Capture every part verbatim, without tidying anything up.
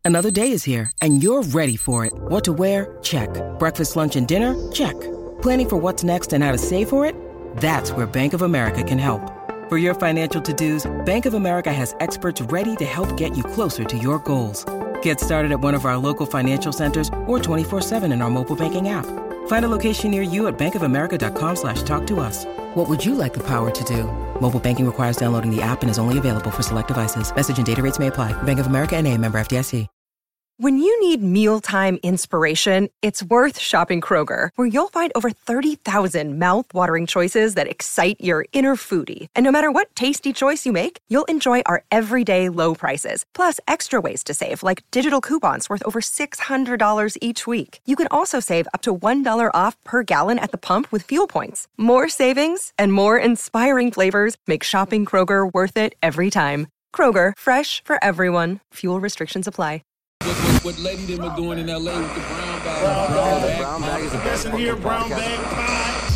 Another day is here, and you're ready for it. What to wear? Check. Breakfast, lunch, and dinner? Check. Planning for what's next and how to save for it? That's where Bank of America can help. For your financial to-dos, Bank of America has experts ready to help get you closer to your goals. Get started at one of our local financial centers or twenty-four seven in our mobile banking app. Find a location near you at bankofamerica.com slash talk to us. What would you like the power to do? Mobile banking requires downloading the app and is only available for select devices. Message and data rates may apply. Bank of America N A, member F D I C. When you need mealtime inspiration, it's worth shopping Kroger, where you'll find over thirty thousand mouth-watering choices that excite your inner foodie. And no matter what tasty choice you make, you'll enjoy our everyday low prices, plus extra ways to save, like digital coupons worth over six hundred dollars each week. You can also save up to one dollar off per gallon at the pump with fuel points. More savings and more inspiring flavors make shopping Kroger worth it every time. Kroger, fresh for everyone. Fuel restrictions apply. What, what, what Lady them are doing in L A with the brown bag. Brown, brown bag. Brown bag is the best in here. Brown bag pie.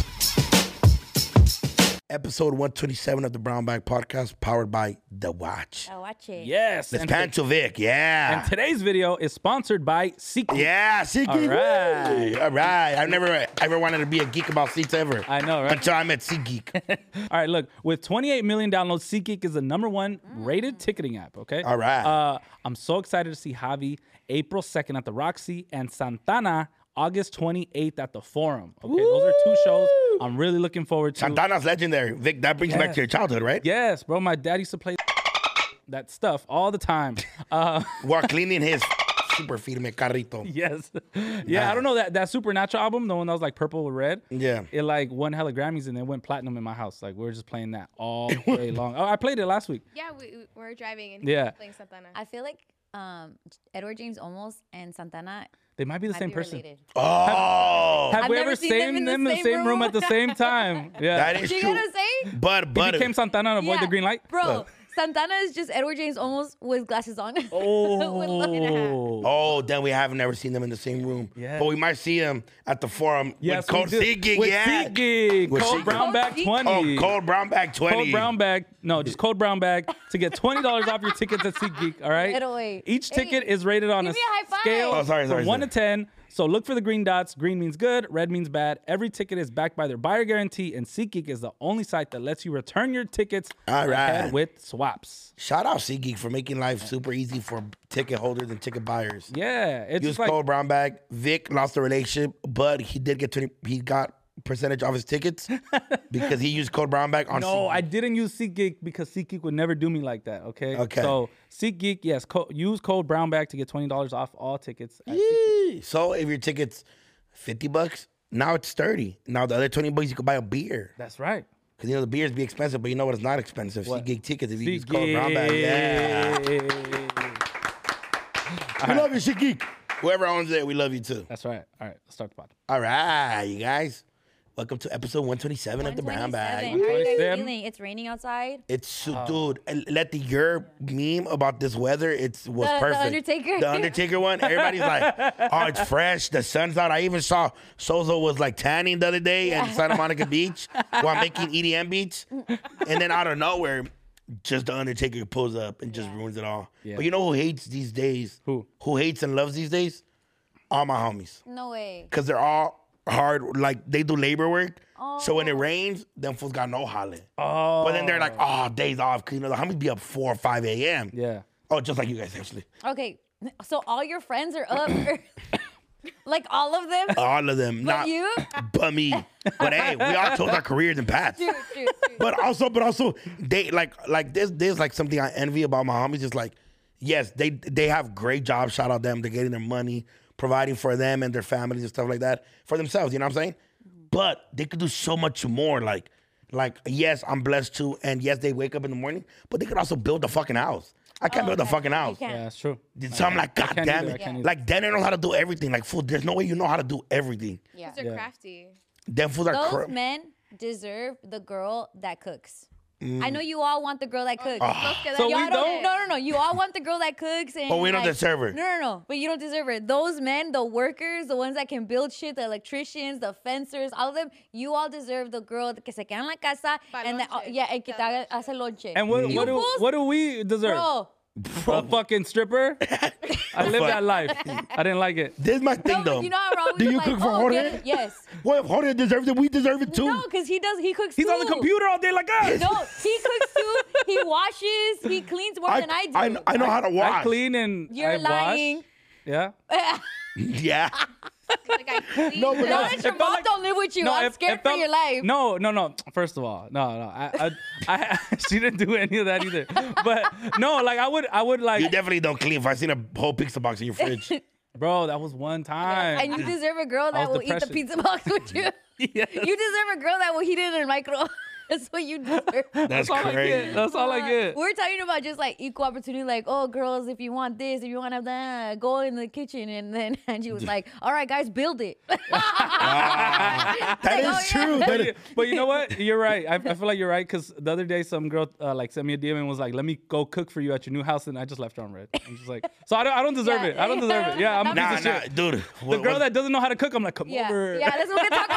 Episode one twenty-seven of the Brown Bag Podcast, powered by The Watch. Oh, watch it. Yes. Let's pan to Vic, yeah. And today's video is sponsored by SeatGeek. Yeah, SeatGeek. All right. All right. I've never ever wanted to be a geek about seats ever. I know, right? Until I met SeatGeek. All right, look, with twenty-eight million downloads, SeatGeek is the number one rated ticketing app, okay? All right. Uh, I'm so excited to see Javi April second at the Roxy and Santana August twenty-eighth at the Forum. Okay, Woo! Those are two shows I'm really looking forward to. Santana's legendary. Vic, that brings yes. you back to your childhood, right? Yes, bro. My dad used to play that stuff all the time. Uh, While cleaning his super firme carrito. Yes. Yeah, nah. I don't know, that, that Supernatural album, the one that was like purple with red. Yeah. It like won hella Grammys and it went platinum in my house. Like we were just playing that all day long. Oh, I played it last week. Yeah, we, we were driving and yeah. playing Santana. I feel like um, Edward James Olmos and Santana. They might be the same person. Related. Oh. Have, have I've we never ever seen seen them in them the in the same room. room at the same time? Yeah. That is You true. gonna say? But, but. He became Santana and avoid Yeah. the green light? Bro, Look. Santana is just Edward James Olmos with glasses on. Oh. With look and a half. Oh, then we have never seen them in the same room. Yeah. But we might see them at the Forum Yes, with Cold we do. SeatGeek. With Yeah. SeatGeek. With Cold SeatGeek. brown bag Cold twenty. Oh, Cold Brown Bag twenty. Cold brown bag. No, just cold brown bag to get twenty dollars off your tickets at SeatGeek, all right? eight oh eight. Each Hey, ticket is rated on a give me a high five. scale Oh, sorry, sorry, from one sorry. to ten. So look for the green dots. Green means good, red means bad. Every ticket is backed by their buyer guarantee, and SeatGeek is the only site that lets you return your tickets All right. ahead with swaps. Shout out SeatGeek for making life super easy for ticket holders and ticket buyers. Yeah, it's Use just like Cold Brown Bag. Vic lost the relationship, but he did get twenty. He got percentage off his tickets because he used Cold Brown Bag on. no, SeatGeek. I didn't use SeatGeek because SeatGeek would never do me like that. Okay. Okay. So SeatGeek, yes, co- use code Brown Bag to get twenty dollars off all tickets. At SeatGeek. Yee. So if your ticket's fifty bucks, now it's thirty. Now the other twenty bucks you could buy a beer. That's right. Because you know the beers be expensive, but you know what? It's not expensive. What? SeatGeek tickets if you use Cold Brown Bag. Yeah. We love you, SeatGeek. Whoever owns it, we love you too. That's right. All right, let's start the pod. All right, you guys. Welcome to episode one twenty-seven of the Brown Bag. How are you guys twenty-seven. feeling? It's raining outside. It's dude. and Let the your meme about this weather. It's was The- the perfect. Undertaker? The Undertaker one. Everybody's like, oh, it's fresh. The sun's out. I even saw Sozo was like tanning the other day at Santa Monica Beach while making E D M beats, and then out of nowhere, just the Undertaker pulls up and just ruins it all. Yeah. But you know who hates these days? Who? Who hates and loves these days? All my homies, No way. because they're all hard. Like they do labor work. So when it rains, them fools got no holler. Oh. But then they're like, oh, days off. Because, you know, the homies be up four or five a.m. Yeah. Oh, just like you guys, actually. Okay, so all your friends are up. Like all of them? All of them. But not you? But me. But hey, we all chose our careers and paths. True, true, true. But also, but also, they like, like this, there's like something I envy about my homies. Is like, yes, they they have great jobs. Shout out them. They're getting their money, providing for them and their families and stuff like that for themselves. You know what I'm saying? But they could do so much more. Like, like yes, I'm blessed too, and yes, they wake up in the morning. But they could also build a fucking house. I can't Oh, build a okay. fucking You house. can't. Yeah, that's true. So I'm like, I God can't damn either, I it. can't either. Like, then they know how to do everything. Like, fool, there's no way you know how to do everything. Yeah. They're Yeah. crafty. Them fools are Those cra- men deserve the girl that cooks. Mm. I know you all want the girl that cooks. So we Y'all don't? No, no, no. You all want the girl that cooks. And But we don't like, deserve her. No, no, no. But you don't deserve her. Those men, the workers, the ones that can build shit, the electricians, the fencers, all of them, you all deserve the girl que se queda en la casa. Pa And that, lonche. yeah, and que te haga, hace lonche. And what, Mm. You what, do, fools- what do we deserve? Bro, a fucking stripper. I lived that life. I didn't like it. This is my thing, No, though. but you know how Raul Do was you like, cook for oh, Jorge? get it? Yes. Well, if Jorge deserves it, we deserve it too. No, because he does. He cooks He's too. on the computer all day like us. No, he cooks too. He washes. He cleans more I, than I do. I, I know how to wash. I clean and You're I lying. wash. Yeah. Yeah. Like I clean No, but it. Now no, that your it felt mom like- don't live with you, No, I'm it- scared it for felt- your life. No, no, no. First of all, no, no. I, I, I, she didn't do any of that either. But no, like I would, I would like, You definitely don't clean. If I seen a whole pizza box in your fridge, bro. That was one time. And you deserve a girl I that was will eat the depression. pizza box with you. Yes. You deserve a girl that will heat it in a micro. That's what you deserve. that's That's all I crazy. get. That's all I get. We're talking about just like equal opportunity, like, oh, girls, if you want this, if you want to have that, go in the kitchen. And then Angie was like, all right, guys, build it. That Like, is oh, yeah. true. But, That you- is, but you know what? You're right. I, I feel like you're right because the other day some girl uh, like sent me a D M and was like, "Let me go cook for you at your new house," and I just left her on red. I'm just like, so I don't, I don't deserve Yeah. it. I don't deserve it. Yeah, I'm a nah, piece of nah, shit. dude. The girl that doesn't know how to cook, I'm like, come Yeah, over. yeah, that's what we're talking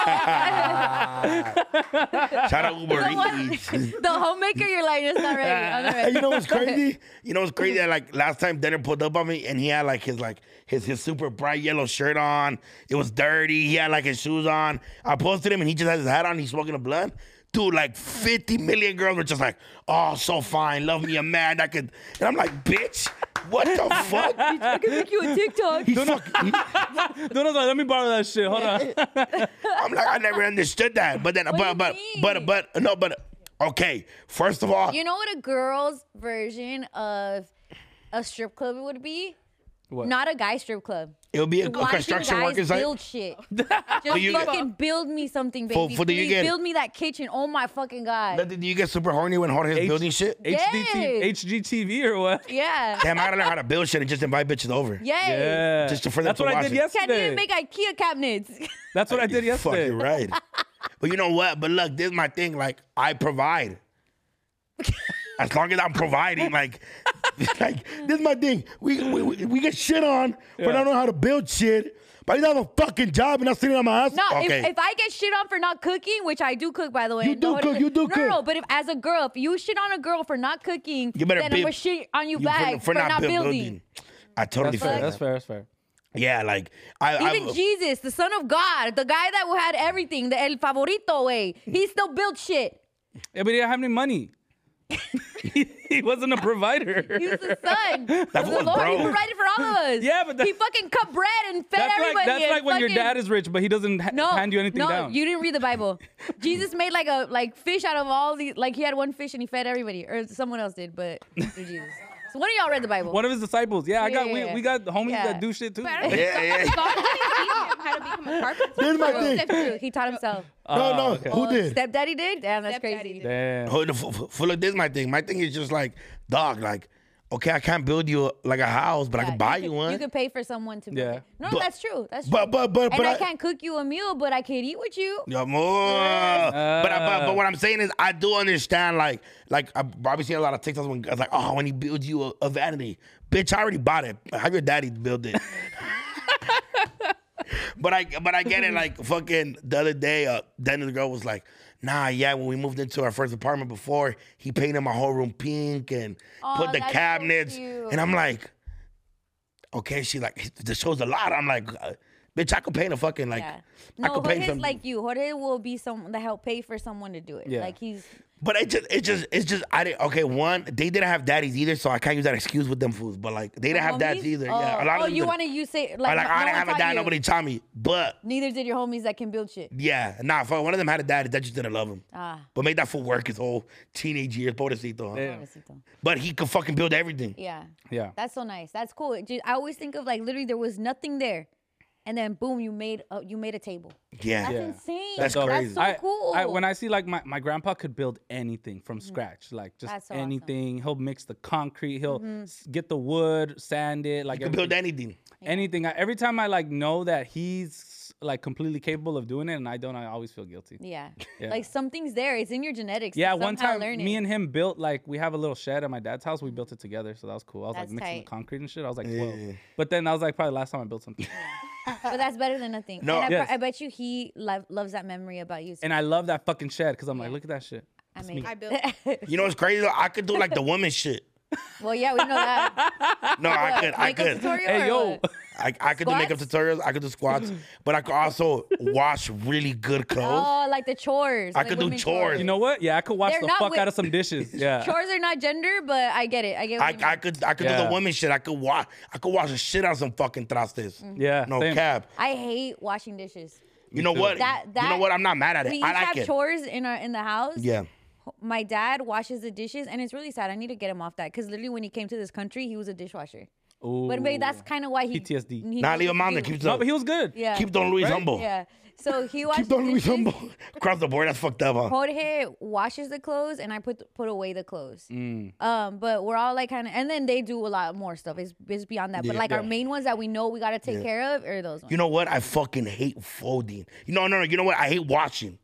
about. Shout out Uber The one- Eats. the homemaker, you're like, it's not ready. I'm not Hey, ready. you know what's crazy? You know what's crazy? That, like last time Denner pulled up on me and he had like his like his his super bright yellow shirt on. It was dirty. He had like his shoes on. I posted him and he just has his hat on. He's smoking a blunt. Dude, like fifty million girls were just like, "Oh, so fine, love me a man that could." And I'm like, "Bitch, what the fuck?" I can make you a TikTok. He's fucking. he- No, no, no, let me borrow that shit. Hold on. I'm like, I never understood that. But then, What but do but you but mean? but no, but okay. First of all, You know what a girl's version of a strip club would be? What? Not a guy strip club. it'll be a, a Watching construction guys worker site. build shit. Just you- fucking build me something, For- baby. for do you Please get- build me that kitchen. Oh my fucking god. But Do you get super horny when Jorge's H- building shit? H D T V, Yes. H G T V or what? Yeah. Damn, I gotta learn how to build shit and just invite bitches over. Yes. Yeah. Just to- for them That's to what I watch did it. Can't yesterday. even make IKEA cabinets. That's what I did You're yesterday. Fucking right. But you know what? But look, this is my thing. Like, I provide. As long as I'm providing, like, like this is my thing. We we, we, we get shit on for not knowing how to build shit. But I don't have a fucking job and I'm sitting on my ass. No, okay. if, if I get shit on for not cooking, which I do cook, by the way. You do no, cook, you do no, No, no, cook. but if as a girl, if you shit on a girl for not cooking, You better then be- I'm gonna shit on you, You back for, not, build- building. I totally That's feel fair. that. That's fair. That's fair. Yeah, like I, Even I Jesus, the son of God, the guy that had everything, the El Favorito way, he still built shit. Yeah, but he didn't have any money. he, he wasn't a provider. He's the son. That of the was Lord. broke. He provided for all of us. Yeah, but that- he fucking cut bread and fed That's everybody. like that's and like when your fucking- dad is rich, but he doesn't ha- no, hand you anything no, down. you didn't read the Bible. Jesus made like a like fish out of all these. Like he had one fish and he fed everybody, or someone else did, but through Jesus. So one of y'all read the Bible. One of his disciples. Yeah, I Yeah, got yeah, we, yeah. we got homies Yeah. that do shit too. But I don't Yeah, think yeah. God didn't teach him how to become a carpenter. This is my True. thing. That's true. He taught himself. no, no. Oh, okay. Who did? Stepdaddy did? Damn, that's Stepdaddy crazy. did. Damn. Hold the f- f- full of this is my thing. My thing is just like, dog, like, okay, I can't build you a, like a house, but I Yeah, can buy you you could- one. You could pay for someone to build Yeah. it. No, But- that's true. That's true. but but but and but I, can't cook you a meal, but I could eat with you. Yeah, more. but, I, but but what I'm saying is, I do understand. Like like I've probably seen a lot of TikToks when it's like, oh, when he builds you a, a vanity, bitch, I already bought it. Have your daddy build it. But I but I get it. Like fucking the other day, uh, then the girl was like, nah, yeah. When we moved into our first apartment before, he painted my whole room pink and Aw, put the that's so cabinets. cute. And I'm like, okay. She's like, this shows a lot. I'm like, uh, bitch, I could paint a fucking like. Yeah. I No, could paint Jorge's something. like you. Jorge will be someone that help pay for someone to do it. Yeah. Like he's But it just, it just, it's just, I didn't, okay, one, they didn't have daddies either, so I can't use that excuse with them fools, but like, they didn't have dads homies? either. Oh, Yeah, a lot oh of them you did. want to you say Or like, like, no I one didn't have a taught dad, you. nobody taught me. But, Neither did your homies that can build shit. yeah, nah, for one of them had a dad that just didn't love him. Ah. But made that fool work his whole teenage years, pobrecito. Huh? Yeah. Pobrecito. But he could fucking build everything. Yeah. Yeah. That's so nice. That's cool. It just- I always think of like literally there was nothing there, and then boom, you made a, you made a table. Yeah. That's Yeah. insane. That's So, crazy. That's so I, cool. I, when I see like my, my grandpa could build anything from scratch, like just That's so awesome. anything. He'll mix the concrete. He'll s- get the wood, sand it, like You could build everything. anything. anything. I, every time I like know that he's like completely capable of doing it, and I don't, I always feel guilty. yeah. Yeah. Like something's there. It's in your genetics. to Yeah, one somehow time learn me it. and him built like we have a little shed at my dad's house. We built it together, so that was cool. I was That's like mixing tight. the concrete and shit. I was like, whoa. Yeah. But then that was like probably the last time I built something. But that's better than nothing. No. And I, Yes. I bet you he lo- loves that memory about you. And I love that fucking shed because I'm like, look at that shit. I mean, I built. You know what's crazy though? I could do like the woman shit. Well, yeah, we know that. No, I could, I Makeup could. tutorial Hey, or yo. what? I, I could do makeup Squats? tutorials. I could do squats, but I could also wash really good clothes. Oh, like the chores. I like could do women chores. You know what? Yeah, I could wash They're the not fuck wi- out of some dishes. Yeah. Chores are not gender, but I get it. I get what I, you mean. I could I could do Yeah. the women shit. I could wash I could wash the shit out of some fucking trastes. Yeah. No same. cap. I hate washing dishes. You know too. what? That, that you know what? I'm not mad at We it. each I like have it. chores in our in the house. Yeah. My dad washes the dishes, and it's really sad. I need to get him off that because literally when he came to this country, he was a dishwasher. Ooh. But maybe that's kind of why he P T S D. he Nah, knows leave what him to on there. do. Keep No, the, but he was good. Yeah. keep Don Luis Right? humble. Yeah. So he washes Keep Don Luis dishes. humble. Across the board, that's fucked up, huh? Jorge washes the clothes, and I put put away the clothes. Mm. Um, but we're all like kind of, and then they do a lot more stuff. It's, it's beyond that. But Yeah. like Yeah. our main ones that we know we gotta take Yeah. care of are those ones. You know what? I fucking hate folding. You know, no, no. You know what? I hate washing.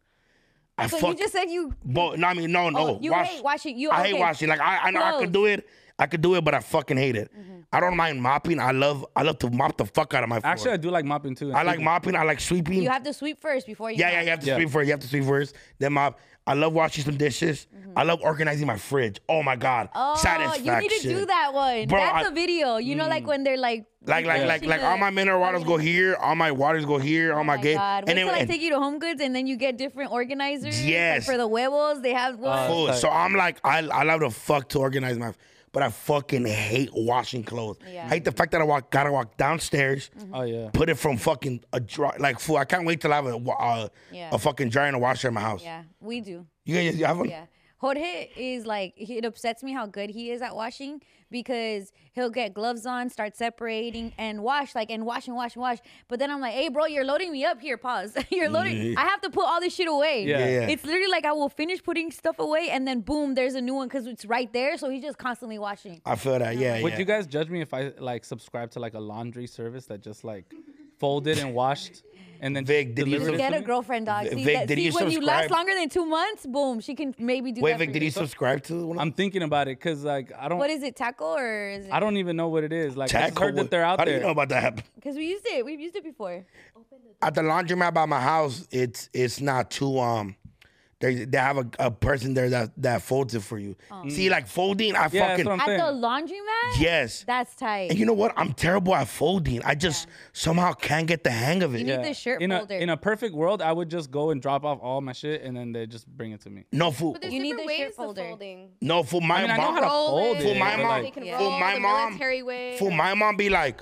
I so fuck. you just said you. Bo- no, I mean, no, no. Oh, you wash, hate washing. You. I hate okay. washing. Like I, I know I Clothes. could do it. I could do it, but I fucking hate it. Mm-hmm. I don't mind mopping. I love, I love to mop the fuck out of my floor. Actually, I do like mopping too. and I like sweeping. mopping. I like sweeping. You have to sweep first before you. Yeah, mop. yeah, you have to Yeah. sweep first. You have to sweep first. Then mop. I love washing some dishes. I love organizing my fridge. Oh my god, Mm-hmm. Oh, satisfaction. you need to do that one. Bro, That's I- a video. You know, like when they're like. Like, like, like, like, all my mineral waters go here. All my waters go here. All Oh my, my gate. God. Wait And till then, I and, take you to Home Goods and then you get different organizers. Like Yes. for the huevos, they have one. Uh, Fool. Like- So I'm like, I, I love to fuck to organize my, but I fucking hate washing clothes. Yeah. I hate the fact that I walk, gotta walk downstairs, Oh yeah. put it from fucking a dry, like, fool. I can't wait till I have a, wa- uh, Yeah. a fucking dryer and a washer in my house. Yeah, we do. You guys, you have one? Yeah. Jorge is like, he- it upsets me how good he is at washing because he'll get gloves on, start separating and wash, like, and wash and wash and wash. But then I'm like, hey, bro, you're loading me up here. Pause. You're loading. I have to put all this shit away. Yeah. Yeah. It's literally like I will finish putting stuff away and then boom, there's a new one because it's right there. So he's just constantly washing. I feel that. Yeah, Would yeah. you guys judge me if I like subscribe to like a laundry service that just like folded and washed and then Vic, did you delivered it Get to a me? girlfriend, dog. See, Vic, that, did see you when you last subscribe? longer than two months, boom, she can maybe do Wait, that Vic, for did you. you subscribe to one? I'm thinking about it because like I don't. What is it, tackle or is it? I don't even know what it is. Like I just Tackle? heard that they're out How do you there. know about that? Because we used it. We've used it before. At the laundromat by my house, it's it's not too um. They they have a, a person there that that folds it for you. See, like folding, I Yeah, that's fucking what I'm At saying. the laundromat? yes. That's tight. And you know what? I'm terrible at folding. I just somehow can't get the hang of it. You need the shirt in a, folder. In a perfect world, I would just go and drop off all my shit and then they just bring it to me. No fool. But there's You need different the shirt ways folder. of folding. No fool. My I mean, I know mom. how to Roll fold it. it. For my but, mom- like, They can Yeah. roll For my the mom- military way. For my mom be like,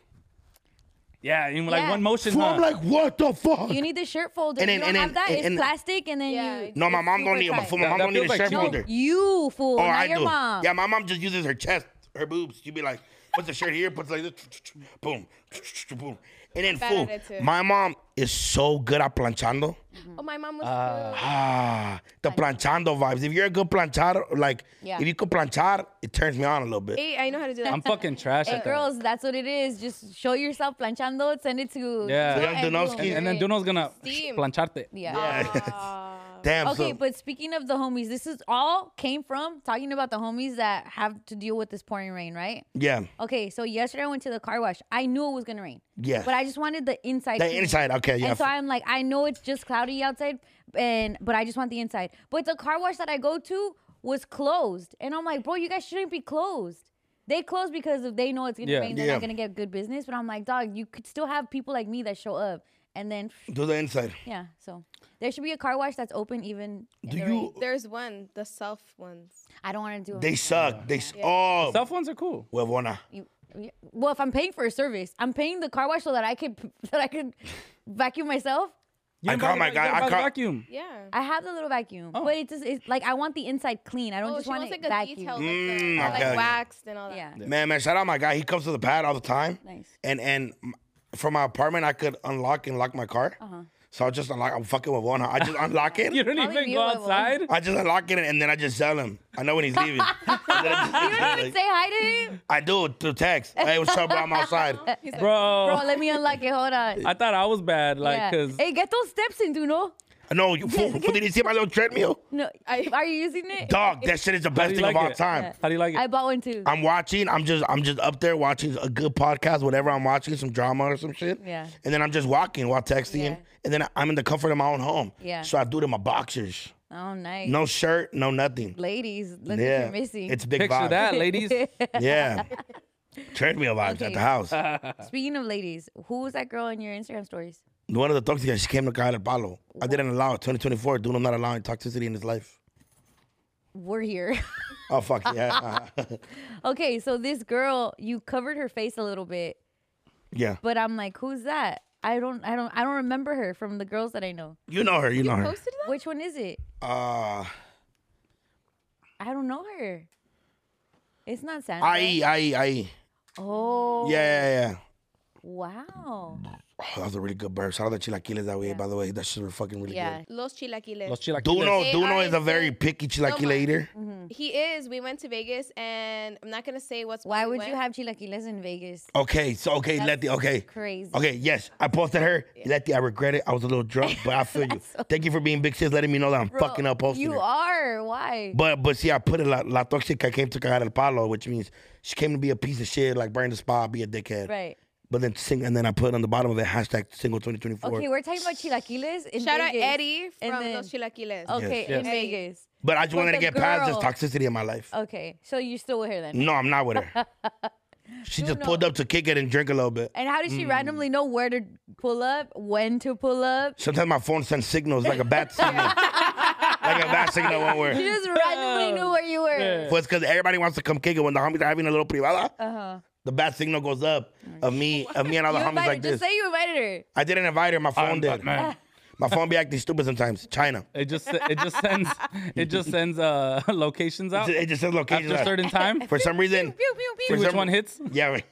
yeah, in like Yeah. one motion. fool, Huh? I'm like, what the fuck? You need the shirt folder. And then- you don't and have then- that. and- It's and- plastic, and then Yeah. you. No, my it's mom don't super need. My, tight. fool, my That- mom that don't need a feels like shirt cheating. folder. You fool, Oh, not I your do. mom. Yeah, my mom just uses her chest, her boobs. She'd be like, puts the shirt here, puts like this, boom, boom. And then, Bad fool, at it too. my mom is so good at planchando. Oh, my mom was Uh, too. Ah, the planchando vibes. If you're a good planchar, like, Yeah. if you could planchar, it turns me on a little bit. Hey, I know how to do that. I'm fucking trash Hey, at that. girls, that's what it is. Just show yourself planchando, send it to. Yeah. to To Young and Donowski. boom. And then Duno's gonna Steam. plancharte. Yeah. Ah. Damn, Okay, so, but speaking of the homies, this is all came from talking about the homies that have to deal with this pouring rain, right? yeah, Okay, so yesterday I went to the car wash. I knew it was gonna rain. yeah. But I just wanted the inside. The clean. inside, okay, yeah. And so I'm like, I know it's just cloudy outside, and but I just want the inside. But the car wash that I go to was closed, and I'm like, bro, you guys shouldn't be closed. They close because if they know it's gonna Yeah. rain, they're Yeah. not gonna get good business. But I'm like, dog, you could still have people like me that show up, and then Do the inside. yeah. So there should be a car wash that's open even. In Do the you? rain. There's one, the self ones. I don't want to do. They it. suck. They s oh, Self ones are cool. huevona. You, you- well, if I'm paying for a service, I'm paying the car wash so that I could that I could vacuum myself. You I didn't call buy my the- guy- you didn't I buy the call- vacuum. Yeah. I have the little vacuum, Oh. but it's just it's like I want the inside clean. I don't Oh, just she want wants it like a vacuum. detail, like, Mm, the, okay, like okay. waxed and all that. Yeah. Man, man, shout out my guy. He comes to the pad all the time. Nice. And and m- from my apartment, I could unlock and lock my car. Uh-huh. So I just unlock. I'm fucking with one. I just unlock it. You don't Probably even me go with one. outside. I just unlock it and then I just sell him. I know when he's leaving. And then I just- You don't even say hi to him, I do it through text. Hey, what's up, bro? I'm outside. Bro, bro. Let me unlock it. Hold on. I thought I was bad, like, Yeah. cause Hey, get those steps in, do no? No, you fool. fool, Did you see my little treadmill? No, are you using it? Dog, that shit is the how best do you thing like of all it? time. How do you like it? I bought one too. I'm watching. I'm just. I'm just up there watching a good podcast, whatever I'm watching, some drama or some shit. Yeah. And then I'm just walking while texting, Yeah. and then I'm in the comfort of my own home. Yeah. So I do it in my boxers. Oh, nice. No shirt, no nothing. Ladies, look Yeah. what you're missing. It's big Picture vibe. that, ladies. Yeah. Treadmill vibes Okay. at the house. Speaking of ladies, who was that girl in your Instagram stories? One of the toxic, she came to Caja del Palo. I didn't allow it. twenty twenty-four, dude, I'm not allowing toxicity in his life. We're here. Oh, fuck, yeah. Okay, so this girl, you covered her face a little bit, Yeah. but I'm like, who's that? I don't, I don't, I don't remember her from the girls that I know. You know her, you know her. Posted that? Which one is it? Uh, I don't know her. It's not Sandra. Ahí, ahí, ahí. Oh. Yeah, yeah, yeah. Wow. Oh, that was a really good burp. Shout out to Chilaquiles that way, by the way. That shit was fucking really Yeah. good. Los chilaquiles. Los chilaquiles. Duno, They Duno are is a very the- picky chilaquile my- eater. He is. We went to Vegas, and I'm not gonna say what's. Why we would you went. have chilaquiles in Vegas? Okay, so, okay, Letty, okay. Crazy. Okay, yes, I posted her. Letty, I regret it. I was a little drunk, but I feel you. Thank you for being big sis, letting me know that I'm Bro, fucking up posting You her. are. Why? But but see, I put it la, la tóxica came to Caja del Palo, which means she came to be a piece of shit, like burn the spot, be a dickhead. Right. But then sing, and then I put on the bottom of it hashtag single twenty twenty-four. Okay, we're talking about chilaquiles in Shout out Vegas. Eddie And from then- Los Chilaquiles. Okay, Yes. in Yes. Vegas. But I just But wanted to the get past this girl- toxicity in my life. Okay, so you're still with her then. No, I'm not with her. She just no. pulled up to kick it and drink a little bit. And how did she Mm. randomly know where to pull up, when to pull up? Sometimes my phone sends signals like a bat signal. Like a bat signal when She we're. just randomly knew where you were. Well, it's because everybody wants to come kick it when the homies are having a little privada. Uh-huh. The bat signal goes up of me, of me and all the You homies invited, like just this. say you invited her. I didn't invite her. My phone I'm did. Batman. My phone be acting stupid sometimes. China. It just it just sends it just sends uh locations out It just says location. after a certain time. For some reason. Pew, pew, See pew. which some- one hits. Yeah. Right.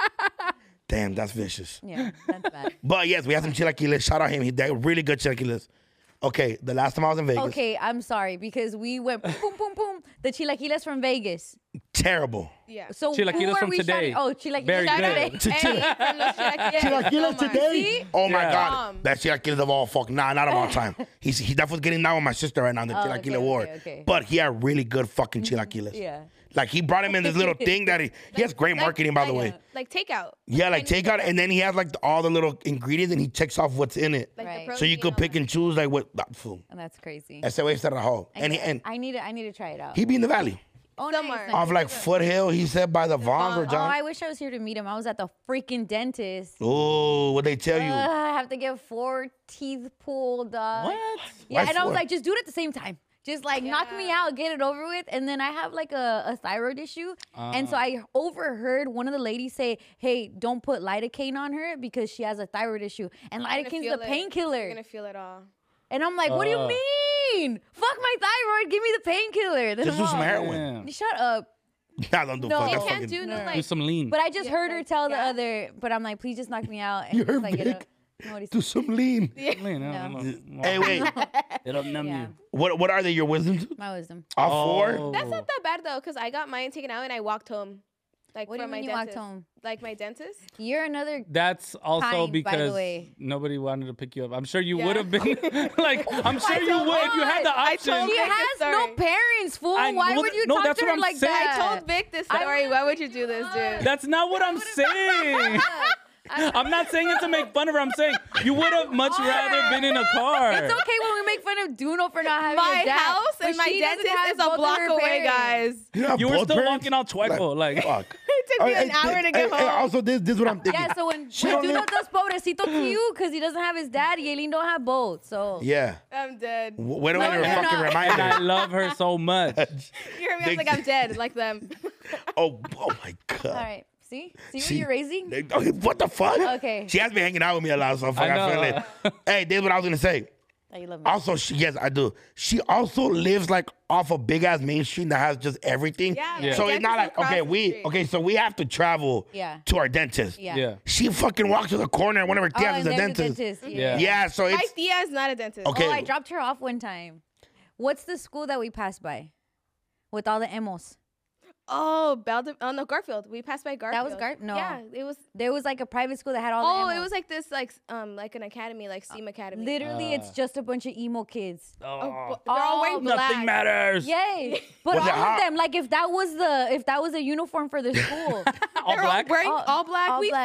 Damn, that's vicious. Yeah, that's bad. But yes, we had some chilaquiles. Shout out him. He did really good chilaquiles. Okay, the last time I was in Vegas. Okay, I'm sorry because we went boom, boom, boom, boom. The chilaquiles from Vegas. Terrible. Yeah. So Chilaquiles who are from we today. shouting? Oh, chilaquiles Very Shout out good. Eddie from Los Chilaquiles. Chilaquiles Come on. today? See? Oh my Yeah. God. Um, That chilaquiles of all fuck. Nah, not of all time. He's he definitely getting down with my sister right now in the Oh, chilaquile okay, war. okay, okay. But he had really good fucking chilaquiles. Yeah. Like he brought him in this little thing that he, he has great Like- marketing, by the like, way. uh, Like takeout. Yeah, like And take out, and then he has like the, all the little ingredients, and he checks off what's in it, Like the Right. so you protein, could all pick that. and choose like what that food. And that's crazy. Ese way está rajado. And he, and I need to, I need to try it out. he be in the valley, oh, Somewhere. nice, nice. off like Foothill. He said by the Vons or Oh, John. I wish I was here to meet him. I was at the freaking dentist. Oh, what they tell you? Uh, I have to get four teeth pulled. Uh, What? Yeah, Why and I was four? like, just do it at the same time. Just like knock me out, get it over with. And then I have like a, a thyroid issue. And so I overheard one of the ladies say, hey, don't put lidocaine on her because she has a thyroid issue. And You're gonna lidocaine's feel the it. painkiller. You're gonna feel it all. And I'm like, what do you Uh. mean? Fuck my thyroid. Give me the painkiller. Then Just do I'm some all- heroin. Yeah. Shut up. Nah, don't do No. fuck. You That's Can't fucking. do no No. like. Do some lean. But I just Yeah, heard her like, tell the yeah. other, but I'm like, please just knock me out. And You just, heard like, get Vic? up. No, what he Do said. some lean. Lean, No. no, no, no. Hey, wait. It'll numb Yeah. you. What what are they? Your wisdoms? My wisdom. All Oh. four? That's not that bad though, because I got mine taken out and I walked home. Like What do from you mean my you walked dentist. home? Like my dentist. You're another. That's also Kind, by the because way. nobody wanted to pick you up. I'm sure you Yeah. would have been like, I'm sure you would if you had the I option. told She Vic this has no story. parents, fool. I- Why well, would you no, talk that's to what her I'm like saying. that? I told Vic this I story. would've Why would you picked do you this, up. dude? That's not what I'm saying. I'm not saying it to make fun of her. I'm saying you would have much rather been in a car. It's okay when we make fun of Duno for not having My a dad. house but and my she doesn't dentist have is a both of block her away, parents. guys. have You were both still parents? walking out Chueco, like, Fuck. It took me Oh, an hey, hour hey, to get hey, home. Also, this this is what I'm thinking. Yeah, so when, She when don't Duno live- does pobrecito to you because he doesn't have his dad, Yaelin don't have both. So Yeah. I'm dead. You W- Wait a minute, you're fucking not. and I reminder. love her so much. hear me? I was like, I'm dead, like them. Oh, oh my God. all right, see, see what See? you're raising. They- okay, what the fuck? Okay. She has been hanging out with me a lot, so fuck, I I, feel know. it. Hey, this is what I was gonna say. That you love me. Also, she, yes, I do. She also lives like off a big ass main street that has just everything. Yeah, Yeah. So my it's not like dentist is okay, across the we street. okay, so we have to travel Yeah. to our dentist. Yeah. Yeah. She fucking walks to the corner and one of her Oh, tias and is a there's dentist. dentist. Yeah. Yeah, so My it's tia is not a dentist. Okay. Oh, I dropped her off one time. What's the school that we passed by with all the emos? Oh, Belde- oh no, Garfield. We passed by Garfield. was Gar- no. Yeah, it was. There was like a private school that had all Oh, the it emos. was like this, like um, like an academy, like STEAM academy. Literally, it's just a bunch of emo kids. Oh, but they're all wearing all black. Nothing matters. Yay! But Was all it of hot? them, like if that was the if that was a uniform for the school, All They're black. all wearing All- all, black. all We've black. seen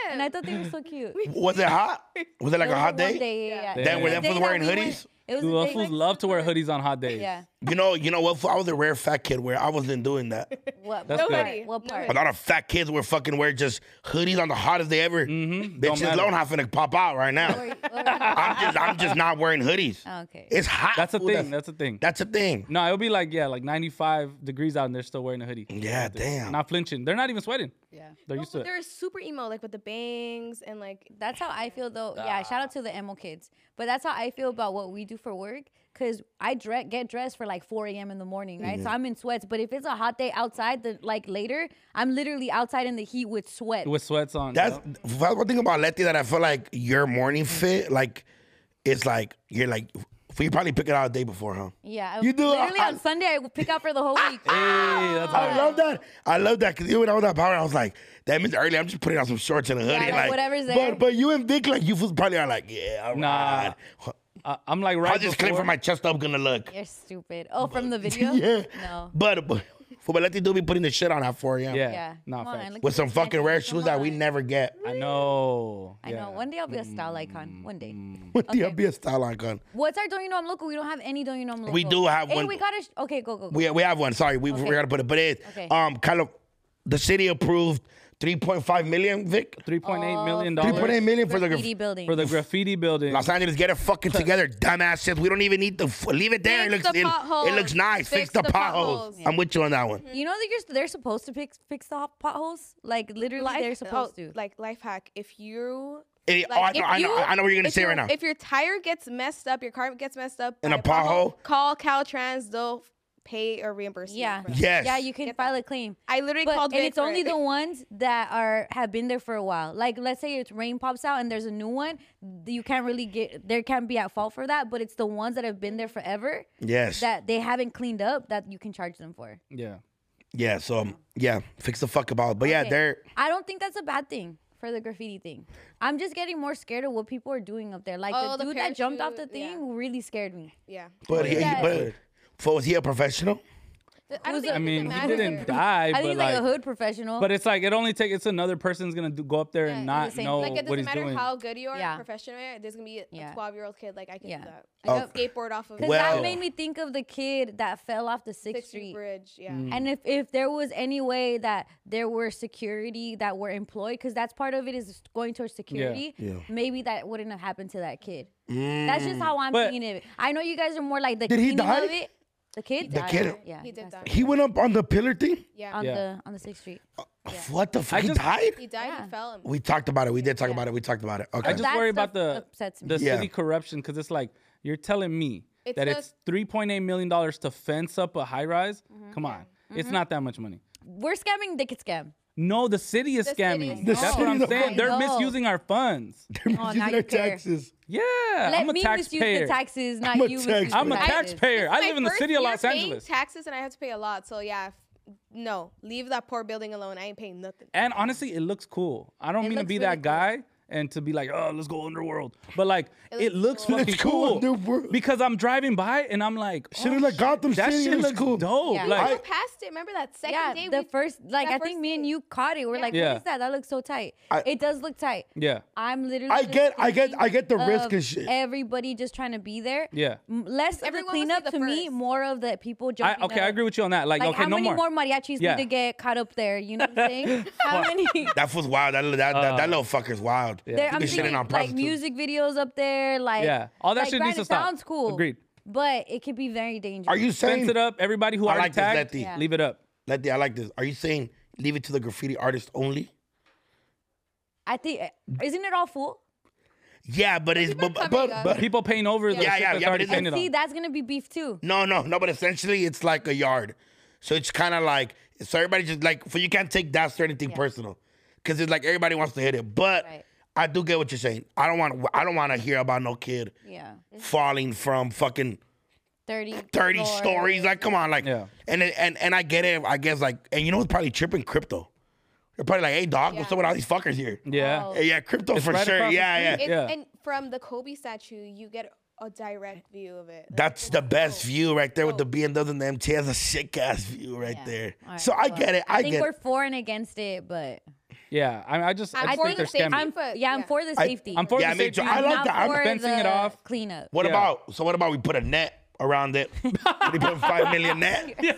And I thought they were so cute. Was it hot? Was it like It a was hot one day? day, yeah, yeah. Then were Yeah. them The fools day wearing that we hoodies? went- It was Dude, the those day- fools love to wear hoodies on hot days. Yeah. You know, you know what? fool? I was a rare fat kid where I wasn't doing that. What? That's what good. part? What part? A lot of fat kids were fucking wear just hoodies on the hottest day ever. Mm-hmm. Bitches matter. alone have to pop out right now. What were you- what were you- I'm just, I'm just not wearing hoodies. Oh, okay. It's hot. That's a fool. thing. That's a thing. That's a thing. No, it'll be like, yeah, like ninety-five degrees out and they're still wearing a hoodie. Yeah, damn. Not flinching. They're not even sweating. Yeah. They're used to it. They're super emo, like with the bangs and like. That's how I feel though. Yeah, shout out to the emo kids. But that's how I feel about what we do for work. Cause I dre- get dressed for like four a.m. in the morning, right? Mm-hmm. So I'm in sweats. But if it's a hot day outside, the like later, I'm literally outside in the heat with sweat. With sweats on. That's yeah. one thing about Letty that I feel like your morning fit, like, it's like you're like you probably pick it out a day before, huh? Yeah, You do- Literally I- on Sunday, I would pick out for the whole week. Hey, that's I hard. love that. I love that because even when I was at Power, I was like, that means early. I'm just putting on some shorts and a hoodie, like, like whatever's there. But but you and Vic, like you fools probably are like, yeah, all Nah. right. I- I'm like right How's this clip before. for my chest up gonna look? You're stupid. Oh, from the video? Yeah. No. But but for Letty do be putting the shit on at four a.m. Yeah. Yeah. No, Come on, facts. look With at some this fucking fancy. rare Come shoes that we on. never get. I know. I Yeah. know. One day I'll be a style icon. One day. What the Okay. be a style icon? What's our Don't You Know I'm Local? We don't have any Don't You Know I'm Local. We do have hey, one. we gotta. Sh- okay, go, go, go. We we have one. Sorry, we we Okay. gotta put it. But it Okay. um kind of the city approved three point five million. Vic, three point eight Oh, million three point dollars eight million for the Graffiti building. for the graffiti building. Los Angeles, get it fucking together, dumbasses. We don't even need to f- leave it there. Fix it looks the it, potholes. it looks nice. Fix, Fix the, the potholes. potholes. I'm with you on that one. You know that you're they're supposed to fix fix the hot potholes. Like literally, Life, they're supposed oh, to. Like life hack. If you. It- oh, Like, I know, if I know, you- I know what you're gonna if say your- right now. If your tire gets messed up, your car gets messed up In by a pothole? call Caltrans. They'll pay or reimburse yeah, you. for it. Yes. yeah. You can Get file that. a claim. I literally But, called and Vic it's for only it. the ones that are have been there for a while. Like let's say it's rain pops out and there's a new one, you can't really get there can't be at fault for that. But it's the ones that have been there forever Yes. that they haven't cleaned up that you can charge them for. Yeah. yeah. So um, yeah, fix the fuck about. But yeah, Okay. they're I don't think that's a bad thing for the graffiti thing. I'm just getting more scared of what people are doing up there. Like Oh, the the dude that jumped off the parachute, thing yeah. really scared me. Yeah. but he, Yeah. but so was he a professional? I don't Who's think it? I it mean, he matter. didn't die, I but think he's like, like, a hood professional. but it's like it only takes it's another person's gonna do, go up there and Yeah, not the same know thing. Like it what doesn't he's matter doing. how good you are, Yeah. professional. There's gonna be a Yeah. twelve-year-old kid like I can Yeah. do that. I I know. can skateboard off of Because Well- that made me think of the kid that fell off the Sixth Sixth Street Street. Bridge. Yeah. Mm. And if, if there was any way that there were security that were employed, because that's part of it is going towards security, Yeah. maybe that wouldn't have happened to that kid. That's just how I'm But- seeing it. I know you guys are more like the Did he cleaning die? of it. The kid? The died. kid- Yeah. He did passed die. away. He went up on the pillar thing. Yeah. On Yeah. the on the Sixth Street. What the fuck? I He just- died. He died. Yeah. He fell. And We talked about it. We did talk about it. We talked about it. Okay. I just That worry stuff about the upsets me. the Yeah. city corruption because it's like you're telling me It's that the- it's three point eight million dollars to fence up a high rise. Mm-hmm. Come on, it's not that much money. We're scamming, they could scam. No, the city is The city scamming. is The That's city what I'm is saying. I They're know. misusing our funds. Oh, now Using you our care. taxes. Yeah, Let I'm a me misuse taxpayer. the taxes, not I'm a you tax- misuse I'm the a taxes. taxpayer. I My live in the first city of year Los paying Angeles. taxes and I have to pay a lot. So yeah, f- no, leave that poor building alone. I ain't paying nothing. And honestly, it looks cool. I don't It mean to looks be really that guy and to be like, oh, let's go underworld. But like, it, It looks looks cool. fucking Let's go cool. underworld. Because I'm driving by and I'm like, Shit oh, is like Gotham that City. shit It looks looks cool. dope. Yeah. Like, We passed it. Remember that second Yeah, day? the we, first, like, that I think first me and day. you caught it. We're like, Yeah. what is that? That looks so tight. I- it does look tight. yeah. I'm literally. I just get- I get- thinking I get the risk of and shit. Everybody just trying to be there. Yeah. M- Less of the Everyone wants to be cleanup the to me, first. more of the people I, jumping okay, I up. agree with you on that. Like, Like, okay, how no many more. more, mariachis Yeah. need to get caught up there? You know what I'm saying? How many? That was wild. That that, that, Uh, that little fucker's wild. There, He I'm been shitting thinking on like prostitutes. music videos up there, like Yeah. All that like, shit needs granted, to stop. Sounds cool. Agreed. But it could be very dangerous. Are you Fence saying? it up. Everybody who I already like this, tagged, Letty. Yeah. leave it up. Letty, I like this. Are you saying leave it to the graffiti artist only? I think isn't it all full? Yeah, but it's but, but, covering but, up. but People paint over the Yeah, shit yeah, that's yeah, but already it's- painted See, on. that's gonna be beef too. no, no, no. But essentially, it's like a yard. So it's kind of like so everybody just like for you can't take that or anything personal because it's like everybody wants to hit it. But Right. I do get what you're saying. I don't want I don't want to hear about no kid Yeah, falling from fucking thirty, thirty floors. stories. Like, come on, like, Yeah. and and and I get it. I guess like, and you know what's probably tripping? Crypto. They're probably like, hey, dog, what's up with all these fuckers here? Yeah. Oh. Hey, yeah, crypto It's for right sure. across the Yeah, yeah. street. It's, Yeah. And from the Kobe statue, you get a direct view of it. Like, That's it's the best dope. view right there with the B M W and the M T. Has a sick ass view right Yeah. there. All right, so I well, get it. I, I think get we're it. for and against it, but Yeah, I, I just I I'm just for think the they're safety. scamming. I'm But, yeah, I'm yeah. for the I- safety. I'm for Yeah, the me too. safety. I like not that. I'm for fencing the it off. cleanup. What Yeah. about, so what about we put a net around it? They put five million net. Yo,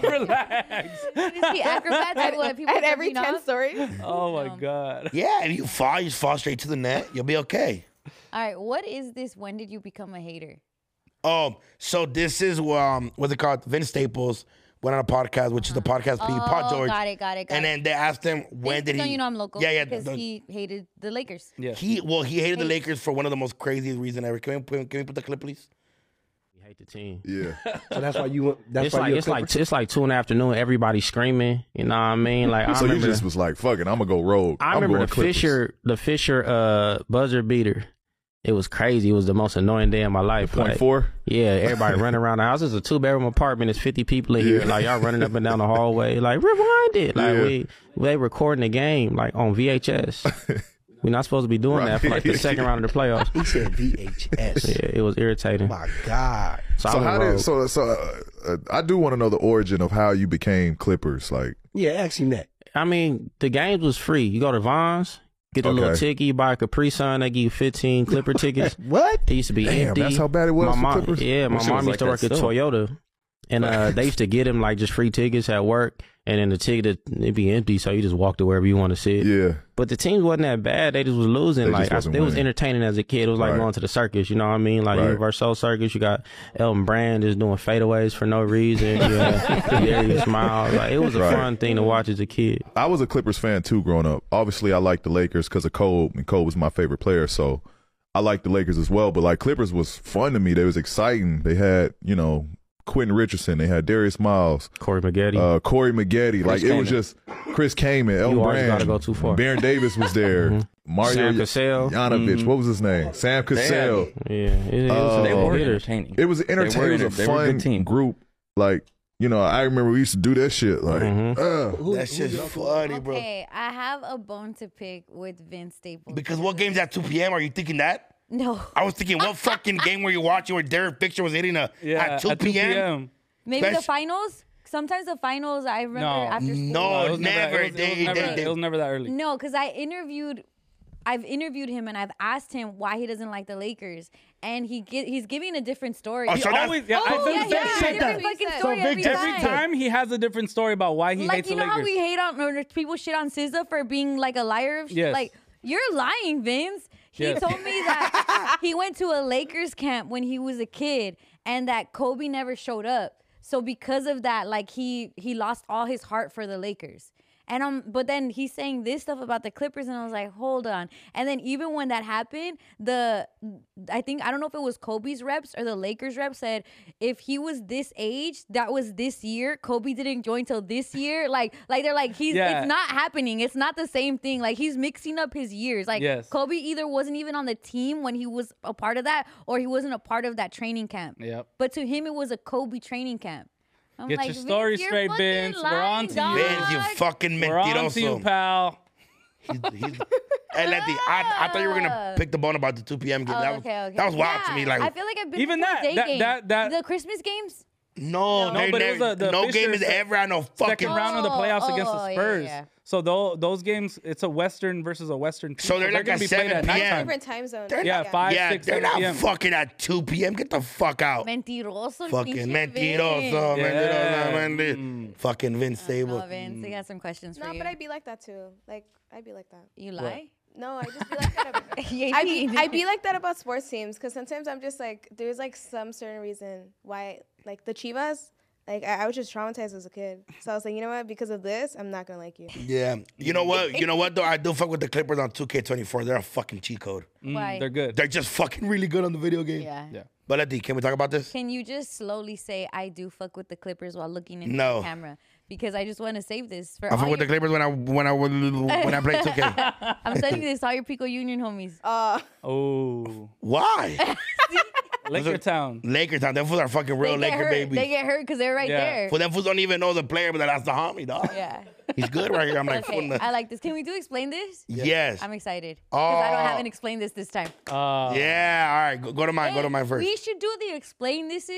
relax. See acrobats like what people At every jumping ten off? Oh stories. my No. god. Yeah, if you fall, you just fall straight to the net. You'll be okay. All right, what is this? When did you become a hater? Um, so this is um, what's it called? Vince Staples went on a podcast, which is the podcast P. Pod Oh, George. got it, got it, got and it. then they asked him when did So he? you know I'm local. Yeah, yeah. Because the- he hated the Lakers. Yeah. he well, he hated the Hey. Lakers for one of the most craziest reasons ever. Can we put, can we put the clip, please? You hate the team. Yeah. So that's why you. That's It's why like you're a it's like Clipper? it's like two in the afternoon. Everybody screaming. You know what I mean? Like I So you remember. just was like, fuck it, I'm gonna go rogue. I I'm remember going the Clippers. Fisher the Fisher uh, buzzer beater. It was crazy. It was the most annoying day of my life. Point Like, four. Yeah, everybody running around the house. It's a two bedroom apartment. It's fifty people in here. Yeah. Like y'all running up and down the hallway. Like rewind it. Like Yeah. we they recording the game like on V H S. We're not supposed to be doing that for like the second round of the playoffs. He said V H S. Yeah, it was irritating. My God. So, So I went how rogue. did so so? Uh, uh, I do want to know the origin of how you became Clippers. Like, Yeah, ask him that. I mean, the games was free. You go to Vons, get a little Okay. ticket, you buy a Capri Sun, they give you fifteen Clipper tickets. What? It used to be Damn, empty. that's how bad it was My for mom, Clippers? yeah, my That shit mom was used to like work that at still. Toyota, and uh, they used to get him like just free tickets at work, and then the ticket it'd be empty, so you just walk to wherever you want to sit. yeah, But the teams wasn't that bad. They just was losing. They like just I, wasn't it was winning. entertaining as a kid. It was like Right. going to the circus. You know what I mean? Like Right. Universal Circus. You got Elton Brand is doing fadeaways for no reason. You had Darius Miles. Like it was a Right. fun thing to watch as a kid. I was a Clippers fan too growing up. Obviously, I liked the Lakers because of Cole, and Cole was my favorite player. So I liked the Lakers as well. But like Clippers was fun to me. They was exciting. They had you know Quentin Richardson. They had Darius Miles, Corey Maggette. uh, Corey Maggette. Like it was Kaman. just Chris Kaman, El You always Brand. gotta go too far. Baron Davis was there. Mario Sam Cassell. Yanovich. Mhm. What was his name? Sam Cassell. yeah, it, it was Uh, They were hitters. entertaining. It was They were entertaining. It enter- was a they were a fun good team. group. Like you know, I remember we used to do that shit. Like, Mhm. uh, Who- That's who's just your- funny, bro. Okay, I have a bone to pick with Vince Staples. Because what game's at two p.m.? Are you thinking that? No, I was thinking, what fucking game were you watching where Derek Fisher was hitting a, Yeah, at two p.m.? maybe the Spec- finals. Sometimes the finals. I remember No. after school. No, it was never. That, it, was, They- it, was never, they- they- it was never that early. No, because I interviewed, I've interviewed him and I've asked him why he doesn't like the Lakers, and he gi- he's giving a different story. Oh, He so that's- always, yeah, I Oh, feel yeah, the he same has a shit. different fucking So story every, Vic- Every time. time he has a different story about why he Like, hates you the know Lakers. how we hate on, or people shit on S Z A for being like a liar of shit? Yes. Like, you're lying, Vince. He Yes. told me that he went to a Lakers camp when he was a kid and that Kobe never showed up. So because of that, like he he lost all his heart for the Lakers. And um, but then he's saying this stuff about the Clippers, and I was like, hold on. And then even when that happened, the I think I don't know if it was Kobe's reps or the Lakers reps said if he was this age, that was this year. Kobe didn't join till this year. Like like they're like he's Yeah. it's not happening. It's not the same thing. Like he's mixing up his years. Like Yes. Kobe either wasn't even on the team when he was a part of that, or he wasn't a part of that training camp. Yep. But to him, it was a Kobe training camp. I'm Get like, your story Vince, you're straight, fucking Vince. We're lying, on to you. dog. Vince, you fucking We're on to you, mentiroso. pal. He's, he's, hey, Letty, I, I thought you were gonna pick the bone about the two p.m. game. Oh, that was, okay, okay. that was wild to Yeah, me. Like, I feel like I've been Even to that- the day that- game. that- that- the Christmas games. no, No, they but it never, was a- the no Fisher game is se- ever on no fucking Second round of the Oh, playoffs against oh, the yeah, Spurs. yeah. So tho- those games, it's a Western versus a Western team. So they're like gonna at be played at seven p m. nighttime. Different time zone. Yeah, five, Yeah, six, they're seven not p.m. fucking at two p.m. Get the fuck out. Mentiroso. Fucking pinche mentiroso, Vince. Yeah. mentiroso, menti- Fucking Vince Stable. Oh, Vince, I got some questions for No, you. but I'd be like that too. Like I'd be like that. You lie? No, I just be like that. About, Yeah, I be he I did. be like that about sports teams because sometimes I'm just like there's like some certain reason why like the Chivas. Like I, I was just traumatized as a kid, so I was like, you know what? Because of this, I'm not gonna like you. Yeah. You know what? You know what though? I do fuck with the Clippers on two K twenty-four. They're a fucking cheat code. Mm, Why? They're good. They're just fucking really good on the video game. Yeah. Yeah. But Letty, can we talk about this? Can you just slowly say I do fuck with the Clippers while looking into No. the camera? Because I just want to save this for I all fuck with the your, Clippers when I when I when I play two K. I'm sending this to all your Pico Union homies. Uh, Oh, Why? Laker Town. Laker town. Them fools are fucking real they get Laker hurt. babies. They get hurt because they're right Yeah. there. For them fools don't even know the player, but that's the homie, dog. Yeah. He's good right here. I'm like, Okay, fool, I like this. Can we do explain this? yes. I'm excited because I don't Oh. haven't explained this this time. Uh, Yeah. All right. Go, go to mine. Go to mine first. We should do the explain this is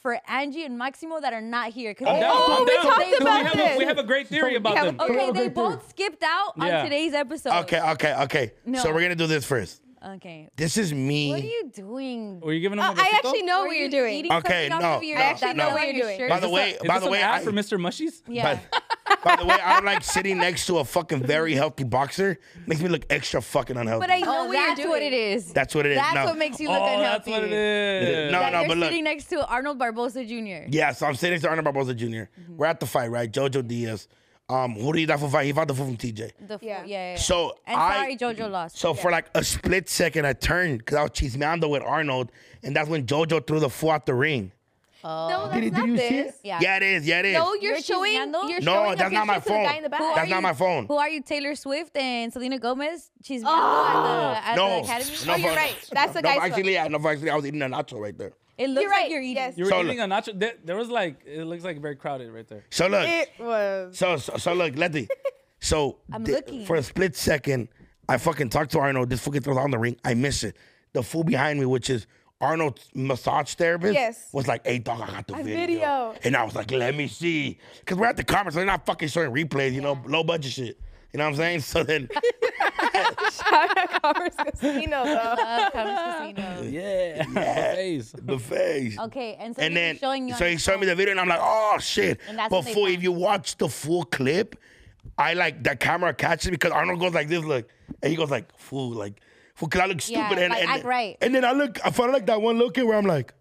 for Angie and Maximo that are not here. I'm down. Oh, I'm we down. talked Dude, we, about have a, this. we have a great theory about have a them. theory. Okay, they Okay, both skipped out on Yeah. today's episode. Okay, okay, okay. No. So we're gonna do this first. Okay. This is me. What are you doing? Were you giving them Uh, a I besito? actually know Were what you you're doing. eating Okay, something off no, of your, no, I actually that know yellow what on you're your doing. shirt? By the Is way, this a- by is the this way, an ad I- for Mister Mushies? Yeah. By the way, I'm like sitting next to a fucking very healthy boxer. Makes me look extra fucking unhealthy. But I know Oh, what you're that's doing. what it is. That's what it is. That's no. what makes you look Oh, unhealthy. that's what it is. No, That no, you're but look. sitting next to Arnold Barbosa Junior Yeah, so I'm sitting next to Arnold Barbosa Junior We're at the fight, right? Jojo Diaz. Um, who did he die for fight? He fought the fool from T J. The f- Yeah. yeah. yeah, yeah. So and I, sorry, JoJo lost. So for like a split second, I turned because I was chismeando with Arnold, and that's when Jojo threw the fool out the ring. No, that's Did, it- not did you see this. it? yeah. Yeah, it is. Yeah, it is. No, you're, You're showing. chismeando? You're No, showing a that's not my picture to the phone. guy in the back. Who are That's not you- my phone. Who are you, Taylor Swift and Selena Gomez? She's Oh. at, the, at No, the academy. no, Oh, you're but- right. That's the no, guy's but actually, yeah, no, but actually, I was eating a nacho right there. It looks You're like right. you're eating. Yes. You were So eating a nacho. There, there was like, it looks like very crowded right there. So look, It was. so so, so look, Letty. So I'm thi- looking. for a split second, I fucking talked to Arnold. This fool gets thrown on the ring. I miss it. The fool behind me, which is Arnold's massage therapist, Yes. was like, "Hey, dog, I got the A video. video. And I was like, "Let me see," because we're at the conference, so they're not fucking showing replays, you know, low budget shit. You know what I'm saying? So then, Shout out Commerce Casino, though. Love Commerce Casino. Yeah. The face. the face. Okay, and so And he then, was showing you. so on he his showed me the phone. video, and I'm like, "Oh shit!" And that's But when they fool, if found you watch the full clip, I like the camera catches because Arnold goes like this, look, and he goes like, "Fool, like, fool," because I look Yeah, stupid, and like, and, act right. and then I look, I felt like that one look where I'm like,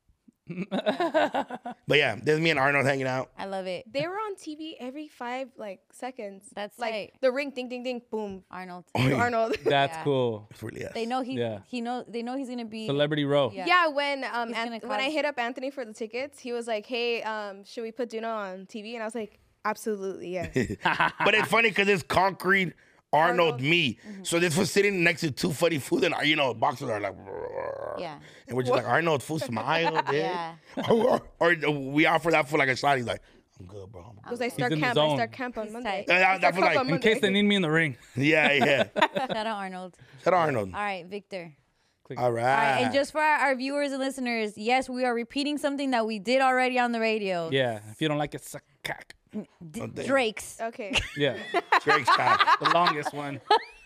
but yeah, there's me and Arnold hanging out. I love it. They were on T V every five like seconds. That's like tight. the ring, ding, ding, ding, boom. Arnold. Arnold. That's Yeah. cool. It's really yes. They know he. Yeah. He know. They know he's gonna be. Celebrity row. Yeah. Yeah, when um He's An- gonna when I cause- hit up Anthony for the tickets, he was like, "Hey, um, should we put Duna on T V?" And I was like, "Absolutely, yes." But it's funny because it's concrete Arnold, Arnold. me. So this was sitting next to two funny food, and you know, boxers are like, Yeah. and we're just like, Arnold, fool, smile, dude. Yeah. or, or, or we offer that for like a shot. He's like, I'm good, bro. I'm good. Because I start in the camp, I zone. start camp on He's Monday. tight. Yeah, I that start was camp like- on In case they Monday. need me in the ring. Yeah, yeah. Shout out Arnold. Shout out Arnold. All right, Victor. All right. All right, and just for our, our viewers and listeners, yes, we are repeating something that we did already on the radio. Yeah. If you don't like it, suck cock. D- Oh, damn. Drake's. Okay. Yeah. Drake's cock. The longest one.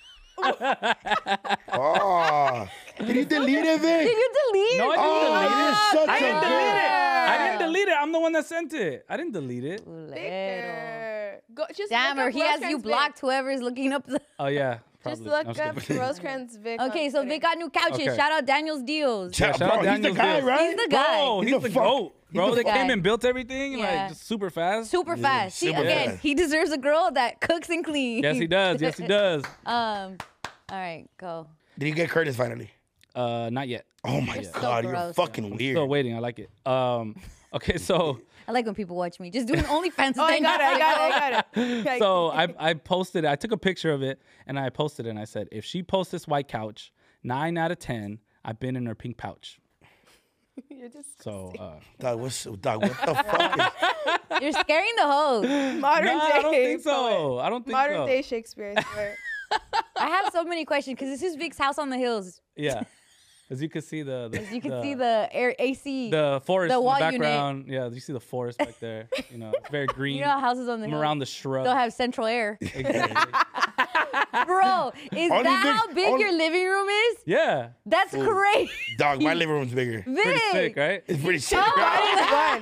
Oh. Did you delete it, Vic? Did you delete No, I it? didn't Oh, delete you're it. such I a didn't delete good- it. I didn't delete it. I'm the one that sent it. I didn't delete it. Culero. Victor. Go, just Damn, look or up he has you Rosecrans blocked. Whoever's looking up the. Oh, yeah. Vic. Just Probably. look I'm just up kidding. Rosecrans Vic. on Okay, so Twitter. Vic got new couches. Okay. Shout out Daniel's Deals. Shout Shout out bro, he's the Daniel's guy, deal. right? He's the guy. Bro, he's, He's the the fuck- goat. Bro, the they fuck- came and built everything Yeah. like just super fast. Super fast. See, super again, fast. he deserves a girl that cooks and cleans. Yes, he does. Yes, he does. Um, all right, go. Did you get Curtis finally? Uh, not yet. Oh my so God, you're gross. fucking I'm weird. still waiting. I like it. Um, okay, so I like when people watch me. Just doing OnlyFans. Oh, I got it. I got it. I got it. Like, so I I posted. I took a picture of it and I posted it and I said, if she posts this white couch, nine out of ten, I've been in her pink pouch. You're just So uh, Dog, what's, dog, what the fuck is... You're scaring the hoes. modern no, day. I don't think so. poet. I don't think Modern so. day Shakespeare. I swear. I have so many questions because this is Vic's house on the hills. Yeah, as you can see the, the As you can see the air A C. the forest the in wall the unit. background. Yeah, you see the forest back there. You know, it's very green. You know how houses on the I'm hills around the shrub. they'll have central air. Exactly. Bro, is Only that Vic- how big only- your living room is? Yeah, That's crazy. Dog, my living room's bigger. Vic. pretty sick, right? It's pretty sick, right?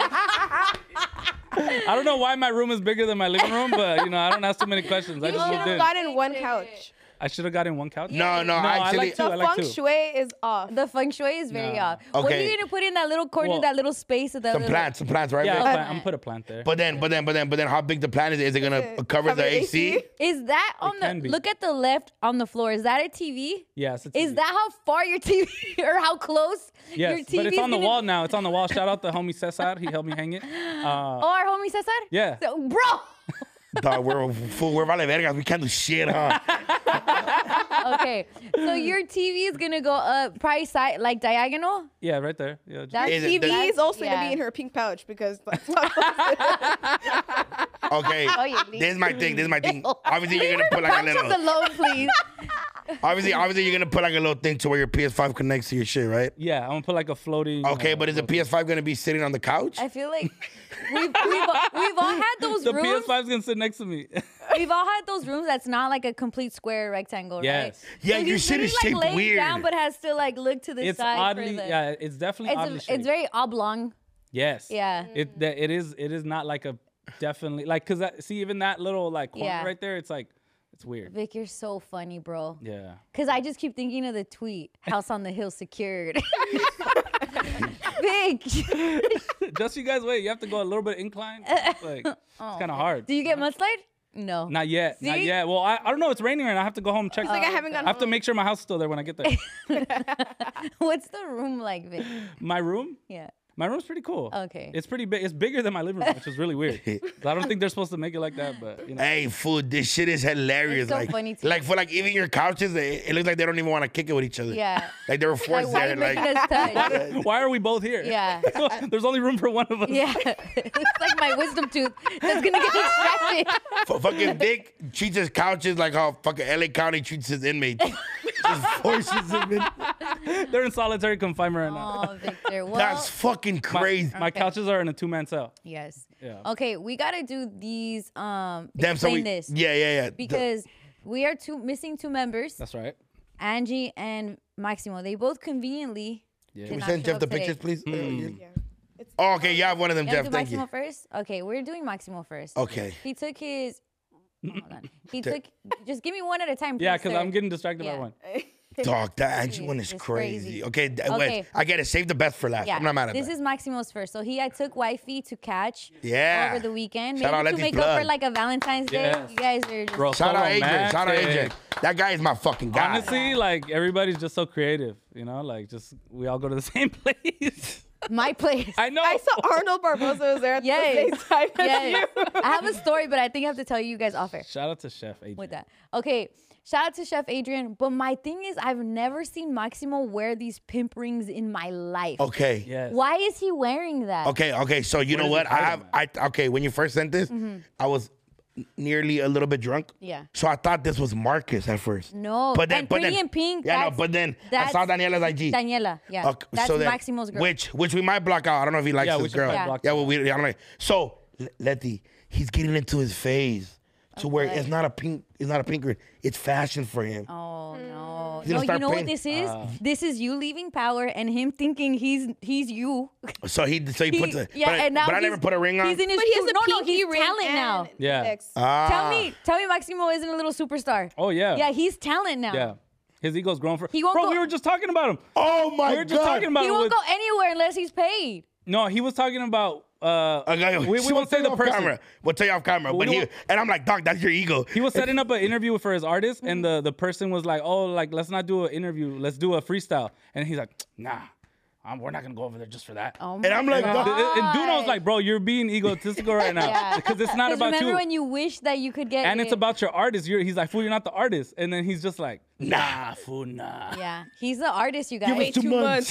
I don't know why my room is bigger than my living room, but you know, I don't ask too many questions. I You just should moved have in. gotten one couch. I should have gotten one couch. No, no, No, I actually... like two. The I like feng two. shui is off. The feng shui is very No. off. What are Okay. you gonna put in that little corner, Well, that little space of that Some little... plants, some plants, right? Yeah, Vic? I'll plant- I'm gonna put a plant there. But then, but then, but then, but then, how big the plant is? Is it gonna it cover cover the the A C? A C? Is that on can the... be. Look at the left on the floor. Is that a T V? Yes, it's Is that how far your T V or how close your Yes, T V but it's is on the gonna wall be? now. It's on the wall. Shout out the homie Cesar. He helped me hang it. Uh, Oh, our homie Cesar? Yeah. So, bro! Dog, we're fool, we're vale vergas. We can't do shit, huh? Okay, so your T V is gonna go up, probably side, like diagonal? yeah, right there. Yeah, just- That's Is it- T V That's- is also yeah. gonna be in her pink pouch because that's what Okay, Oh, yeah, this is my thing. This is my thing. Ew. Obviously, you're Leave gonna her put like a pouches little. alone, please. obviously, obviously, you're gonna put like a little thing to where your P S five connects to your shit, right? Yeah, I'm gonna put like a floating. Okay, uh, but is the P S five gonna be sitting on the couch? I feel like we've, we've, we've all had those the rooms. P S five's gonna sit next to me. We've all had those rooms that's not like a complete square rectangle, Yes. right? Yeah, So your he's shit is literally, shaped like, laying weird. down, but has to like look to the It's side. oddly, for the, yeah, it's definitely It's, oddly a, shaped. it's very oblong. Yes. Yeah. It that it is it is not like a definitely like because see even that little like corner Yeah. right there, it's like it's weird. Vic, you're so funny, bro. Yeah. Cause I just keep thinking of the tweet, "House on the hill secured." Vic, Just so you guys wait, you have to go a little bit incline. It's like it's kind of hard. do you get mudslide? No. Not yet. Not See? yet. Well, I, I don't know. It's raining right now. I have to go home and check. Like I haven't I gone have to home. make sure my house is still there when I get there. What's the room like, Vic? My room? Yeah. My room's pretty cool. Okay. It's pretty big. It's bigger than my living room, which is really weird. I don't think they're supposed to make it like that, but you know. Hey, food, this shit is hilarious. It's so like, funny to like me. for like even your couches, it, it looks like they don't even want to kick it with each other. Yeah. Like they were Like, forced why there. are you making Like, us touch? Why are we both here? Yeah. There's only room for one of us. Yeah. It's like my wisdom tooth that's gonna get extracted. f- fucking Dick treats his couches like how fucking L A County treats his inmates. Just forces them in. They're in solitary confinement right now. Oh, Victor. Well, That's fucking My, crazy. my Okay. couches are in a two-man cell. yes. Yeah. Okay, we gotta do these. Um, Damn, so explain we, this yeah, yeah, yeah. The- because we are two missing two members, That's right. Angie and Maximo. They both conveniently. Yeah. did Can we not send show Jeff the up today. pictures, please? Uh, Hmm. yeah. Oh, okay, you have one of them, You wanna Jeff. do Thank Maximo you. first? Okay, we're doing Maximo first. Okay. He took his. Hold on. He took. Just give me one at a time. Yeah, please, because sir. I'm getting distracted by Yeah. one. Dog, that Angie Jeez, one is it's crazy. crazy. Okay, th- Okay. wait, I get it. Save the best for last. Yeah, I'm not mad at this that. is Maximo's first. So he I took wifey to catch Yeah. over the weekend. Shout Maybe out to Letty's make up blood. for like a Valentine's Day. Yes. You guys are just Bro, Shout so out Adrian. Shout out romantic. Adrian. That guy is my fucking guy. Honestly, like everybody's just so creative, you know. Like just we all go to the same place. my place. I know. I saw Arnold Barbosa was there at Yes. the same time as Yes. you. I have a story, but I think I have to tell you guys off air Shout out to Chef Adrian. with that. Okay. Shout out to Chef Adrian. But my thing is, I've never seen Maximo wear these pimp rings in my life. Okay. Yes. Why is he wearing that? Okay, okay. So you know does what? it I hide have him I okay, when you first sent this, I was n- nearly a little bit drunk. Yeah. So I thought this was Marcus at first. No. But then and but Pretty then, in Pink. Yeah, no, that's- but then I that's saw Daniela's I G. Daniela. Yeah. Okay, That's so then- Maximo's girl. Which which we might block out. I don't know if he likes Yeah, we this should girl. probably Yeah. block Yeah, that. well, we, I don't know. So L- Letty, he's getting into his phase to where Okay. it's not a pink, it's not a pink ring. It's fashion for him. Oh no! He's gonna No, you start know what playing- this is? Uh. This is you leaving power and him thinking he's he's you. So he so he, He- puts a yeah, but, I- and now but I he's- never put a ring on. He's in his But he has true- a no, no, pinky he's ring talent and now. Yeah. index. Ah. Tell me, tell me, Maximo isn't a little superstar. Oh yeah. Yeah, he's talent now. Yeah. His ego's grown for. He won't Bro, go- we were just talking about him. Oh my we were just God. talking about He him. won't with- go anywhere unless he's paid. No, he was talking about. Uh, Okay, we, we so won't say tell the you off person. Camera. We'll tell you off camera. But But we he won't- and I'm like, Doc, that's your ego. He was setting up an interview for his artist, and the, the person was like, "Oh, like let's not do an interview, let's do a freestyle." And he's like, "Nah, um, we're not gonna go over there just for that." Oh And I'm like, And, Doc, and Duno's like, "Bro, you're being egotistical right now Yeah. because it's not 'Cause about remember you, when you wish that you could get and it's it? about your artist." You're, he's like, "Fool, you're not the artist," and then he's just like, "Nah, fool, nah." Yeah, he's the artist, you guys. Give us two two months.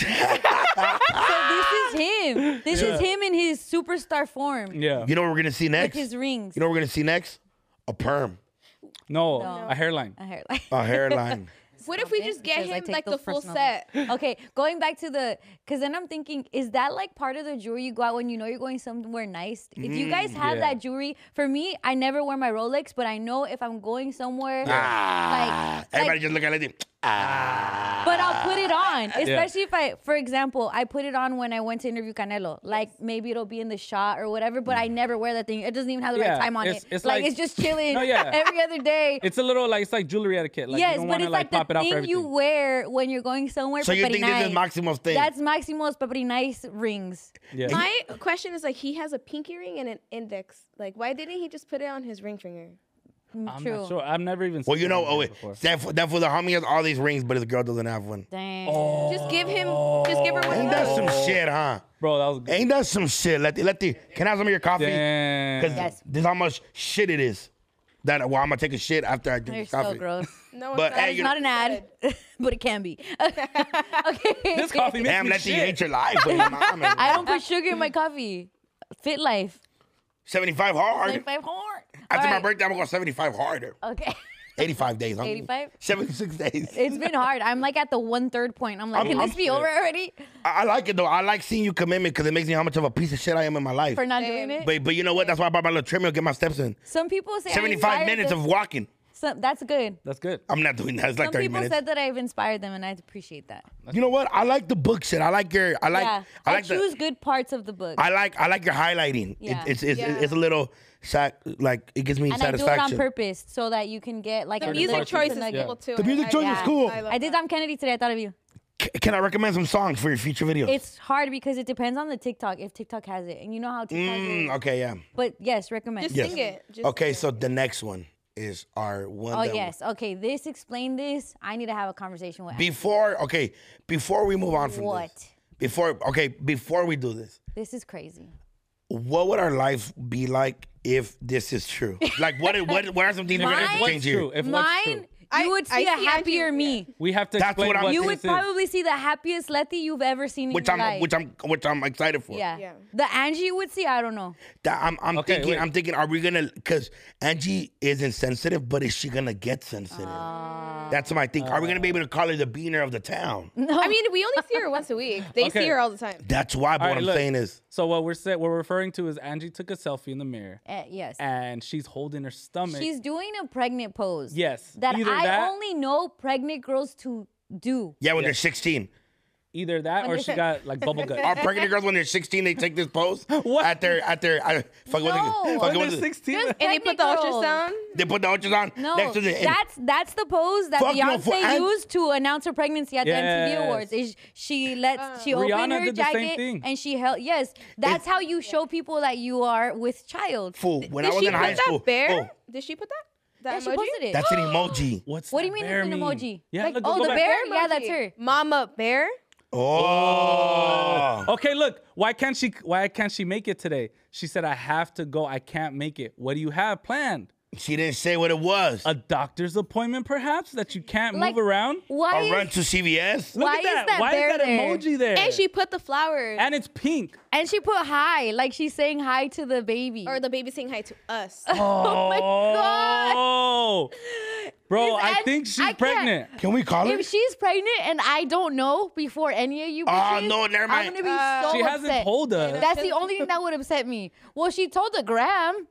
So this is him. This is him in his superstar form Yeah. You know what we're gonna see with next? his rings. You know what we're gonna see next? A perm, No, No. a hairline. A hairline. a hairline. What if we just get Because I him take like the those full personally. set? Okay, going back to the, because then I'm thinking, is that like part of the jewelry you go out when you know you're going somewhere nice? If you guys have Yeah. that jewelry, for me, I never wear my Rolex, but I know if I'm going somewhere, Ah, like, everybody like, just look at it. Ah, but I'll put it on, especially if I, for example, I put it on when I went to interview Canelo. Like maybe it'll be in the shot or whatever, but I never wear that thing. It doesn't even have the Yeah, right time on it's- it. it's like, like- it's just chilling No, yeah. every other day. It's a little like it's like jewelry etiquette. Like, you yes, don't but wanna, it's like, like, pop the it out for thing you everything. wear when you're going somewhere. So for you pretty think this is nice. Maximo's thing? That's Maximo's pretty nice rings. Yeah. My question is like he has a pinky ring and an index. Like why didn't he just put it on his ring finger? I'm True. not sure. I've never even. Well, seen you know, one oh of wait, these before. that for, that for the homie has all these rings, but his girl doesn't have one. Dang. Just give him. Just give her one Ain't of that those. some shit, huh? Bro, that was good. Ain't that some shit? Let the, let the, can I have some of your coffee? Damn. Because Yes. this is how much shit it is. That well, I'm gonna take a shit after I drink You're this coffee. so gross. No, But, it's not. hey, It's you not an ad, but it can be. okay. This coffee makes Damn, me let the shit. hate your life. With your mom and- I don't put sugar in my coffee. Fit life. seventy-five hard. seventy-five hard. After All my right. birthday, I'm gonna go seventy-five harder. Okay. eighty-five days. I'm- eighty-five? seventy-six days. It's been hard. I'm like at the one third point. I'm like, I'm- can I'm this be straight. over already? I, I like it though. I like seeing you commitment because it makes me know how much of a piece of shit I am in my life. For not doing it? But but you know what? That's why I bought my little treadmill to get my steps in. Some people say I seventy-five inspired minutes them. of walking. Some, that's good. That's good. I'm not doing that. It's like Some thirty people minutes. said that I've inspired them, and I appreciate that. You know what? I like the book shit. I like your. I like. yeah, I I, like the. choose good parts of the book. I like. I like your highlighting. Yeah. It, it's it's Yeah. it's a little sac like it gives me and I do it satisfaction. on purpose so that you can get like The a music little choice piece is of cool nugget. too. The music I- choice I- is cool. I, love I did that. Dom Kennedy today. I thought of you. C- Can I recommend some songs for your future videos? It's hard because it depends on the TikTok, if TikTok has it. And you know how TikTok Mm, is. okay, yeah. But yes, recommend. Just Yes. sing it. Just Okay, sing so the next one is our one. Oh, that- yes. Okay, this, explain this. I need to have a conversation with Before, okay, before we move on from What? this. Before, okay, before we do this, This is crazy. what would our life be like if this is true? Like, what? What? What are some things we're gonna have to Mine- change True. here? If what's Mine, true. you I- would I see a see happier Angie- me. We have to That's explain what I'm- what You this would is. probably see the happiest Letty you've ever seen in Which your I'm, life. which I'm, which I'm excited for. yeah. Yeah. The Angie you would see, I don't know. That I'm, I'm Okay, thinking, wait. I'm thinking, are we gonna? Because Angie isn't sensitive, but is she gonna get sensitive? Ah. That's my thing. Are we gonna be able to call her the beaner of the town? I mean, we only see her once a week. They Okay. see her all the time. That's why. But All what right, I'm look. saying is, So what we're saying, what we're referring to is Angie took a selfie in the mirror, Uh, yes. and she's holding her stomach. She's doing a pregnant pose. Yes. That Either I that- only know pregnant girls to do. yeah, when Yeah. they're sixteen. Either that or she got like bubble gut. Are pregnant girls when they're sixteen they take this pose? What? At their at their I, fuck, what No. they, When fuck, they're what is it? sixteen. Just And they put the pregnant girls. ultrasound. They put the ultrasound No, next to the. and- that's that's the pose that Fuck no, Beyonce for An- used to announce her pregnancy at the M T V Yes. Awards. Is she lets she opened Rihanna her did the same jacket thing. and she held. Yes, that's how you show people that you are with child. fool. When I Did was she in put high that school, bear? oh, Did she put that? Yeah, That she emoji? posted it. that's an emoji. What's What do that you mean bear it's an mean? emoji? Yeah, Like, look, oh, go the back. bear? Yeah, that's Emoji. her. Mama bear. Oh, Okay, look. Why can't she? Why can't she make it today? She said, "I have to go. I can't make it." What do you have planned? she didn't say what it was. A doctor's appointment, perhaps, that you can't Like, move around. Why? A is, run to C V S. Look why at is that. that Why bear is that there? emoji there? And she put the flowers. and it's pink. and she put hi, like she's saying hi to the baby. or the baby saying hi to us. Oh my God. Oh, bro, Is I An- think she's I can't- pregnant. Can we call her? If she's pregnant and I don't know before any of you Oh, bitches, no, never mind. I'm gonna be Uh, so She hasn't upset. told us. That's the only thing that would upset me. Well, she told the gram.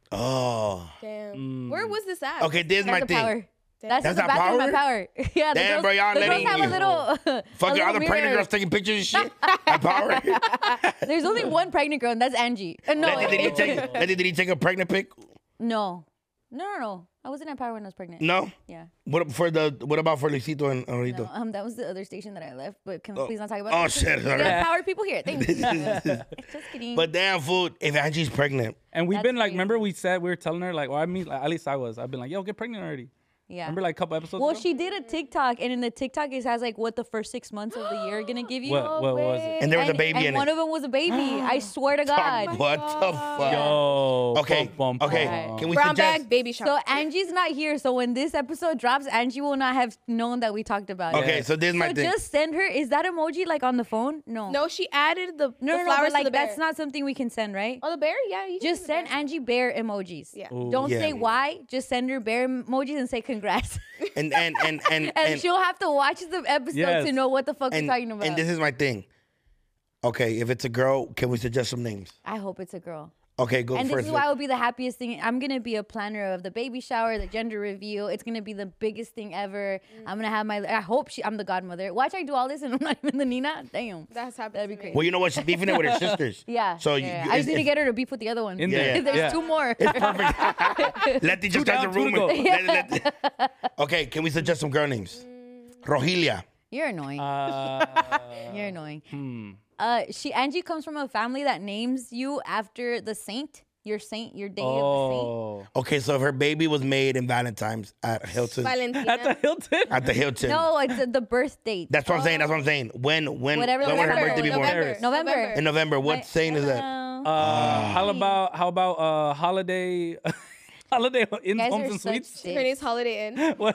Oh, Damn. Where was this at? okay. This is That's my the thing. power. That's, That's the not bathroom power? at power. Yeah, the Damn, girls, bro, y'all the letting girls have you- a little. Fucking a all the little pregnant mirror. girls taking pictures and shit. At power. There's only one pregnant girl, and that's Angie. Uh, no, Letty, did he take? Letty, did he take a pregnant pic? no, no, no, no. I wasn't at power when I was pregnant. No. Yeah. What for the? What about for Luisito and Angelito? No, um, that was the other station that I left. But can we Oh. please not talk about Oh, that? shit, We sorry. have power people here. Thanks. Just kidding. But damn, food. If Angie's pregnant, And we've That's been like, crazy. remember we said we were telling her like, well, I mean, like, at least I was. I've been like, yo, get pregnant already. yeah. Remember like a couple episodes Well, ago? she did a TikTok, and in the TikTok it has like what the first six months of the year are gonna give you. What, what was it? and there was a And- baby and in one it. of them was a baby. I swear to God. What the fuck? Yo. Okay. bum, bum, Okay. bum. Can we Brown suggest? bag baby shower. So Angie's not here. So when this episode drops, Angie will not have known that we talked about it. Okay, so this is my So thing. just send her. Is that emoji like on the phone? No. no, she added the, No, the no, no. flowers But like to the bear. that's not something we can send, right? Oh, the bear? Yeah. You can Just do the send bear. Angie bear emojis. Yeah. Don't Yeah. say why. Just send her bear emojis and say congrats. And and and and and, and, she'll have to watch the episode Yes. to know what the fuck and, we're talking about. and this is my thing. Okay, if it's a girl, can we suggest some names? I hope it's a girl. Okay, go And this first. is why it would be the happiest thing. I'm gonna be a planner of the baby shower, the gender reveal. It's gonna be the biggest thing ever. I'm gonna have my. I hope she. I'm the godmother. Watch I do all this and I'm not even the Nina. Damn. That's happened That'd to be me. crazy. Well, you know what? She's beefing it with her sisters. Yeah. So yeah, you- yeah. you- I it's- just need to it's- get her to beef with the other one. In there. There's Yeah. two more. It's perfect. Letty just Two has a down, two room. to go. Let- let- okay, can we suggest some girl names? Rogelia. You're annoying. Uh, You're annoying. hmm. Uh, she Angie comes from a family that names you after the saint. Your saint. Your day of the Oh. Okay, so if her baby was made in Valentine's at Hilton, Valentina. At the Hilton? at the Hilton. saint. No, it's uh, the birth date. That's what I'm saying. That's what I'm saying. When when Whatever when the would her November, birthday be born? November. November. In November. What Right. saint is that? Hello. Uh, how about how about uh holiday holiday in You guys homes are and such suites? Her dicks. name's Holiday Inn. What,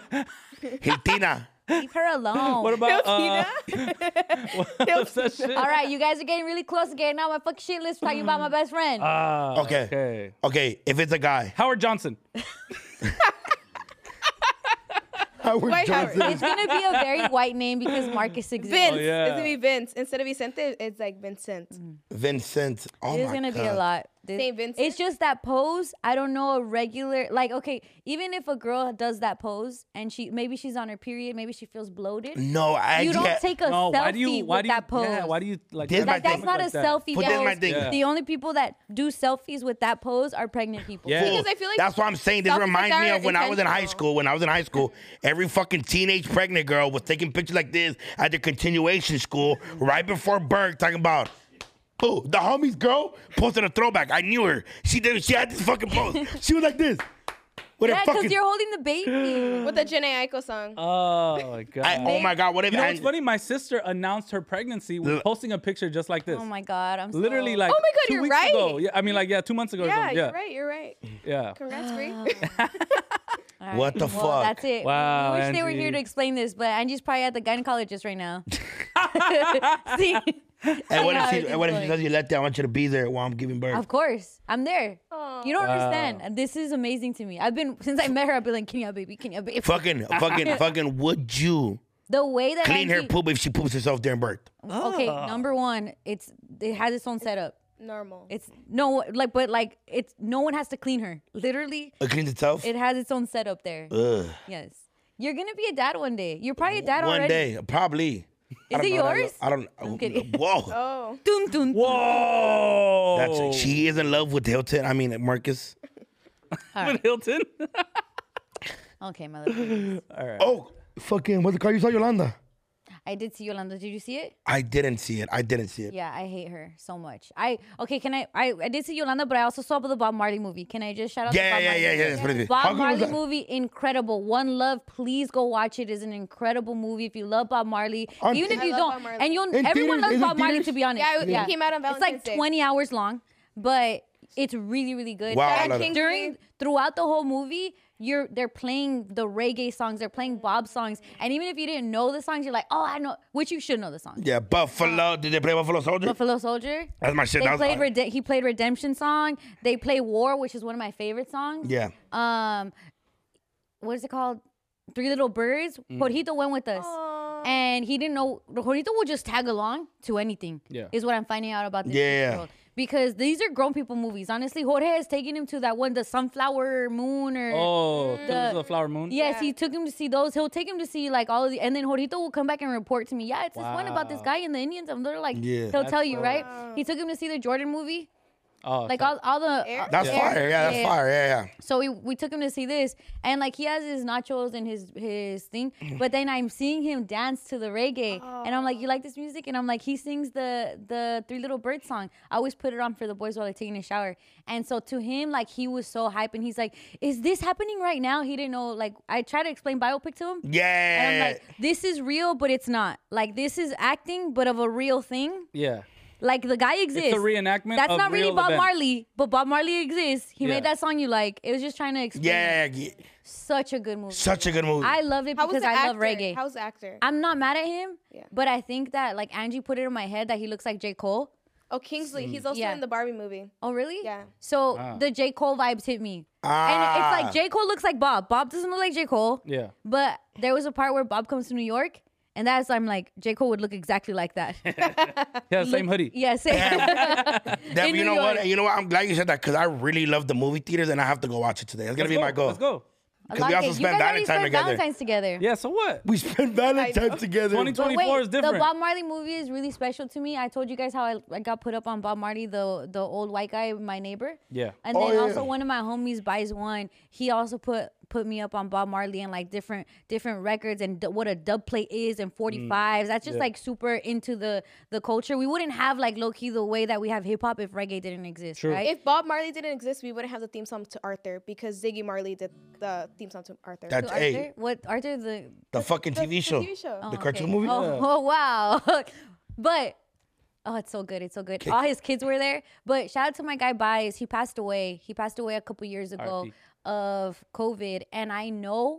Hiltina. Leave her alone. what about uh, what's that shit? All right, you guys are getting really close to getting out my fucking shit list talking about my best friend. Ah, Okay. Okay. Okay, if it's a guy. Howard Johnson. Howard Dwight Howard. Johnson. It's gonna be a very white name because Marcus exists. Vince. Oh, yeah. It's gonna be Vince instead of Vicente. It's like Vincent. Vincent. Oh There's my gonna God. be a lot. This- Saint Vincent? It's just that pose. I don't know a regular like. Okay, even if a girl does that pose and she maybe she's on her period, maybe she feels bloated. No, I You don't yeah. take a No, selfie why do you? Why with do you? that pose. Yeah, why do you like? This have my Like a that's thing. not like a that? selfie But this pose. my thing. Yeah. The only people that do selfies with that pose are pregnant people. Yeah. Fool. Because I feel like That's what I'm saying. This selfies like reminds that me are of when I was in high intentional. school. When I was in high school, every fucking teenage pregnant girl was taking pictures like this at their continuation school right before birth, talking about, oh, the homies girl posted a throwback. I knew her. She did. She had this fucking pose. She was like this. With Yeah, her because fucking. you're holding the baby. with the Janae Aiko song. Oh my god. I, oh my God! What if? You know I- what's funny? My sister announced her pregnancy with L- posting a picture just like this. Oh my God, I'm so- Literally like Oh my God, two you're weeks right. ago. Yeah, I mean like yeah, two months ago. or yeah, something. you're yeah, right. You're right. yeah. Congrats, Bree. All right. What the well, fuck? That's it. Wow, I wish they were Angie. here to explain this, but Angie's probably at the gynecologist right now. See? And what Yeah, if she? it's And what if she going. says you let that? I want you to be there while I'm giving birth. Of course, I'm there. You don't Wow. understand. This is amazing to me. I've been since I met her. I've been like, Kenya baby, Kenya baby. Fucking, fucking, fucking. Would you The way that clean her Angie, poop if she poops herself during birth? Okay, number one, it's it has its own setup. Normal. It's no like, but like it's no one has to clean her. Literally, It cleans itself. it has its own setup there. Ugh. Yes, you're gonna be a dad one day. You're probably a dad One already. day, probably. I Is don't it know that- yours? I don't. I'm kidding. Whoa. Oh. Dun, dun, dun. Whoa. That's she is in love with Hilton. I mean Marcus. with Hilton. Okay, my little. Oh, fucking what's the car you saw, Yolanda? I did see Yolanda. Did you see it? I didn't see it. I didn't see it. Yeah, I hate her so much. I okay. Can I? I, I did see Yolanda, but I also saw the Bob Marley movie. Can I just shout out? Yeah, the Bob yeah, Marley yeah, movie? yeah, that's what it is. How Bob good was Marley that? movie, incredible. One Love, please go watch it. It's an incredible movie. If you love Bob Marley, On- even if I you love don't, Bob Marley. and you'll In everyone theaters? loves Is it Bob Marley theaters? to be honest. Yeah, it- it came out on It's like Valentine's Day. twenty hours long, but it's really, really good. Wow, I And love it. during throughout the whole movie, you're they're playing the reggae songs, they're playing Bob songs, and even if you didn't know the songs, you're like, oh, I know, which you should know the song. Yeah, Buffalo. Did they play Buffalo Soldier? Buffalo Soldier. That's my shit. They That was played fire. Rede- he played Redemption song. They play War, which is one of my favorite songs. Yeah. Um, what is it called? Three Little Birds. Mm. Jorgito went with us, and he didn't know. Jorgito will just tag along to anything. Yeah. is what I'm finding out about this Yeah. world. Because these are grown people movies. Honestly, Jorge has taken him to that one, the Sunflower Moon, or Oh, The- Killers of the Flower Moon. yes, he took him to see those. He'll take him to see like all of the, and then Jorgito will come back and report to me. Yeah, it's this one about this Wow. guy and the Indians. I'm literally like, Yeah. he'll That's tell you, dope. right? He took him to see the Jordan movie. Oh, Like okay. all, all the Air? uh, That's Air. fire. Yeah, that's fire. Yeah, yeah. So we, we took him to see this, and like he has his nachos and his his thing, but then I'm seeing him dance to the reggae, and I'm like, you like this music? And I'm like, he sings the the Three Little Birds song. I always put it on for the boys while they're taking a shower, and so to him, like he was so hype, and he's like, is this happening right now? He didn't know. Like I tried to explain biopic to him, Yeah. and I'm like, this is real, but it's not. Like this is acting, but of a real thing. yeah. Like the guy exists. reenactment That's of not really real Bob events. Marley, but Bob Marley exists. He Yeah. made that song you like. It was just trying to explain. yeah, it. yeah. Such a good movie. Such a good movie. I loved it How was because the I actor? love reggae. How's the actor? I'm not mad at him, Yeah. but I think that like Angie put it in my head that he looks like J. Cole. Oh, Kingsley. He's also Yeah. in the Barbie movie. Oh, really? Yeah. So Wow. the J. Cole vibes hit me. Ah. And it's like J. Cole looks like Bob. Bob doesn't look like J. Cole. Yeah. But there was a part where Bob comes to New York, and that's I'm like, J. Cole would look exactly like that. Yeah, same hoodie. Yeah, same. That- In you New know what? York. You know what? I'm glad you said that because I really love the movie theaters and I have to go watch it today. It's gonna Let's be go. my goal. Let's go. A Because lot we of also things. You spent guys already Valentine spent together. Valentine's together. Yeah, so what? We spent Valentine's together. twenty But twenty-four wait, is different. The Bob Marley movie is really special to me. I told you guys how I, I got put up on Bob Marley, the the old white guy, my neighbor. Yeah. And Oh, then yeah. also one of my homies buys one. He also put put me up on Bob Marley and like different different records and d- what a dub plate is and forty-fives. That's just Yeah. like super into the the culture. We wouldn't have like low key the way that we have hip hop if reggae didn't exist, True. right? If Bob Marley didn't exist, we wouldn't have the theme song to Arthur because Ziggy Marley did the theme song to Arthur. That's To hey, Arthur, what Arthur the the fucking T V the show. T V show. Oh, The cartoon okay. movie? Oh, Yeah. oh, wow. But oh, it's so good. It's so good. All his kids were there. But shout out to my guy Bias. He passed away. He passed away a couple years ago R I P. of COVID. And I know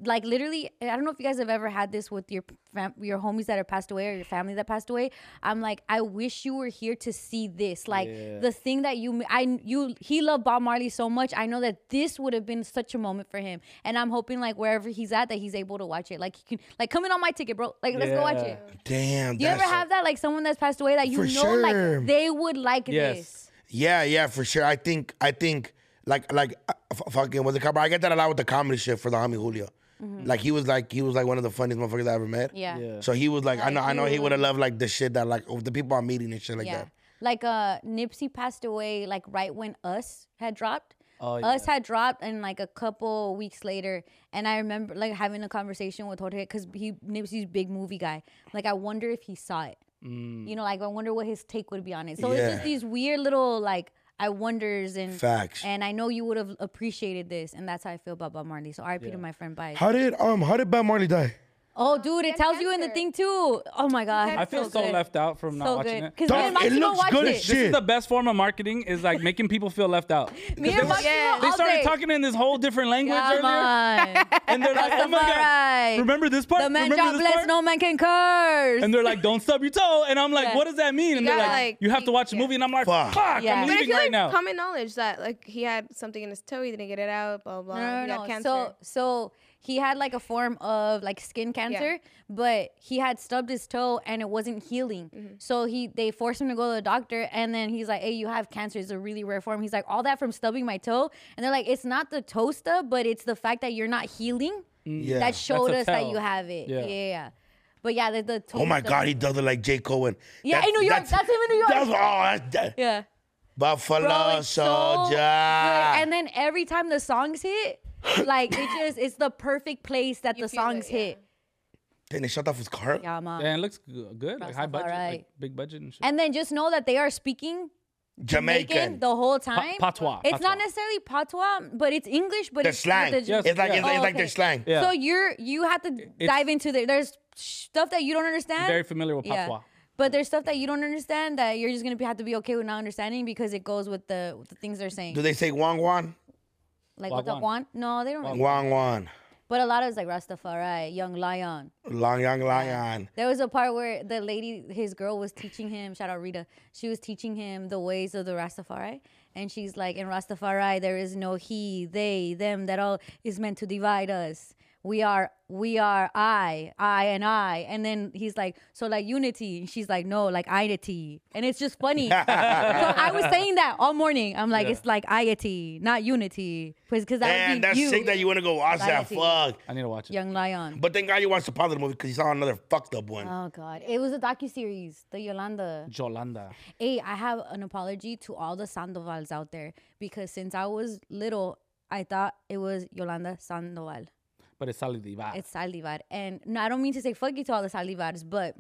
like literally, I don't know if you guys have ever had this with your fam- your homies that have passed away or your family that passed away. I'm like, I wish you were here to see this. Like Yeah. the thing that you, I, you, he loved Bob Marley so much. I know that this would have been such a moment for him. And I'm hoping like wherever he's at, that he's able to watch it. Like he can, like come in on my ticket, bro. Like let's go watch Yeah. it. Damn. Do you ever that's- have that? Like someone that's passed away that you For know, sure. like they would like Yes. this. Yeah, yeah, for sure. I think, I think, like, like, uh, f- fucking, what's it called? I get that a lot with the comedy shit for the homie Julio. Like he was like, he was like one of the funniest motherfuckers I ever met. Yeah. Yeah. So he was like, I Like, know, I know he he would have would- loved like the shit that like the people I'm meeting and shit like Yeah. that. Like uh Nipsey passed away like right when Us had dropped. Oh, Us yeah. had dropped and like a couple weeks later, and I remember like having a conversation with Jorge because he Nipsey's big movie guy. Like I wonder if he saw it. Mm. You know, like I wonder what his take would be on it. So Yeah. it's just these weird little like I wonders and Facts. And I know you would have appreciated this, and that's how I feel about Bob Marley. So R I P to my friend Bye. How did um how did Bob Marley die? Oh, dude, it tells you in the cancer. thing too. Oh my god, I feel so, good. left out from not So watching good. it. Because Dog, me and it Maximo looks watched good it. as This shit. is the best form of marketing, is like making people feel left out. Me and Maximo Yeah. They all started day. talking in this whole different language Come earlier. on. And they're like, oh my God, Rastafari. remember this part? The man remember job this blessed, part? no man can curse. And they're like, don't stub your toe. And I'm like, Yeah. what does that mean? And You they're gotta, like, like, you have to keep- watch the yeah. movie. And I'm like, Fuck. fuck, Yeah. I'm But But I leaving feel right like now. common knowledge that like he had something in his toe, he didn't get it out, blah blah. blah. No, he no, got no. cancer. So, so he had like a form of like skin cancer, but he had stubbed his toe and it wasn't healing. Mm-hmm. So he, they forced him to go to the doctor, and then he's like, "Hey, you have cancer. It's a really rare form." He's like, "All that from stubbing my toe," and they're like, "It's not the toe stub, but it's the fact that you're not healing Yeah. that showed That's a us that tell. you have it." Yeah. Yeah, yeah. yeah. But yeah, the, the toe Oh my stub- God, he does it like Jay Cohen. Yeah, That- in New York. That's him in New York. That's, oh, that's that. Yeah. Buffalo Bro, it's so Soldier. good. And then every time the songs hit, like it just it's the perfect place that You the feel it, songs yeah. hit. Then they shut off his car. Yeah, man. Yeah, it looks g- good. Like high budget, Rastafari. like big budget and shit. And then just know that they are speaking Jamaican. Jamaican the whole time. patois, It's patois. not necessarily patois, but it's English. But The it's slang. with the- Yes. It's like Yeah. it's, it's Oh, like their okay. slang. Yeah. So you're you have to dive into the there's stuff that you don't understand. Very familiar with Yeah. patois. But there's stuff that you don't understand that you're just gonna be, have to be okay with not understanding because it goes with the with the things they're saying. Do they say Wang Wan? Like what's up, Wagwan. Juan? No, they don't. Really. Wang Wan. But a lot of it's like Rastafari, Young Lion. Long Young Lion. There was a part where the lady, his girl, was teaching him. Shout out Rita. She was teaching him the ways of the Rastafari, and she's like, "In Rastafari, there is no he, they, them. That all is meant to divide us. We are, we are I, I, and I." And then he's like, "So like unity?" And she's like, "No, like identity." And it's just funny. So I was saying that all morning. I'm like, Yeah. it's like identity, not unity, because that Man, would be that's you, sick that you want to go watch that. Society. Fuck. I need to watch it. Young Lion. But thank God you watched the positive movie because you saw another fucked up one. Oh God, it was a docuseries, the Yolanda. Jolanda. Hey, I have an apology to all the Sandovals out there because since I was little, I thought it was Yolanda Sandoval. But it's Salidivar. It's Saldivar. And no, I don't mean to say fuck you to all the Saldivars, but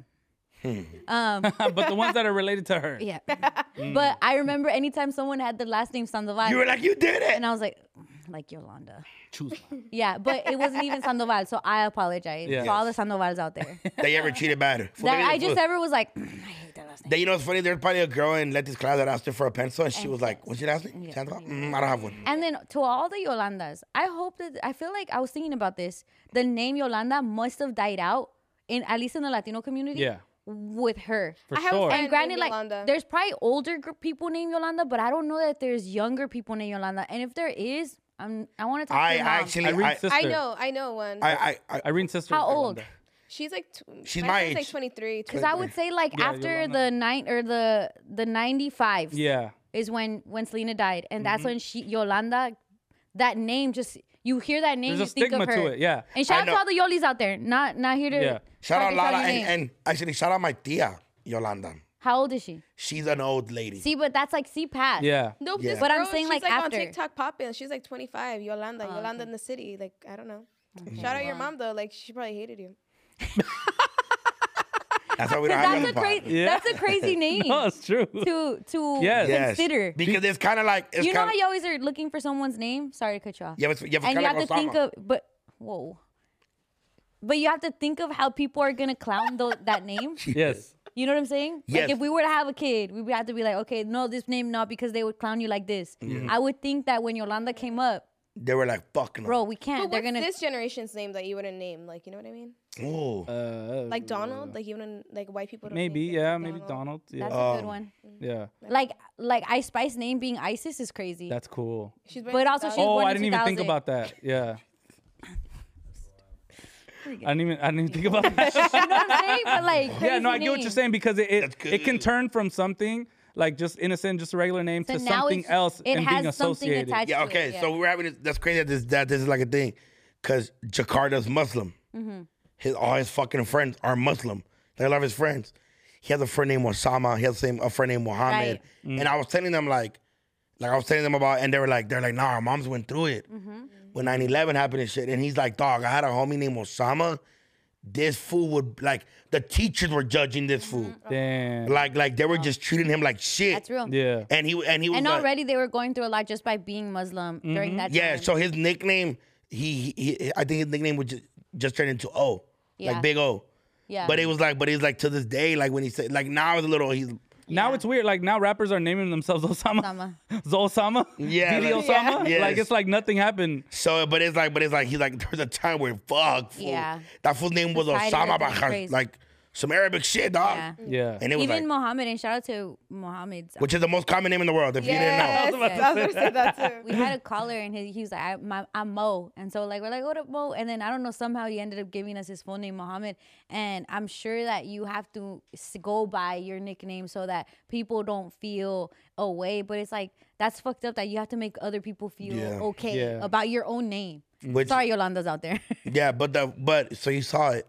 um, But the ones that are related to her. yeah. But I remember anytime someone had the last name Sandoval, You were like, you did it. and I was like, like Yolanda. Choose one. Yeah, but it wasn't even Sandoval, so I apologize Yeah. to all the Sandovals out there. That you ever treated bad. that I just ever was like, "Mm, I hate that last name. Then you know what's funny? There's probably a girl in Letty's class that asked her for a pencil, and she was like, "What's your last name?" Yeah. Sandoval? Mm, I don't have one. And then to all the Yolandas, I hope that I feel like I was thinking about this. The name Yolanda must have died out in at least in the Latino community. Yeah. With her. For I have a sure. friend And granted, named like Yolanda. there's probably older gr- people named Yolanda, but I don't know that there's younger people named Yolanda. And if there is, I'm I want to talk I to your mom. actually, Irene's I, sister. I know, I know one. I, I, I, Irene's sister. How is old? Yolanda. She's like, tw- She's my my friend's like age. twenty-three. Because I would say like Yeah, after Yolanda. the nine or the the ninety-fives Yeah. is when when Selena died, and Mm-hmm. that's when she Yolanda, that name just you hear that name, There's a you think stigma of her. to it, yeah. And shout I out to know. all the Yolis out there. Not not here to Yeah. shout out fucking shout Lala, your and, name. and actually shout out my tia Yolanda. How old is she? She's an old lady. See, but that's like C pass. Yeah. Nope, Yeah. this But I'm girl, saying, she's like, like after. on TikTok popping. She's like twenty-five. Yolanda, Oh, Yolanda okay. in the city. Like I don't know. Shout out your mom though. Like she probably hated you. That's why we don't have That's you a on the crazy. pod. Yeah. That's a crazy name No, it's true. to to Yes. Yes. consider. Because it's kind of like it's You know kind how you always are looking for someone's name? Sorry to cut you off. Yeah, but it's- yeah, but and you kinda have to like think Osama. of, but whoa. But you have to think of how people are gonna clown tho- that name. Yes. You know what I'm saying? Yes. Like if we were to have a kid, we would have to be like, okay, no, this name not because they would clown you like this. I would think that when Yolanda came up, they were like fucking. Bro, we can't. But They're what's gonna. this generation's name that you wouldn't name? Like, you know what I mean? Oh, Uh, Like Donald? Like, even like white people don't maybe, name yeah, things like maybe Donald. Yeah, That's a good one. yeah, Like, like Ice Spice name being ISIS is crazy. that's cool. She's born But in also two she was Oh, born I in didn't even think two thousand. about that. Yeah. I didn't even I didn't even think about that. You know what I'm saying? But like, Yeah, no, I crazy get what you're name. saying because it it, That's it can good. turn from something like just innocent, just a regular name So to now something it's- else it and has being something associated. attached yeah. to Okay, it, so yeah. we're having this, that's crazy that this that this is like a thing, because Jakarta's Muslim. Mm-hmm. His all his fucking friends are Muslim. Like, I love his friends. He has a friend named Osama. He has the same a friend named Mohammed. Right. And I was telling them like, like I was telling them about, and they were like, they're like, nah, our moms went through it Mm-hmm. when nine eleven happened and shit. And he's like, dog, I had a homie named Osama. This fool would like the teachers were judging this fool. Damn. Like like they were just treating him like shit. That's real. Yeah. And he and he was And like, already they were going through a lot just by being Muslim during that time. yeah. So his nickname, he, he, he I think his nickname would just, just turn into O, Yeah. like Big O. Yeah. But it was like, but he's like to this day, like when he said, like now it's a little, he's Now it's weird. Like now rappers are naming themselves Osama. Osama. Osama. Yeah, Didi like- Osama. Yes. Like it's like nothing happened. so. But it's like, but it's like he's like there's a time where fuck, fool. Yeah. that fool's name was Society Osama, was Bahar, crazy. like some Arabic shit, dog. Yeah. Yeah. And it was Even like, Mohammed, and shout out to Mohammed's. which is the most common name in the world. If you didn't know. Yes, I was about to say that too. We had a caller and he, he was like, I, my, I'm Mo. And so like, we're like, what up, Mo? And then I don't know, somehow he ended up giving us his full name, Mohammed. And I'm sure that you have to s- go by your nickname so that people don't feel away. But it's like, that's fucked up that you have to make other people feel Yeah. okay Yeah. about your own name. Which- Sorry, Yolanda's out there. Yeah, but the but so you saw it.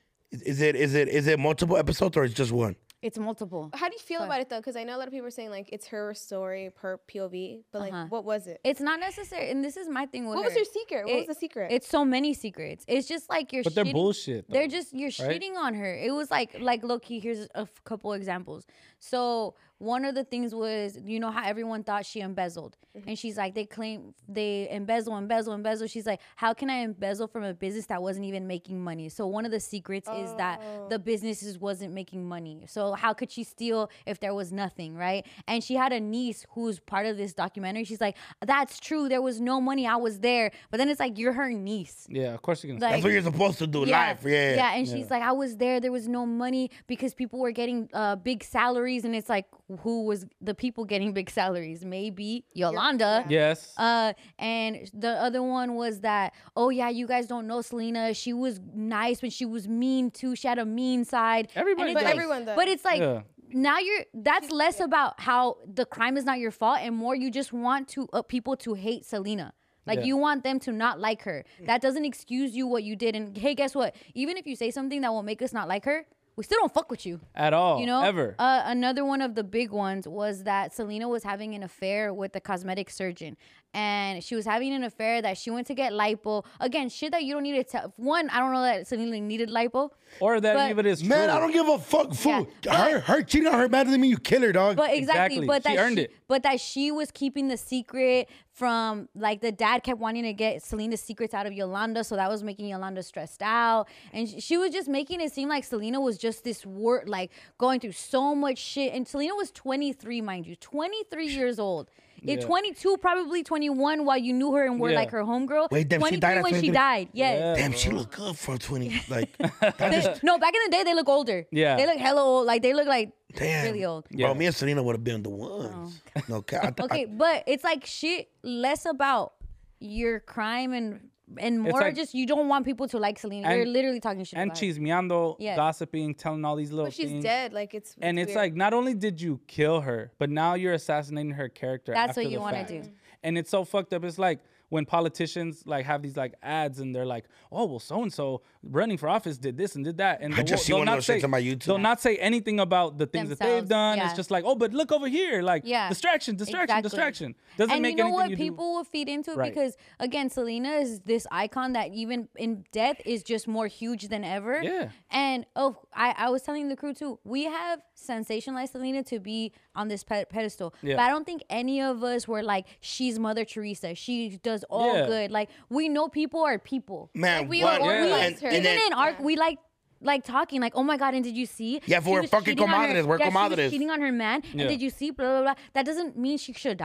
Is it is it is it multiple episodes or it's just one? It's multiple. How do you feel about it though? Because I know a lot of people are saying like it's her story per P O V, but like Uh-huh. what was it? It's not necessary. And this is my thing with What was her. your secret? What was It- the secret? It's so many secrets. It's just like you're But they're shitting- bullshit, They're though, just, you're right? shitting on her. It was like, like, low key, here's a f- couple examples. So one of the things was, you know how everyone thought she embezzled. And she's like, they claim they embezzle, embezzle, embezzle. She's like, how can I embezzle from a business that wasn't even making money? So one of the secrets is that the businesses wasn't making money. So how could she steal if there was nothing, right? And she had a niece who's part of this documentary. She's like, that's true. There was no money. I was there. But then it's like, you're her niece. Yeah, of course you can. Like- That's what you're supposed to do, live. Yeah. Yeah, and she's like, I was there. There was no money because people were getting uh, big salaries. And it's like, who was the people getting big salaries? Maybe Yolanda. Yes. Uh, and the other one was that, oh yeah, you guys don't know Selena. She was nice, but she was mean too. She had a mean side. Everybody And it's But like- everyone does. But it's like, Yeah. now you're, that's less about how the crime is not your fault and more you just want to uh, people to hate Selena. Like Yeah. you want them to not like her. That doesn't excuse you what you did. And hey, guess what? Even if you say something that will make us not like her, we still don't fuck with you. At all. You know, Ever. Uh, another one of the big ones was that Selena was having an affair with a cosmetic surgeon, and she was having an affair that she went to get lipo. Again, shit that you don't need to tell. One, I don't know that Selena needed lipo, or that but- even is true. Man, I don't give a fuck. Fool. Yeah, her her cheating on her man doesn't mean you kill her, dog. but exactly, Exactly. but She that earned she, it. but that she was keeping the secret from, like, the dad kept wanting to get Selena's secrets out of Yolanda, so that was making Yolanda stressed out, and she, she was just making it seem like Selena was just this word, like going through so much shit. And Selena was twenty-three, mind you, twenty-three years old. At Yeah. twenty-two, probably twenty-one, while you knew her and were Yeah. like her homegirl. Wait, damn, she twenty-three died at when she twenty-three? died. Yes. Yeah. Damn, she look good for twenty. Like, that just, No, back in the day, they look older. Yeah. They look hella old. Like, they look like damn. really old. Yeah. Bro, me and Selena would have been the ones. No, ca- I, Okay, but it's like shit less about your crime and and more like- just you don't want people to like Selena. You're And- literally talking shit and about her. chismeando, Yes. gossiping, telling all these little But she's things. dead. Like it's. And it's weird. like, not only did you kill her, but now you're assassinating her character. That's after what you the wanna fact. do. And it's so fucked up. It's like when politicians like have these like ads and they're like, oh, well, so and so running for office did this and did that. And I they'll- just see they'll one of not those say, shits on my YouTube. They'll not say anything about the things that they've Themselves, done. yeah. It's just like, oh, but look over here. Like, Yeah. distraction, distraction, Exactly. distraction. Doesn't and make you know anything what? you do. People will feed into it Right. because, again, Selena is this icon that even in death is just more huge than ever. Yeah. And, oh, I, I was telling the crew, too, we have sensationalized Selena to be on this pe- pedestal. Yeah. But I don't think any of us were like, she's Mother Teresa. She does all Yeah. good. Like, we know people are people. man, Like, we one, normalized and, her. and Even then, in art, we like like talking like, oh my god, and did you see? Yeah, if She we're was fucking cheating on her- comadres, we're yeah, she was comadres. cheating on her man, Yeah. and did you see? Blah blah blah. That doesn't mean she should die.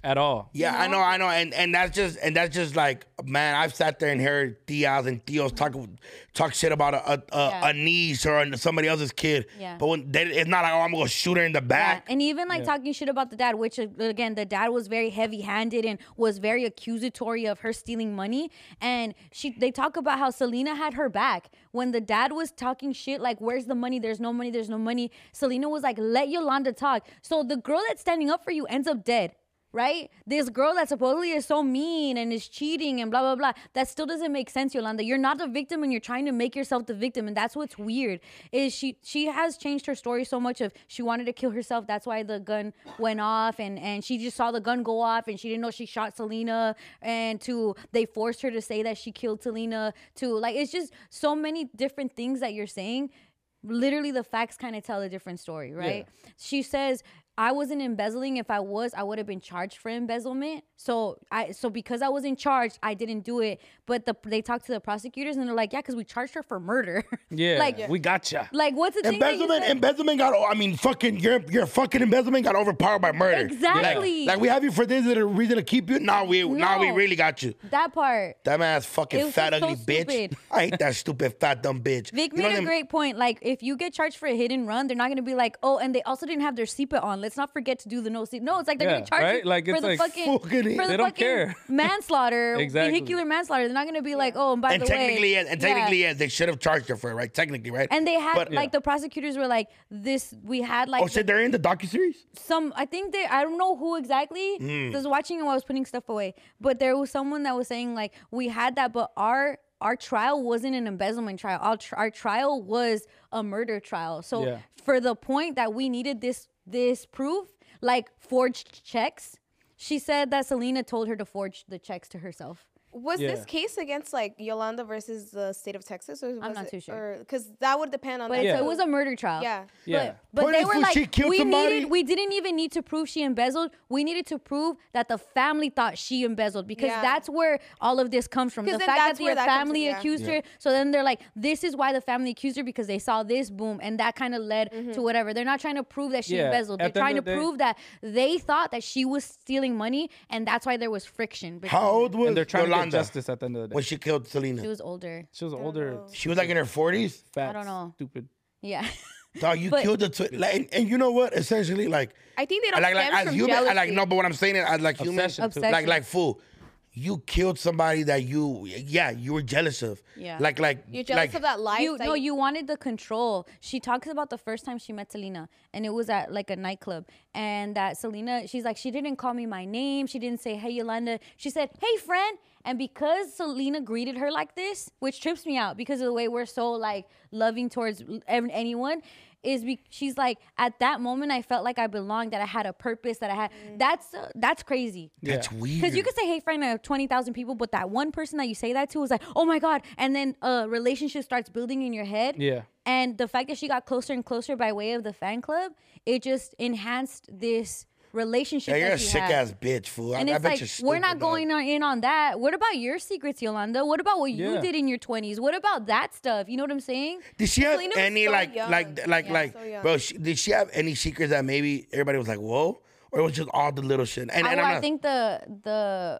at all. Yeah, I know, I know, and and that's just and that's just like, man, I've sat there and heard tias and tios talk talk shit about a a, a, Yeah. a niece or a, somebody else's kid. Yeah. But when they, it's not like, oh, I'm gonna shoot her in the Yeah, back. and even like talking shit about the dad, which uh, again, the dad was very heavy-handed and was very accusatory of her stealing money. And she, they talk about how Selena had her back when the dad was talking shit, like, "Where's the money? There's no money. There's no money." Selena was like, "Let Yolanda talk." So the girl that's standing up for you ends up dead. Right? This girl that supposedly is so mean and is cheating and blah, blah, blah. That still doesn't make sense, Yolanda. You're not the victim and you're trying to make yourself the victim. And that's what's weird is she she has changed her story so much of she wanted to kill herself. That's why the gun went off and, and she just saw the gun go off and she didn't know she shot Selena. And to they forced her to say that she killed Selena. To like, it's just so many different things that you're saying. Literally the facts kind of tell a different story, right? Yeah. She says, I wasn't embezzling. If I was, I would have been charged for embezzlement. So I, so because I wasn't charged, I didn't do it. But the they talked to the prosecutors and they're like, yeah, because we charged her for murder. Yeah, like we gotcha. Like what's the thing that you Embezzlement, said? embezzlement got. I mean, fucking your your fucking embezzlement got overpowered by murder. Exactly. Like, like we have you for this is a reason to keep you. Now we now we No. really got you. That part. That man's It fucking was fat just so ugly bitch. stupid. I hate that stupid fat dumb bitch. Vic You know made a them- great point. Like, if you get charged for a hit and run, they're not going to be like, oh, and they also didn't have their seatbelt on. Let's not forget to do the no seat. No, it's like they're Yeah, going to charge right? you Like, for it's the like, fucking, fucking- for the They don't fucking care. manslaughter, Exactly. vehicular manslaughter. They're not going to be like, oh, and by And the technically, way. yes, and yeah. technically, yes, they should have charged her for it, right? Technically, right? And they had, But- like, the prosecutors were like, this, we had, like, oh shit, they're in the docuseries. some, I think they, I don't know who exactly. Mm. I was watching it while I was putting stuff away. But there was someone that was saying, like, we had that, but our, our trial wasn't an embezzlement trial. Our, tr- our trial was a murder trial. So Yeah. for the point that we needed this this proof, like forged checks, she said that Selena told her to forge the checks to herself. Was Yeah. this case against like Yolanda versus the state of Texas, or was I'm not it, too sure. Because that would depend on But that. it's- Yeah. it was a murder trial. Yeah. Yeah. But, but Point they is, were fool, like, she killed we somebody? needed, we didn't even need to prove she embezzled. We needed to prove that the family thought she embezzled because Yeah. that's where all of this comes from. The 'Cause fact then that that's the where that comes family from, yeah. accused her. So then they're like, this is why the family accused her because they saw this, boom, and that kind of led Mm-hmm. to whatever. They're not trying to prove that she Yeah. embezzled. They're At the end trying to of the day- prove that they thought that she was stealing money, and that's why there was friction. between How old them. was And they're trying Yolanda to get justice at the end of the day. when she killed She Selena? was older. She was older. She was like in her forties. Fat, I don't know. Stupid. Yeah. Dog, you But- killed the twi- like, and, and you know what? Essentially, like, I think they don't like, like stem as from human, I like jealousy. no, but what I'm saying is, as like human, Obsession, too. Obsession. like like fool, you killed somebody that you, yeah, you were jealous of. Yeah. Like like You're jealous like, of that life. You that no, you wanted the control. She talks about the first time she met Selena, and it was at like a nightclub. And that Selena, she's like, she didn't call me my name. She didn't say, "Hey, Yolanda." She said, "Hey, friend." And because Selena greeted her like this, which trips me out because of the way we're so like loving towards ev- anyone, is be- she's like, at that moment I felt like I belonged, that I had a purpose, that I had. That's uh, that's crazy. That's Yeah. weird. Because you could say hey friend to twenty thousand people, but that one person that you say that to was like, oh my God. And then a relationship starts building in your head. Yeah. And the fact that she got closer and closer by way of the fan club, it just enhanced this relationship Yeah, you're that a she sick had. ass bitch, fool. And I, I it's bet like, you're we're stupid, not dog. going on, in on that. What about your secrets, Yolanda? What about what you Yeah. did in your twenties? What about that stuff? You know what I'm saying? Did she have Selena was any so like young. like like Yeah, like so young. bro? She, did she have any secrets that maybe everybody was like, whoa, or it was just all the little shit? And, I, and well, I'm I not, think the the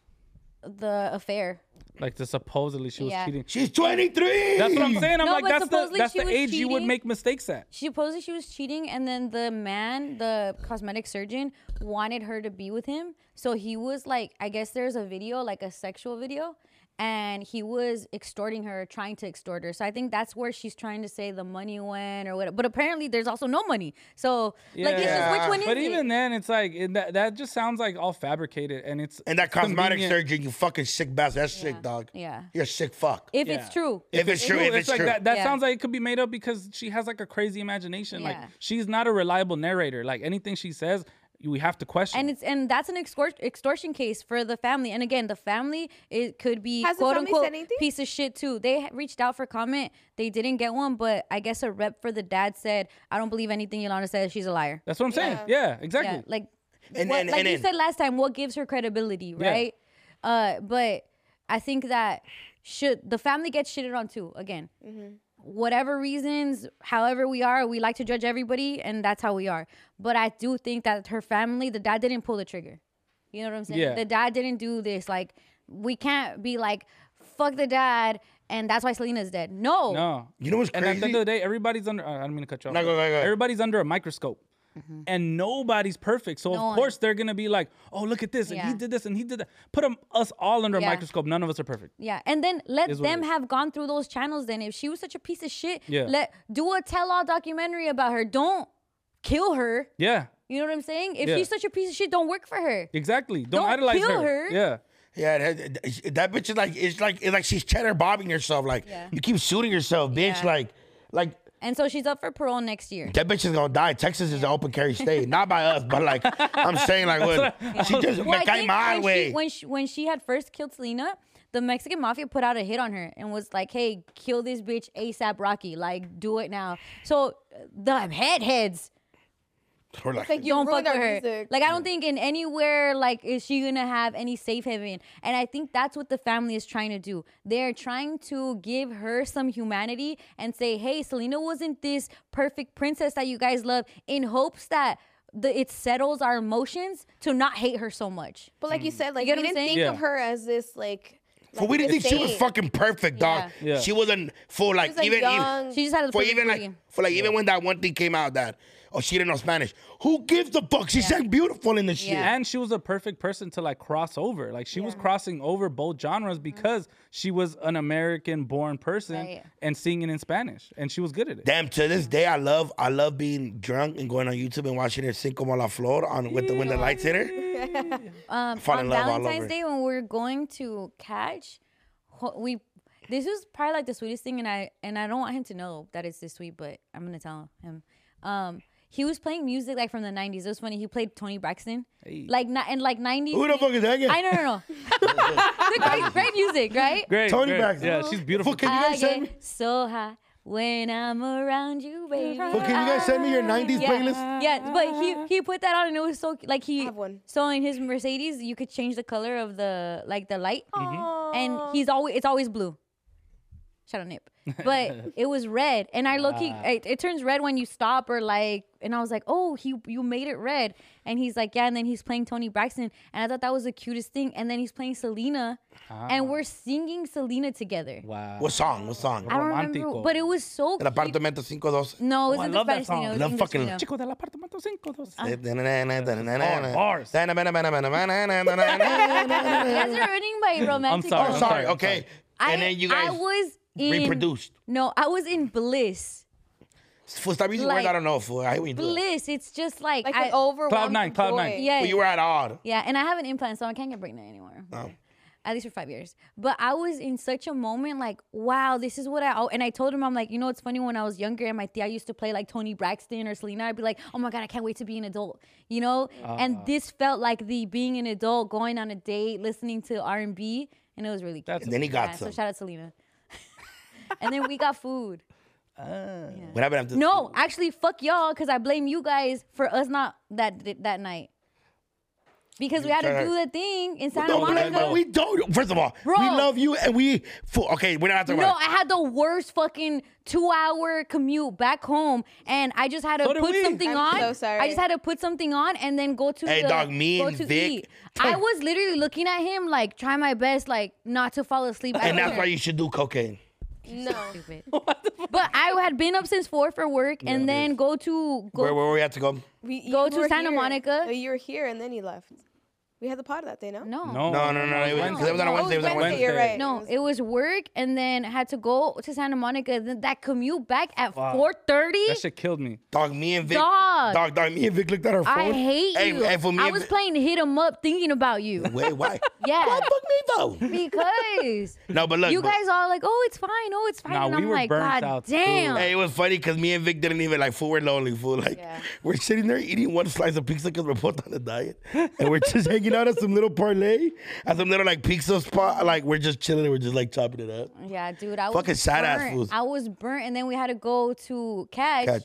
the affair. Like the supposedly she was Yeah. cheating. she's twenty-three. That's what I'm saying. I'm No, like, but that's the supposedly that's she the was age you would cheating. make mistakes at. She supposedly she was cheating, and then the man, the cosmetic surgeon, wanted her to be with him. So he was like, I guess there's a video, like a sexual video, and he was extorting her, trying to extort her. So I think that's where she's trying to say the money went or whatever. But apparently there's also no money. So like, it's just which one is But it? even then, it's like it, that. That just sounds like all fabricated, and it's And that cosmetic convenient. surgeon, you fucking sick bastard. That's sick, dog. Yeah. You're a sick fuck. If Yeah. it's true. If it's true, True, if it's like true. that, that Yeah. sounds like it could be made up because she has like a crazy imagination. Like Yeah. she's not a reliable narrator. Like anything she says, we have to question. And it's and that's an extor- extortion case for the family. And again, the family, it could be Has the quote family unquote said anything? piece of shit too. They ha- reached out for comment. They didn't get one, but I guess a rep for the dad said, "I don't believe anything Yolanda says. She's a liar." That's what I'm saying. Yeah, exactly. Yeah, like And- what, and- like and you then- said last time, what gives her credibility, Yeah. right? Uh, but I think that should the family gets shitted on too. Again, Mm-hmm. whatever reasons, however we are, we like to judge everybody, and that's how we are. But I do think that her family, the dad didn't pull the trigger. You know what I'm saying? Yeah. The dad didn't do this. Like, we can't be like, fuck the dad, and that's why Selena's dead. No. No. You know what's And at the crazy? end of the day, everybody's under. Uh, I don't mean to cut you off. No, go, go, go. Everybody's under a microscope. Mm-hmm. And nobody's perfect. So, No of one. course, they're going to be like, oh, look at this. And he Yeah. did this and he did that. Put 'em- us all under Yeah. a microscope. None of us are perfect. Yeah, and then let Is what it them is. have gone through those channels. Then, if she was such a piece of shit, Yeah. let do a tell-all documentary about her. Don't kill her. Yeah, You know what I'm saying? If Yeah. she's such a piece of shit, don't work for her. exactly. Don't, Don't idolize kill her. her. Yeah. Yeah, that, that bitch is like it's like it's like she's cheddar bobbing herself. Like Yeah. you keep shooting yourself, bitch. Yeah. Like like And so she's up for parole next year. that bitch is gonna die. Texas is an open carry state, not by us, but like I'm saying, like what she just Well, me I cae think mal, when, way. she, when, she, when she had first killed Selena, the Mexican mafia put out a hit on her and was like, hey, kill this bitch ASAP Rocky. Like, do it now. So the head heads We're like, Like you don't ruined fuck our with her. music. Like, I don't think in anywhere, like, is she gonna have any safe haven. And I think that's what the family is trying to do. They're trying to give her some humanity and say, hey, Selena wasn't this perfect princess that you guys love, in hopes that the, it settles our emotions to not hate her so much. But like you said, like get we what I'm didn't saying? think Yeah. of her as this like. but we didn't like think she was saint. fucking perfect, dog. Yeah. Yeah. She wasn't full like, was, like, even, even young. She just had a for perfect even like booty. for like even when that one thing came out that oh she didn't know Spanish. Who gives a fuck? She sang beautiful in the shit. Yeah. And she was a perfect person to like cross over. Like she was crossing over both genres because she was an American born person Right. and singing in Spanish. And she was good at it. Damn, to this day I love I love being drunk and going on YouTube and watching her sing como la flor on with the when the lights hit her. Um, Fall on in love all Valentine's over. Day when we were going to catch, ho- we this was probably like the sweetest thing, and I and I don't want him to know that it's this sweet, but I'm gonna tell him. Um, he was playing music like from the nineties. It was funny. He played Tony Braxton, like not and like nineties. Who the fuck is that again? I know, no, no. The great, great music, right? Great. Tony great. Braxton. Yeah, she's beautiful. Fuck, can you I guys send me? get so high when I'm around you, baby. Fuck, can you guys send me your nineties Yeah, playlist? yeah, but he he put that on and it was so like he have one. so in his Mercedes you could change the color of the like the light, Mm-hmm. and he's always it's always blue. Shout out Nip, but it was red, and I look he it, it turns red when you stop or like, and I was like, oh, he you made it red, and he's like, yeah, and then he's playing Tony Braxton, and I thought that was the cutest thing, and then he's playing Selena, and we're singing Selena together. Wow. What song? What song? I don't remember, Romantico. but it was so El cute. apartamento five twelve. No, it Oh, I wasn't love the that Spanish song. Selena. It was Love English fucking- Selena. Chico del apartamento cinco dos. You guys are ruining my romantic. sorry, Oh, I'm sorry. I'm Okay. I, And then you guys I was in reproduced. No, I was in bliss. Fool, stop using Like, words I don't know, fool. I hate when you do that. Bliss. It's just like, Like I, an overwhelming Cloud nine, cloud joy. nine. yeah, Well, you were at odd. yeah. And I have an implant, so I can't get pregnant anymore. Oh. At least for five years. But I was in such a moment, like, wow, this is what I. And I told him, I'm like, you know, it's funny when I was younger and my tia used to play like Tony Braxton or Selena. I'd be like, oh my god, I can't wait to be an adult, you know. And this felt like the being an adult, going on a date, listening to R and B, and it was really cute. That's And then he got Yeah, so some. shout out Selena. And then we got food. What happened after? No, actually, fuck y'all, because I blame you guys for us not that that night. Because we had to do the thing in Santa Don't blame Monica. us. We don't. First of all, Bro. we love you and we. Fool, okay, we're not talking No, about I had the worst fucking two-hour commute back home, and I just had to So did put we. something I'm on. so sorry. I just had to put something on and then go to Hey, the dog, me go and to Vic- eat. I was literally looking at him like trying my best, like not to fall asleep. And that's why you should do cocaine. No. Stupid. But I had been up since four for work, and then go to go. Where, where we have to go? We, Go you to were Santa here. Monica. No, you were here and then you left. We had the pod that day, no? no. No, No, no, no. It was, 'cause it was on a Oh, Wednesday. It was on a Wednesday, Wednesday. you're right. No, it was work, and then I had to go to Santa Monica. Then that commute back at four thirty. That shit killed me. Dog, me and Vic. Dog. Dog, dog, me and Vic looked at our phone. I hate hey, you. Hey, for me I and was Vic- playing hit 'em up, thinking about you. Wait, why? Yeah. Why fuck me though? Because No, but look. you but- guys all like, oh, it's fine, oh, it's fine, Nah, and we I'm were like, burnt God out, too. damn. Hey, it was funny because me and Vic didn't even like fool. We're lonely, fool. Like Yeah. we're sitting there eating one slice of pizza because we're both on a diet, and we're just hanging out at some little parlay, at some little like pizza spot. Like we're just chilling and we're just like chopping it up. Yeah, dude, I was Fucking sad ass burnt. fools. I was burnt, and then we had to go to catch. Catch.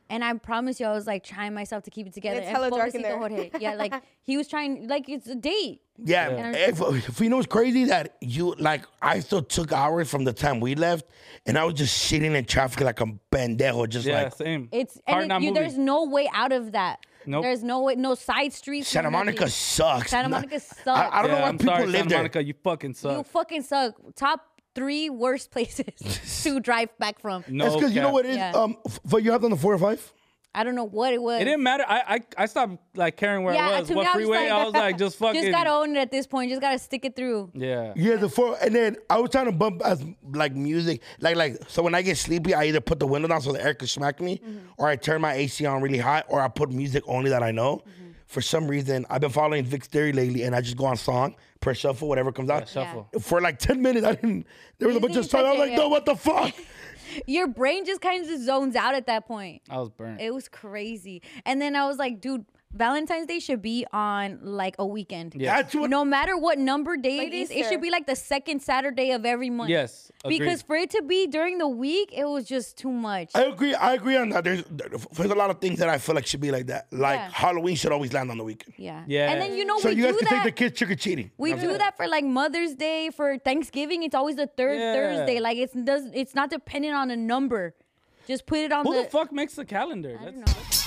And I promise you, I was like trying myself to keep it together. It's And hella dark in pobrecito there. Jorge. Yeah, like he was trying, like it's a date. Yeah, Yeah. If, if you know what's crazy that you like, I still took hours from the time we left, and I was just sitting in traffic like a pendejo, just Yeah, like same. It's Hard and not it, you, moving. there's no way out of that. Nope. There's no way, no side streets. Santa no Monica nothing. sucks. Santa No- Monica sucks. I, I don't yeah, know why I'm people sorry, live Santa there. Monica, you fucking suck. You fucking suck. Top three worst places to drive back from. no, That's because you know cap. what it is. Yeah. Um, f- for you have on the four or five. I don't know what it was. It didn't matter. I I, I stopped like caring where Yeah, I was. to me, What I was freeway? like- I was like, just fucking. Just gotta own it at this point. Just gotta stick it through. yeah. Yeah, the four, and then I was trying to bump as like music, like like so when I get sleepy, I either put the window down so the air can smack me, or I turn my A C on really high, or I put music only that I know. For some reason, I've been following Vic's theory lately, and I just go on song, press shuffle, whatever comes out. Shuffle. For like ten minutes, I didn't. There was a You bunch of didn't songs. I was touch like, it, no, yeah. what the fuck? Your brain just kind of zones out at that point. I was burnt. It was crazy. And then I was like, dude, Valentine's Day should be on like a weekend. Yeah. That's what. No matter what number day Like it is, it Easter. should be like the second Saturday of every month. Yes, agreed. Because for it to be during the week, it was just too much. I agree. I agree on that. There's there's a lot of things that I feel like should be like that. Like Yeah. Halloween should always land on the weekend. yeah. Yeah. And then you know So we you guys do can take that. the kids trick or treating. We do that for like Mother's Day, for Thanksgiving. It's always the third Yeah. Thursday. Like it's does it's not dependent on a number. Just put it on Who the. the fuck makes the calendar? I don't That's-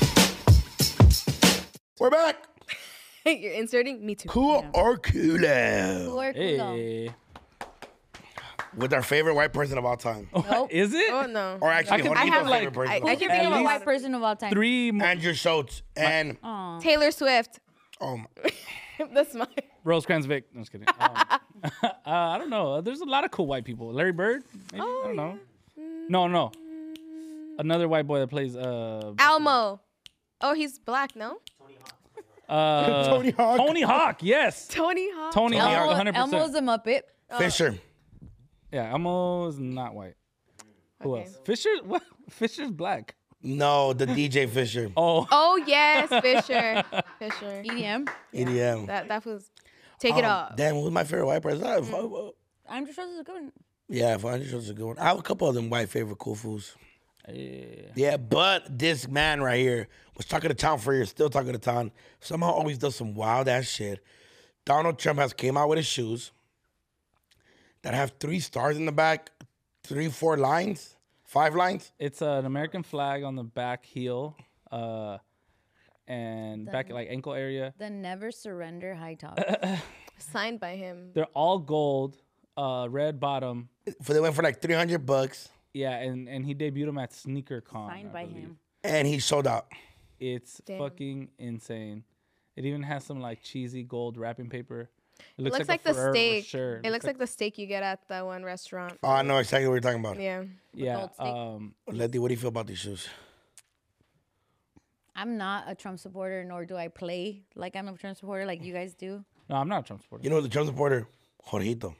know. We're back. You're inserting me too. Cool or cool? Or culo. Hey. With our favorite white person of all time. Nope. Is it? Oh no. Or actually, can Jorgito's think of, like, favorite person. I- of all I Who's can your think of favorite a white lot. person of all time? Three time. mo- Andrew Schultz and Aw. Taylor Swift. oh my, That's mine. Rosecrans Vic. No, just kidding. Um, uh, I don't know. There's a lot of cool white people. Larry Bird? Maybe? I don't know. No, no. Another white boy that plays uh Almo. Oh, he's black, no? uh Tony Hawk. Tony Hawk, yes. Tony Hawk. Tony Hawk, Elmo, one hundred Elmo's percent. a Muppet. Fisher. Yeah, Elmo's not white. Who Okay. else? Fisher? What? Fisher's black. No, the D J Fisher. Oh, Oh yes, Fisher. Fisher. E D M. E D M. That that was. Take it Oh, off. Damn, who's my favorite white person? I- if I- Andrew Schultz is a good one. Yeah, if Andrew Schultz is a good one. I have a couple of them white favorite cool fools. yeah. Yeah, but this man right here was talking to town for years, still talking to town. Somehow always does some wild ass shit. Donald Trump has came out with his shoes that have three stars in the back, three, four lines, five lines. It's an American flag on the back heel, uh, and back like ankle area. The Never Surrender High Top. Signed by him. They're all gold, uh, red bottom. For they went for like three hundred bucks, Yeah, and, and he debuted them at Sneaker Con. Signed I by believe. him. and he sold out. It's Damn. fucking insane. It even has some like cheesy gold wrapping paper. It looks, Looks like, like a the Ferrero steak. Rocher. It looks like the steak you get at that one restaurant. Oh, I know exactly what you're talking about. Yeah. yeah. gold steak. Um, Letty, what do you feel about these shoes? I'm not a Trump supporter, nor do I play like I'm a Trump supporter like you guys do. no, I'm not a Trump supporter. You know the Trump supporter, Jorgito.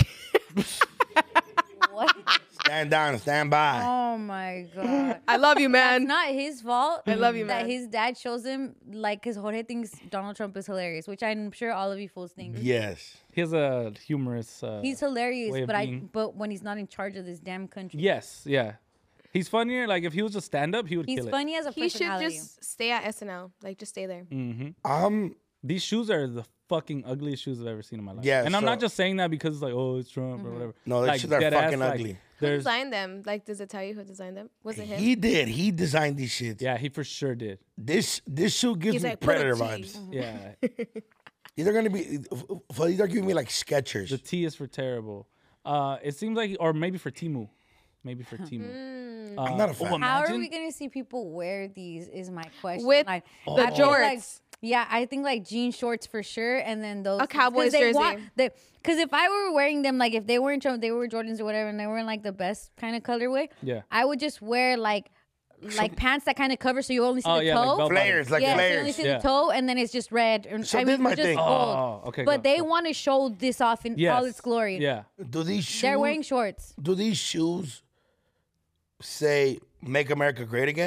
What? Stand down, stand by. Oh my God. I love you, man. It's not his fault. I love you, that man. his dad shows him like because Jorge thinks Donald Trump is hilarious, which I'm sure all of you fools think. Yes. He has a humorous. Uh, He's way hilarious, of but I being. but when he's not in charge of this damn country, Yes, yeah. He's funnier. Like if he was a stand-up, he would he's kill funny as a He should personality. just stay at S N L. Like, just stay there. it. hmm Um, These shoes are the fucking ugliest shoes I've ever seen in my life. Yeah, and I'm not so- just saying that because it's like, oh, it's Trump or whatever. No, those like, shoes are dead ass, fucking like, ugly. Who There's, designed them? Like, does it tell you who designed them? Was it him? he did. He designed these shits. yeah, he for sure did. This this shoe gives He's me like, put a predator T. vibes. Yeah, These are gonna be. These are giving me like Skechers. the T is for terrible. Uh, it seems like, or maybe for Timu, maybe for Timu. Mm. Uh, I'm not a oh, fan. How are imagine- we gonna see people wear these? Is my question. With like, the I think, jorts. like, yeah, I think like jean shorts for sure, and then those A Cowboys they jersey. Because if I were wearing them, like if they weren't Trump, they were Jordans or whatever, and they were in like the best kind of colorway. Yeah. I would just wear like like pants that kind of cover so you only see Oh the yeah, like toe. bell bottom. Flares, like yeah, so you only flares. see Yeah. the toe, and then it's just red. And, So I this is mean, my just thing. gold. Oh, okay, But go, they go. want to show this off in Yes. all its glory. Yeah. Do these shoes? They're wearing shorts. Do these shoes say "Make America Great Again"?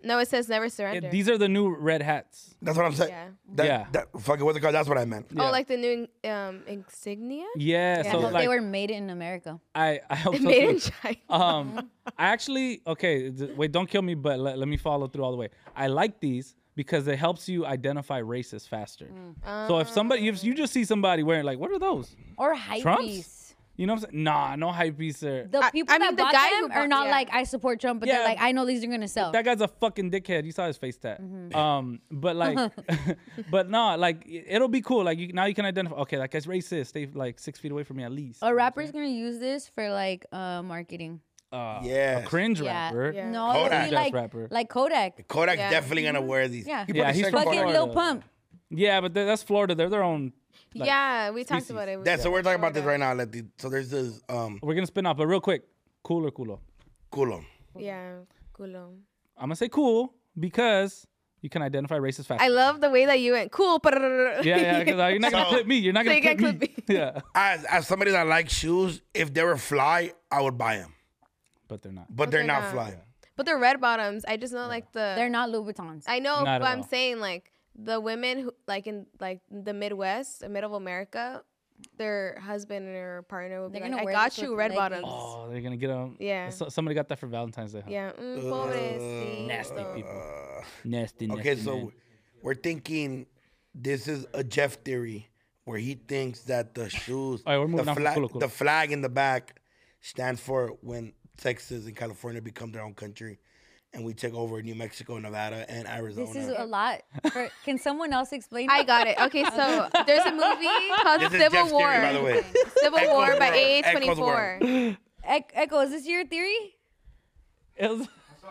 No, it says never It- surrender. these are the new red hats. That's what I'm saying. Yeah. That, Yeah. That, fucking what's it called? That's what I meant. Yeah. Oh, like the new um, insignia? Yeah, Yeah. so I hope like they were made in America. I I hope so Made in too. China. Um, I actually okay. th- Wait, don't kill me, but let, let me follow through all the way. I like these because it helps you identify racists faster. So if somebody, if you just see somebody wearing like, what are those? Or hype Trumps? beast. You know what I'm saying? Nah, no hype beasts are. The I- people I mean, that the bought guy them who are bought- not yeah. like I support Trump, but Yeah. they're like I know these are gonna sell. That guy's a fucking dickhead. You saw his face tat. Um, but like, but no, like it- it'll be cool. Like you, now you can identify. Okay, that guy's racist. Stay like six feet away from me at least. A rapper's gonna use this for like uh marketing. Uh, Yeah. a cringe Yeah. rapper. Yeah. No, Kodak. it'll be like Rapper. like Kodak. Kodak's Yeah. definitely gonna wear these. Yeah. He Yeah, probably he's said from Fucking Florida. Lil Pump. Yeah, but th- that's Florida. They're their own. Like, yeah, we talked species. about it. That, so we're talking about this right now. Let the, so there's this um We're gonna spin off, but real quick, cool or culo? culo. Yeah, culo. I'm gonna say cool because you can identify racist fast. I love the way that you went cool. yeah, yeah, because you're not gonna So- clip me. You're not So gonna you can't clip me. clip me. Yeah, As as somebody that likes shoes, if they were fly, I would buy them. but they're not. But, they're, they're not, not. fly. But they're red bottoms. I just know like the. They're not Louboutins. I know, Not but at I'm all. saying like the women who like in like the Midwest, the middle of America, their husband or partner will be They're like, gonna "I wear got this you with red leggings. bottoms." Oh, they're gonna get them. Yeah. somebody got that for Valentine's Day. Huh? Yeah, mm, pobrecito. Nasty people. Nasty. nasty Okay, so man. we're thinking this is a Jeff theory where he thinks that the shoes, All right, we're moving the, on from flag, culo, culo. the flag in the back stands for when Texas and California become their own country, and we take over New Mexico, Nevada, and Arizona. This is a lot. For, can someone else explain? I that? got it. Okay, so there's a movie called This is Civil Jeff's War. theory, by the way. Civil Echoes War by world. A Echoes twenty-four. world. E- Echo, is this your theory? It was-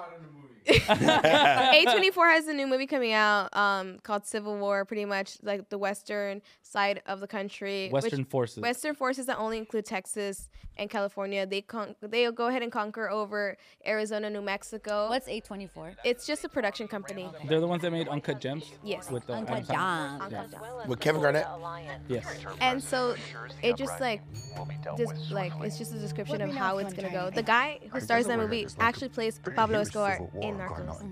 A twenty-four has a new movie coming out um, called Civil War, pretty much like the western side of the country. which- Western forces. Western forces that only include Texas and California. They con- they'll go ahead and conquer over Arizona, New Mexico. What's eight twenty-four? It's just a production company. They're the ones that made Uncut Gems. Yes. With the Uncut Adam Sandler. Gems. Yeah. With Kevin Garnett. Yes. And so it just like, just like it's just a description of how it's gonna go. The guy who stars in that movie actually plays Pablo Escobar in Narcos,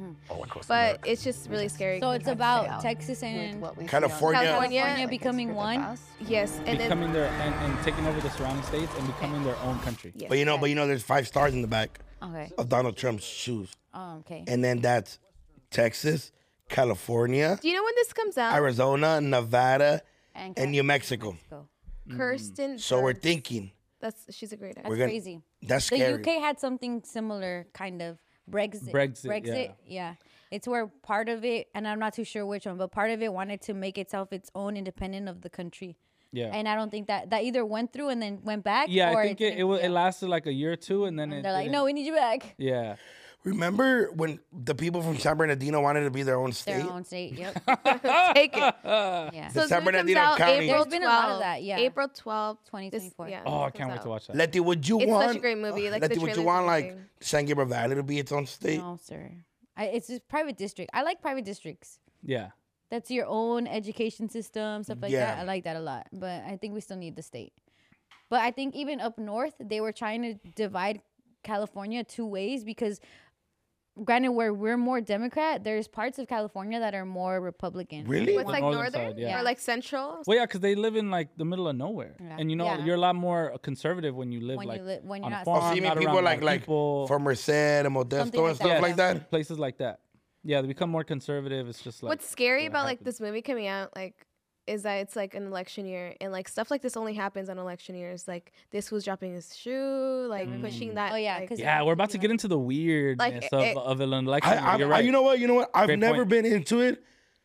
but it's just really scary. So it's about Texas and California. California. California becoming one. Yes, and then Becoming their and, and taking over the surrounding states and becoming their own country. yes. But you know, but you know, there's five stars in the back Okay. of Donald Trump's shoes, Oh, okay. and then that's Texas, California, Do you know when this comes out? Arizona, Nevada, And, and New Mexico. Go. Kirsten. So we're Dunst. thinking That's she's a great actor. That's we're gonna. crazy. That's The scary. U K had something similar, kind of Brexit. Brexit, Brexit. Yeah. It's where part of it, and I'm not too sure which one, but part of it wanted to make itself its own independent of the country. Yeah. And I don't think that that either went through and then went back. Yeah, or I think it's- it it, wa- yeah. it lasted like a year or two, and then it, They're like, didn't- no, we need you back. Yeah. Remember when the people from San Bernardino wanted to be their own state? Their own state. Yep. Take it. Yeah. So San this comes Bernardino out County. April There's been a lot of twelfth. that, yeah. April twelfth, twenty this- twenty-four. yeah, Oh, I this can't comes wait to out. watch that. Letty, would you It's such want? a great movie, like, the Letty, would you trailer's want like amazing. San Gabriel Valley to be its own state? No, sir. I, it's just private district. I like private districts. Yeah. That's your own education system, stuff like Yeah. that. I like that a lot. But I think we still need the state. But I think even up north, they were trying to divide California two ways because, granted, where we're more Democrat, there's parts of California that are more Republican. Really? What's The like northern northern side, yeah. or like central? Well, yeah, because they live in like the middle of nowhere, Yeah. and you know Yeah. you're a lot more conservative when you live When you like li- when on you're a not farm, Oh, so you mean not people around like white like people. from Merced and Modesto Something and like stuff that. like that? Places like that. Yeah, they become more conservative. It's just like What's scary what about like happens. this movie coming out, like, is that it's like an election year, and like stuff like this only happens on election years. Like this was dropping his shoe, like pushing that. Oh, yeah, like, 'cause- Yeah, we're about to get into the weirdness Like, of, it- of an election. I, year. I, You're I- right. you know what? You know what? I've Great never point. been into it.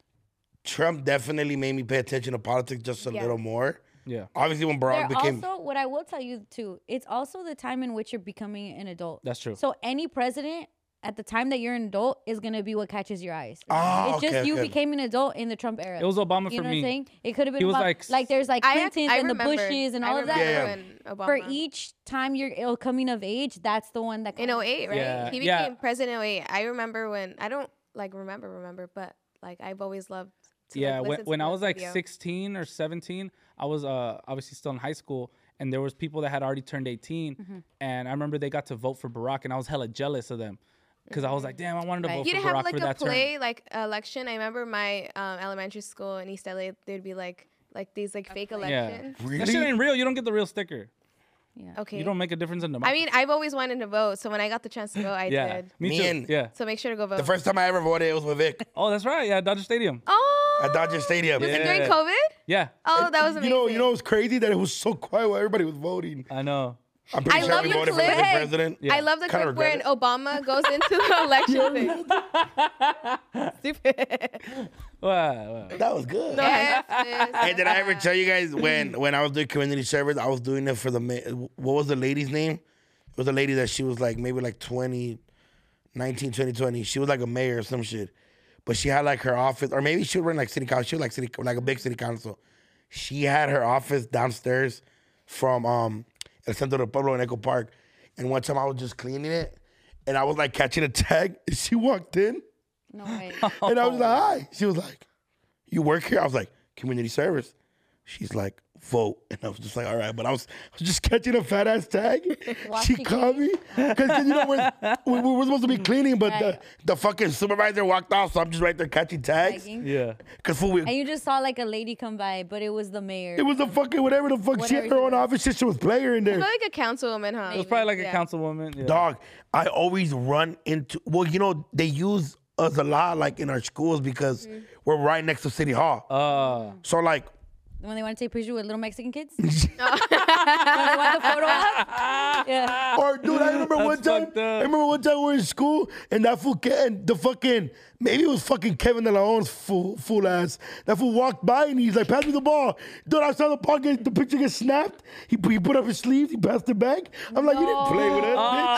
Trump definitely made me pay attention to politics just a Yeah. little more. Yeah, Obviously, when Barack They're became also, what I will tell you too, it's also the time in which you're becoming an adult. that's true. So any president at the time that you're an adult is gonna be what catches your eyes. Ah, it's just okay, you okay. became an adult in the Trump era. It was Obama you for know me. what I'm saying? It could have been He was about- like- like there's like I, Clintons I and the remember, Bushes and I all of that. remember Yeah. when Obama. For each time you're ill coming of age, that's the one that in oh eight, right? Yeah, He became yeah. president in oh eight. I remember when I don't like remember remember, but like I've always loved. To, Yeah, like, when, listen to when I that was like video. sixteen or seventeen, I was uh, obviously still in high school, and there was people that had already turned eighteen, Mm-hmm. and I remember they got to vote for Barack, and I was hella jealous of them. because I was like, damn, I wanted to Right. vote You for didn't have Barack like for a that play term. like election. I remember my um, elementary school in East L A. There'd be like like these like fake Yeah, elections. that shit ain't real. You don't get the real sticker. Okay. You don't make a difference in the. I mean, I've always wanted to vote, so when I got the chance to go, I yeah, did. me, Me too. and- yeah. So make sure to go vote. The first time I ever voted, it was with Vic Oh, that's right. Yeah, Dodger Stadium. oh, at Dodger Stadium. was it And during COVID? Yeah, Oh, that was amazing. you know, you know, it was crazy that it was so quiet while everybody was voting. I know. I'm pretty I sure love we the voted clip. for the president. Yeah. I love the Kinda clip where regret Obama goes into the election thing. Stupid. Wow, wow. That was good. Yes, Hey, did I ever tell you guys when when I was doing community service, I was doing it for the ma- what was the lady's name? It was a lady that she was like maybe like twenty, nineteen, twenty, twenty. She was like a mayor or some shit, but she had like her office, or maybe she would run like city council. She was like city like a big city council. She had her office downstairs from um El Centro del Pueblo in Echo Park, and one time I was just cleaning it, and I was like catching a tag, and she walked in. No way. And I was like, hi. She was like, you work here? I was like, community service. She's like, vote. And I was just like, all right. But I was, I was just catching a fat ass tag. She Watching called me. Because, you know, we're, we, we were supposed to be cleaning, but the, Right. the fucking supervisor walked off. So I'm just right there catching tags. Tagging. Yeah. Because we, And you just saw like a lady come by, but it was the mayor. it was the fucking whatever the fuck. She had Whatever her she own was. office. Shit, she was player in I there. feel like a councilwoman, huh? It was probably like a Yeah. councilwoman. Yeah. Dog, I always run into, well, you know, they use us a lot like in our schools because Mm-hmm. we're right next to City Hall. Uh, So like, When they want to take pictures with little Mexican kids? When they want the photo op? Yeah. or dude, I remember one That's time. fucked up. I remember one time we were in school and that fool, Ke- and the fucking maybe it was fucking Kevin De Leon's fool, fool ass. That fool walked by and he's like, "Pass me the ball." Dude, I saw the ball get the picture get snapped. He he put up his sleeves. He passed it back. I'm like, "You didn't play with us, bitch."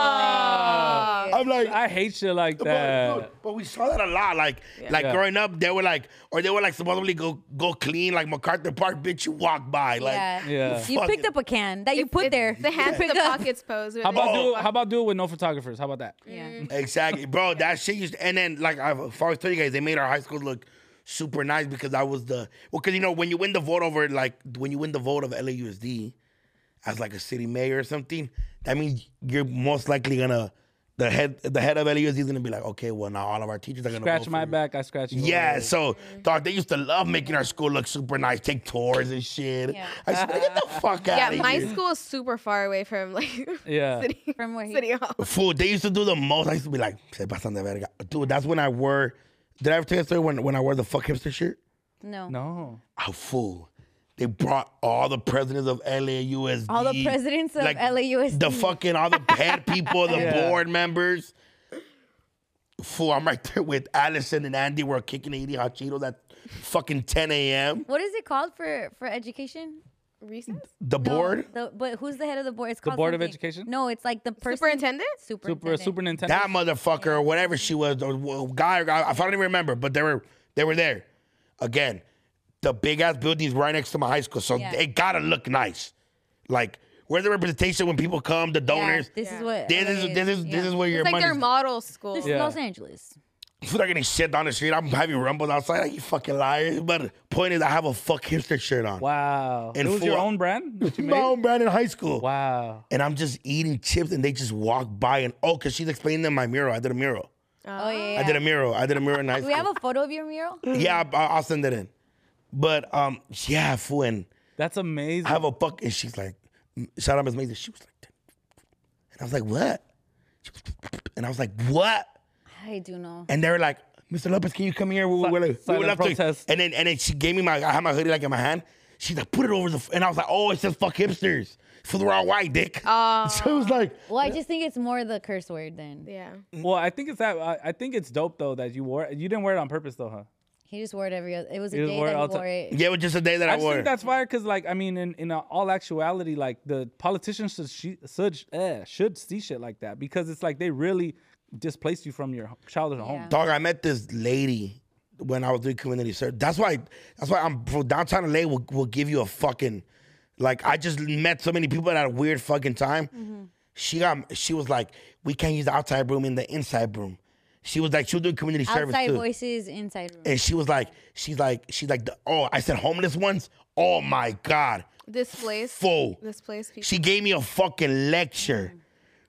Ah. I'm like, I hate shit like But, that. dude, but we saw that a lot. Like, like Yeah. growing up, they were like, or they were like supposedly go go clean, like MacArthur Park, bitch. You walk by, like, Yeah. Yeah. You picked up a can that you put It's there. The hands in Pick the up. pockets pose. How about Oh. do how about do it with no photographers? How about that? Yeah. exactly, bro. That shit used, and then like I've if I was telling you guys, they made our high school look super nice because I was the well, because you know when you win the vote over like when you win the vote of L A U S D as like a city mayor or something, that means you're most likely gonna the head the head of L A U S D is gonna be like, okay, well now all of our teachers are gonna Scratch vote my for you. back, I scratch yours. Yeah, so dog, they used to love making our school look super nice, take tours and shit. Yeah. I said, get the fuck out Yeah, of my here. school is super far away from like Yeah. city, From where he- city hall. Fool, they used to do the most. I used to be like, se pasan de verga. Dude, that's when I wore, did I ever tell you a story when, when I wore the fuck hipster shirt? No. No. Oh, fool. They brought all the presidents of L A U S D. All the presidents of L A U S D. The fucking, all the head people, the Yeah. board members. Fool, I'm right there with Allison and Andy. We're kicking eighty hot Cheetos at fucking ten a.m. What is it called for, for education? Recess? The board? No, the, but who's the head of the board? It's The called Board of something. Education? No, it's like the person. Superintendent? Super Superintendent. Super Nintendo. That motherfucker or whatever she was, or w- guy or guy, I don't even remember, but they were they were there. Again, the big ass building's right next to my high school, so Yeah. it gotta look nice. Like, where's the representation when people come, the donors? Yeah, this is what. This is L A this is this yeah. is where your It's like their money's. model school. This Yeah. is Los Angeles. People are getting shit down the street. I'm having rumbles outside. Like, you fucking liars. But point is, I have a fuck hipster shirt on. Wow. And it was your full- own brand that you My made? own brand in high school. Wow. And I'm just eating chips, and they just walk by, and oh, because she's explaining them my mural. I did a mural. Oh, yeah. yeah. I did a mural. I did a mural in high Do school. we have a photo of your mural? Yeah, I- I'll send it in. But um, yeah, fool, and That's amazing. I have a fuck, and she's like, shout out Miss Mason. She was like, and I was like, what? She was- And I was like, what? I do know. And they were like, Mister Lopez, can you come here? We, Si- we, we, we silent left to- protest. and then and then she gave me my, I had my hoodie like in my hand. She's like, put it over the, f-. and I was like, oh, it says fuck hipsters. For the all white, dick. Oh. So it was like, Well, I just think it's more the curse word then. Yeah. Well, I think it's that. I, I think it's dope though that you wore it. You didn't wear it on purpose though, huh? He just wore it every other. It was a He just day wore it that all he the wore it. yeah, it was just a day that I, I just wore. think that's fire because, like, I mean, in, in all actuality, like the politicians should she, should, uh, should see shit like that because it's like they really displaced you from your childhood home. Dog, I met this lady when I was doing community service. That's why. That's why I'm from downtown L A. Will will give you a fucking, like I just met so many people at a weird fucking time. Mm-hmm. She got. She was like, we can't use the outside room in the inside room. She was like, she was doing community service Outside too. voices, inside room. And she was like, she's like, she's like, the, oh, I said homeless ones. Oh my god, This place. full. This place. People. She gave me a fucking lecture.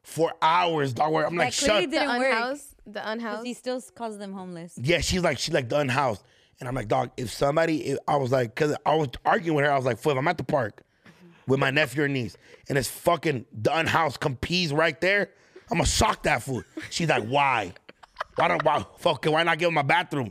for hours, dog. Where I'm That like, clearly shut. didn't The work. unhoused. The 'Cause unhoused. he still calls them homeless. Yeah, she's like, she's like the unhoused. And I'm like, dog, if somebody, if, I was like, because I was arguing with her, I was like, if I'm at the park with my nephew or niece, and it's fucking the unhoused compees right there, I'm gonna shock that fool. She's like, why? Why don't, why, fucking, why not give him my bathroom?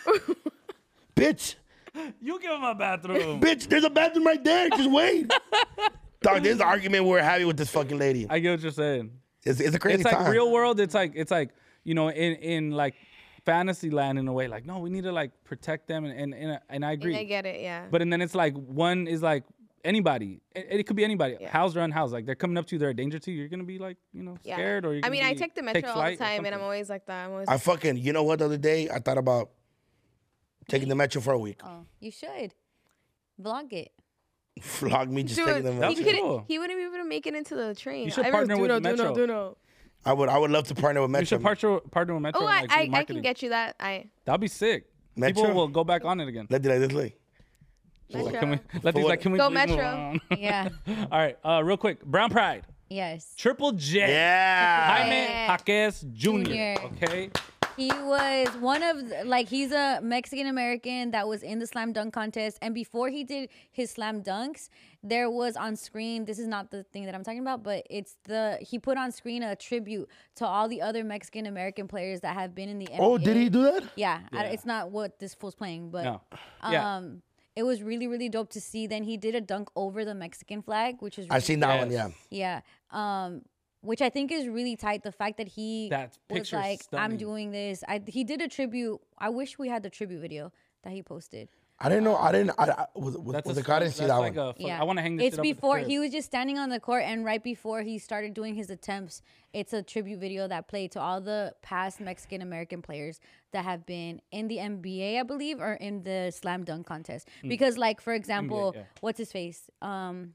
Bitch, You give him a bathroom. bitch, there's a bathroom right there. Just wait. Dog, this is the argument we were having with this fucking lady. I get what you're saying. It's, it's a crazy It's like time. real world. It's like it's like you know in in like fantasy land in a way. Like no, we need to like protect them and and and, and I agree. And I get it, yeah. But and then it's like one is like anybody. It, it could be anybody. Yeah. Housed or unhoused. Like they're coming up to you. They're a danger to you. You're gonna be like you know Yeah. scared or. You're I gonna mean, I be- take the metro all the flight or time, and I'm something. always like that. I'm always. I fucking, you know what, the other day, I thought about taking the metro for a week. Oh, you should vlog it. Vlog me just Dude, taking the he metro. couldn't. cool. He wouldn't be able to make it into the train. You should Everyone's, partner with "Do no, do no, Metro." do no." I would I would love to partner with You Metro. should partner partner with Metro. Oh, and, I, like, do I, I can marketing. get you that. I That'd be sick. Metro? People will go back on it again. Let's do like this way. Metro. Can we, let these what? like, can we Go please move Metro. on? Yeah. All right, uh, real quick. Brown Pride. Yes. Triple J. Yeah. Jaime Yeah. Jaquez Junior Junior. Okay. He was one of the- like he's a Mexican American that was in the slam dunk contest, and before he did his slam dunks, there was on screen. This is not the thing that I'm talking about, but it's the he put on screen a tribute to all the other Mexican American players that have been in the N B A. Oh, did he do that? Yeah, I- Yeah. it's not what this fool's playing, but No. um, Yeah. it was really really dope to see. Then he did a dunk over the Mexican flag, which is I really seen that one, yeah. Yes. yeah. Um, which I think is really tight. The fact that he That was picture's like, I'm stunning. doing this. I he did a tribute. I wish we had the tribute video that he posted. I didn't know. I didn't. I, I was, was, That's was a, it? I didn't see that's that like one. A, fuck- Yeah, I want to hang this It's shit up at the before crib. he was just standing on the court, and right before he started doing his attempts, it's a tribute video that played to all the past Mexican American players that have been in the N B A, I believe, or in the slam dunk contest. Because, like for example, yeah. what's his face? Um,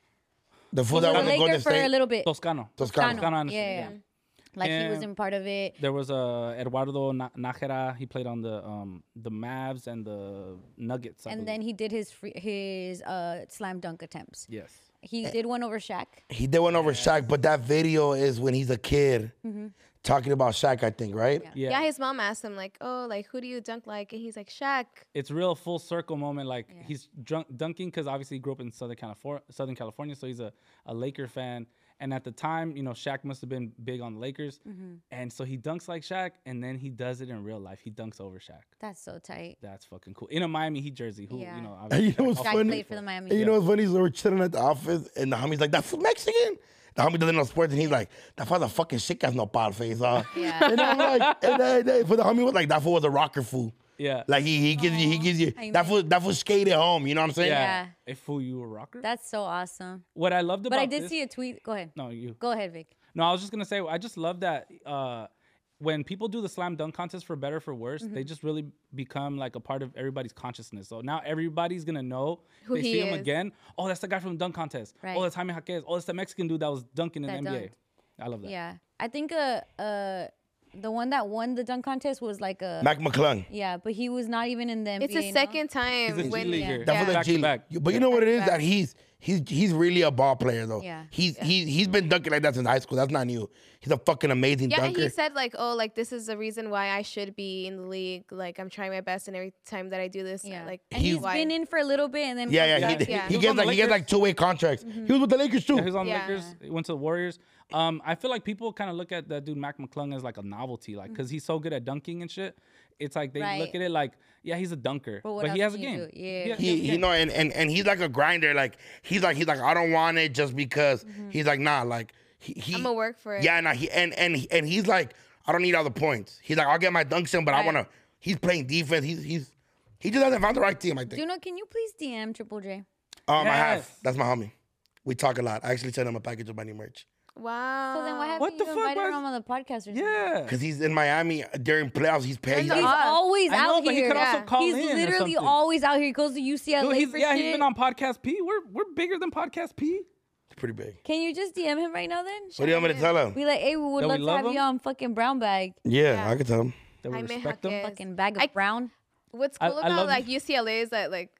The fool he that was a was in Laker Golden for a State. little bit. Toscano. Toscano. Toscano Anderson, Yeah, yeah. Like he was And in part of it. There was uh, Eduardo Na- Nájera. He played on the um, the Mavs and the Nuggets. I And believe. then he did his free, his uh, slam dunk attempts. yes. He did one over Shaq. He did one over Shaq, but that video is when he's a kid talking about Shaq, I think, right? Yeah. yeah, his mom asked him like, "Oh, like who do you dunk like?" And he's like, "Shaq." It's real full circle moment. Like he's drunk dunking because obviously he grew up in Southern California, Southern California, so he's a, a Laker fan. And at the time, you know, Shaq must have been big on the Lakers, and so he dunks like Shaq, and then he does it in real life. He dunks over Shaq. That's so tight. That's fucking cool. In a Miami Heat jersey, who Yeah. you know, And you know what's Shaq Shaq funny? played for the Miami And you Heat. know what's funny? So we're chilling at the office, and the homie's like, "That's Mexican." The homie doesn't know sports, and he's like, "That father fucking shit has no pal face, huh?" Yeah. And I'm like, and then, then, but the homie was like, "That fool was a rocker fool." Yeah. Like he he gives you he gives you I that fool that fool skated home. You know what I'm saying? yeah. Yeah. If fool you a rocker. That's so awesome. What I loved about But I did this, see a tweet. Go ahead. No, you. Go ahead, Vic. No, I was just gonna say I just love that uh, when people do the slam dunk contest, for better or for worse, Mm-hmm. they just really become like a part of everybody's consciousness. So now everybody's gonna know. Who they he see him is. again. Oh, that's the guy from the dunk contest. Right. Oh, that's Jaime Jaquez. Oh, that's the Mexican dude that was dunking in That the N B A. dunked. I love that. Yeah. I think uh uh the one that won the dunk contest was like a Mac McClung. yeah, but he was not even in the N B A. It's the no? second time He's a G when leaguer. That yeah. was a Back G to back. You- But you know what it is? Back to That back. he's he's he's really a ball player though. Yeah. He's he's he's been dunking like that since high school. That's not new. He's a fucking amazing Yeah, dunker. he said like, "Oh, like this is the reason why I should be in the league. Like I'm trying my best, and every time that I do this, Yeah. like And He- he's why- been in for a little bit and then yeah, yeah, Yeah. he, Yeah. he He was gets on the like he gets Lakers. like two way contracts. Mm-hmm. He was with the Lakers too. Yeah, he was on the Yeah. Lakers. He went to the Warriors. Um, I feel like people kind of look at that dude Mac McClung as like a novelty, like because he's so good at dunking and shit. It's like they Right. look at it like, yeah, he's a dunker, But what but he else has a can you game. do? Yeah. has- He, has a you game. know, and, and and he's like a grinder. Like he's like he's like I don't want it just because. He's like nah, like he. he I'm gonna work for it. Yeah, nah. He and and and he's like I don't need all the points. He's like I'll get my dunks in, but I Right. want to. He's playing defense. He's he's he just hasn't found the right team. I think. Juno, can you please D M Triple J? Um, I have. Yes. That's my homie. We talk a lot. I actually sent him a package of my new merch Wow. So then why haven't What you the fuck, invited Wes? him on the podcast or something? Yeah. because he's in Miami during playoffs. He's paid. And He's the odds. always I know, out but he here. could also Yeah. call He's in or literally something. always out here. He goes to U C L A Dude, he's, for yeah, shit. he's been on Podcast P. We're we're bigger than Podcast P. It's pretty big. Can you just D M him right now then? What do you want me to tell him? Be like, hey, we would That we love to love have him? you on fucking Brown Bag. Yeah, Yeah. I can tell him. That we Jaime respect him. Jaquez. Fucking bag of I- brown. What's I- cool I about love- like U C L A is that like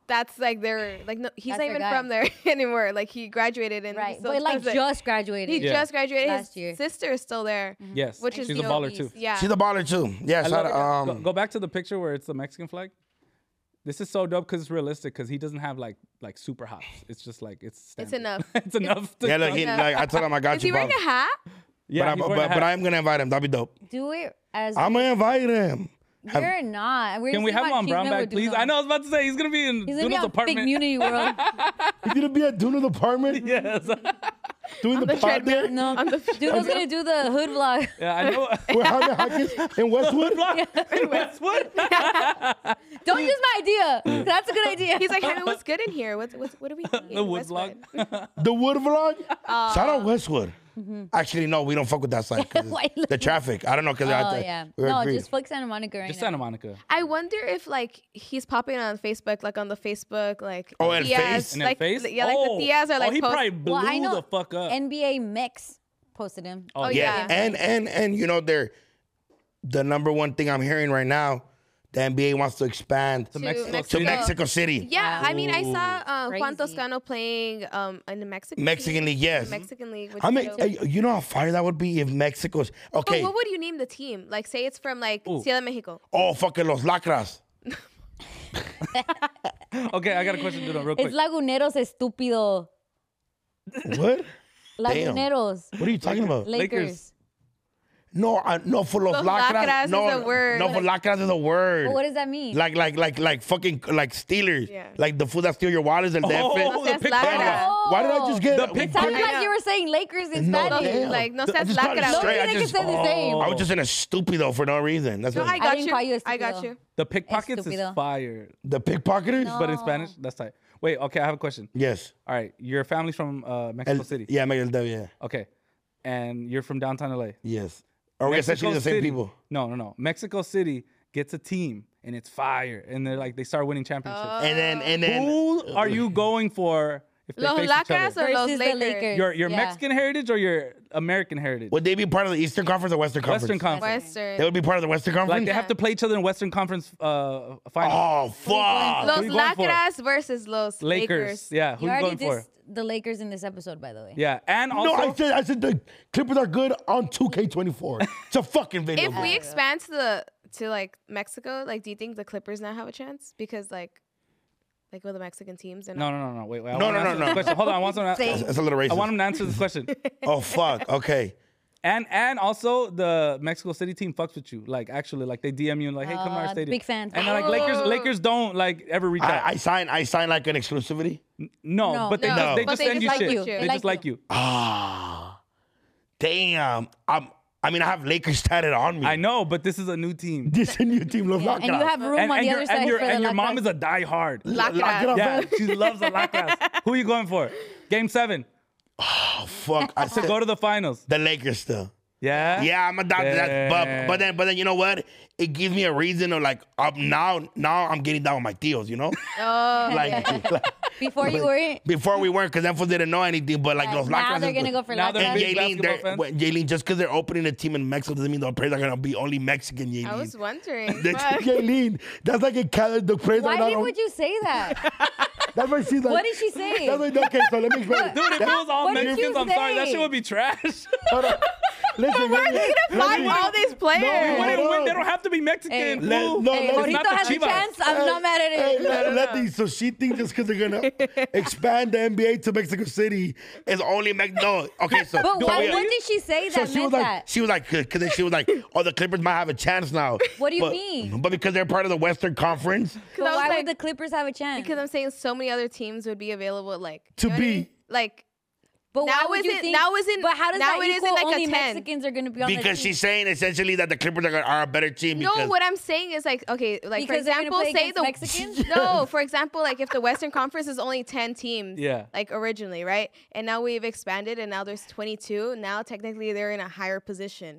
that's like their like no, he's That's not their even guy. from there anymore. Like he graduated and Right, he still but like does it. just graduated. He Yeah. just graduated. Last His year. sister is still there, Yes, which is she's a the baller too. Yeah, She's a baller too. Yeah, I shout love out, it. um, go, go back to the picture where it's the Mexican flag. This is so dope because it's realistic. Because he doesn't have like like super hops. It's just like it's. it's Standard. enough. it's enough. To yeah, look, he, Yeah. like I told him I got Is you, he wearing Bob. a hat? Yeah, but, he's I'm, wearing a but, hat. but I'm gonna invite him. That'd be dope. Do it as I'm gonna invite him. Have- you're not. We're Can we seeing have him what on Brown Achievement Bag, would do please? now. I know I was about to say he's gonna be in He's gonna be Duno's on apartment. Big Community World. You gonna be at Duno's apartment Yes. doing the, the pod treadmill. there? No, On the Duno's gonna do the hood vlog. Yeah, I know. We're having Hawkins in Westwood. In Westwood. Don't use my idea. That's a good idea. He's like, hey, what's good in here? What's what's what are we eating? The wood Westwood. vlog. The Wood vlog. Shout out Westwood. Actually, no, we don't fuck with that side. 'cause Why you the traffic. I don't know because Oh yeah. No, just fuck Santa Monica right Just now. Santa Monica. I wonder if like he's popping on Facebook, like on the Facebook, like Oh, El Diaz, Face? In like their face? yeah, like oh. the Diaz are like oh, he post- probably blew Well, I know the fuck up. N B A Mix posted him. Oh, Oh, yeah, yeah. and and and you know they're the number one thing I'm hearing right now. The N B A wants to expand To to, Mexico Mexico. City. Mexico City. Yeah, I mean, I saw uh, Juan Crazy. Toscano playing um in the Mexican Mexican League, yes. Mexican League. Which I is mean, dope. uh, you know how fire that would be if Mexico's okay. But what would you name the team? Like, say it's from like Ooh. Ciudad de Mexico. Oh, fucking los lacras. Okay, I got a question, Duno, real quick. It's Laguneros estúpido. What? Laguneros. What are you talking about? Lakers. Lakers. No, uh, no, for los, Los lacras. lacras is no, a word. No, for lacras is a word. But what does that mean? Like, like, like, like fucking, like stealers. Yeah. Like the food that steal your wallets and Oh, that fit. the That's pickpocket. lacra. Why did I just get The it? pick- It sounded I like know. you were saying Lakers in No, Spanish. damn. Like, no I seas just called it lacras. straight. No, I you just, said the same. I was just in a stupido for no reason. That's No, what I got didn't you. call you I got estúpido. you. The pickpockets is Estúpido. fire. the pickpocketers. But in Spanish, that's tight. Wait, okay, I have a question. Yes. All right, your family's from uh, Mexico El- City. Yeah, Miguel Del, yeah. Okay, and you're from downtown L A. Yes. Are we Mexico essentially the same City- people? No, no, no. Mexico City gets a team and it's fire, and they're like they start winning championships. And then, and then. Who are you going for if they Los face each lacras other? or los Versus the Lakers? Lakers. Your your Yeah. Mexican heritage or your American heritage? Would they be part of the Eastern Conference or Western Conference? Western Conference. Western. They would be part of the Western Conference? Like they have to play each other in Western Conference uh, final. Oh, fuck. Los Who you going for? Lacras versus Los Lakers. Lakers. Yeah, who You you already going for? dissed the Lakers in this episode, by the way. Yeah, and No, I also said I said the Clippers are good on two K twenty-four. It's a fucking video If game. we expand to the to like Mexico, like, do you think the Clippers now have a chance? Because like, like with the Mexican teams and no, no, no, no. Wait, wait. I No, wanna no, no, answer no. this question. Hold on, I want someone. To, Same. It's a little racist. I want him to answer this question. Oh, fuck. Okay. And and also the Mexico City team fucks with you. Like actually, like they D M you and like, hey, come to our Uh, stadium. big fans. And then like Lakers, Lakers don't like ever reach out. I, I signed I signed like an exclusivity. no, No. but they No. just they But just they send just you like shit. you. They They just like like you. Ah. Damn. I'm I mean I have Lakers tatted on me. I know, but this is a new team. This is a new team. Los Yeah, and you Lacras. have room And, on and the your other side and your for the and your mom Lacras. is a diehard. Lacras. Lacra Yeah, fan. she loves the lacras. Who are you going for? Game seven Oh, fuck. I to said go to the finals. the Lakers still. Yeah. Yeah, I'm a doctor. That, but Damn. but then but then you know what? It gives me a reason to like up now now I'm getting down with my tios, you know? Oh, Like, like Before you weren't. before we weren't because them fools didn't know anything, but like Like, those now Lacras they're is gonna the- go for Now they're Lacras. And big Jaylene, basketball they're, fans? when- Jaylene, just because they're opening a team in Mexico doesn't mean the players are gonna be only Mexican. Jaylene, I was wondering. That's but- Jaylene. That's like a Canada. The players Why are not. did, on- would you say that? That's why she's like. What did she say? That's why, okay, so let me explain. it. Dude, if it was all What did Mexicans, you I'm sorry, that say? shit would be trash. Hold on. Listen, Why let are me- they gonna let find me- all these players? No, Win, hold win, on. they don't have to be Mexican. Hey, Let- fool. no, Hey, let- Jorito not the has a Chivas. chance. I'm Hey, not mad at Hey, it. let, let these. So she thinks just because they're gonna expand the N B A to Mexico City is only Mex. No, okay. So, But so why, we- what did she say So that she meant was like, that? she was like, because then she was like, oh, the Clippers might have a chance now. What do you But- mean? But because they're part of the Western Conference, But I was why like- would the Clippers have a chance? Because I'm saying so many other teams would be available, like To you know what I be- mean? like But why now would you isn't- think, now isn't- But how does now that it isn't equal like a only ten. Mexicans are going to be on the because team? she's saying essentially that the Clippers are, are a better team. no. Because What I'm saying is like okay, like Because for they're gonna example, play say against the Mexicans? no, for example, like if the Western Conference is only ten teams, Yeah. like originally, right, and now we've expanded and now there's twenty-two. Now technically they're in a higher position.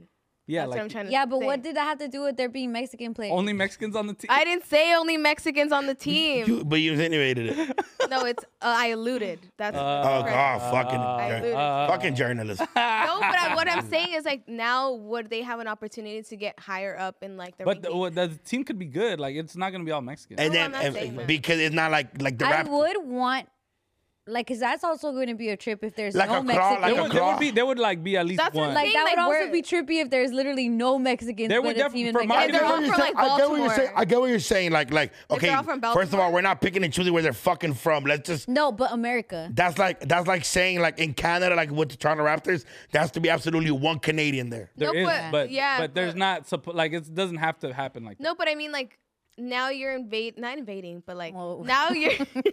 Yeah, That's like what I'm trying to Yeah, but say. what did that have to do with there being Mexican players? only Mexicans on the team. I didn't say only Mexicans on the team. You, but you insinuated it. No, it's uh, I alluded. That's Oh, correct. God, fucking, I alluded. fucking journalist. No, but I, what I'm saying is like now would they have an opportunity to get higher up in like the But the, ranking? well, the team could be good. Like it's not gonna be all Mexican. And No, then I'm not and- saying that. because it's not like like the I rap. would want, like, because that's also going to be a trip if there's Like no a claw- Mexican. like there, a would, there claw. would be there would like be at least That's what one. I'm Like saying, that would like, also we're- be trippy if there's literally no Mexicans. There but would a def- team in for Mexico. my- And they're I all get what from you're like saying. I get what you're saying. Baltimore. I get what you're saying. Like, like, they're okay. all from First of all, Baltimore? we're not picking and choosing where they're fucking from. Let's just. No, but America. That's like that's like saying like in Canada, like with the Toronto Raptors, there has to be absolutely one Canadian there. There No, is, but- but yeah, but there's but- not suppo- like it doesn't have to happen like that. No, but I mean like now you're invade not invading, but like Whoa. now you're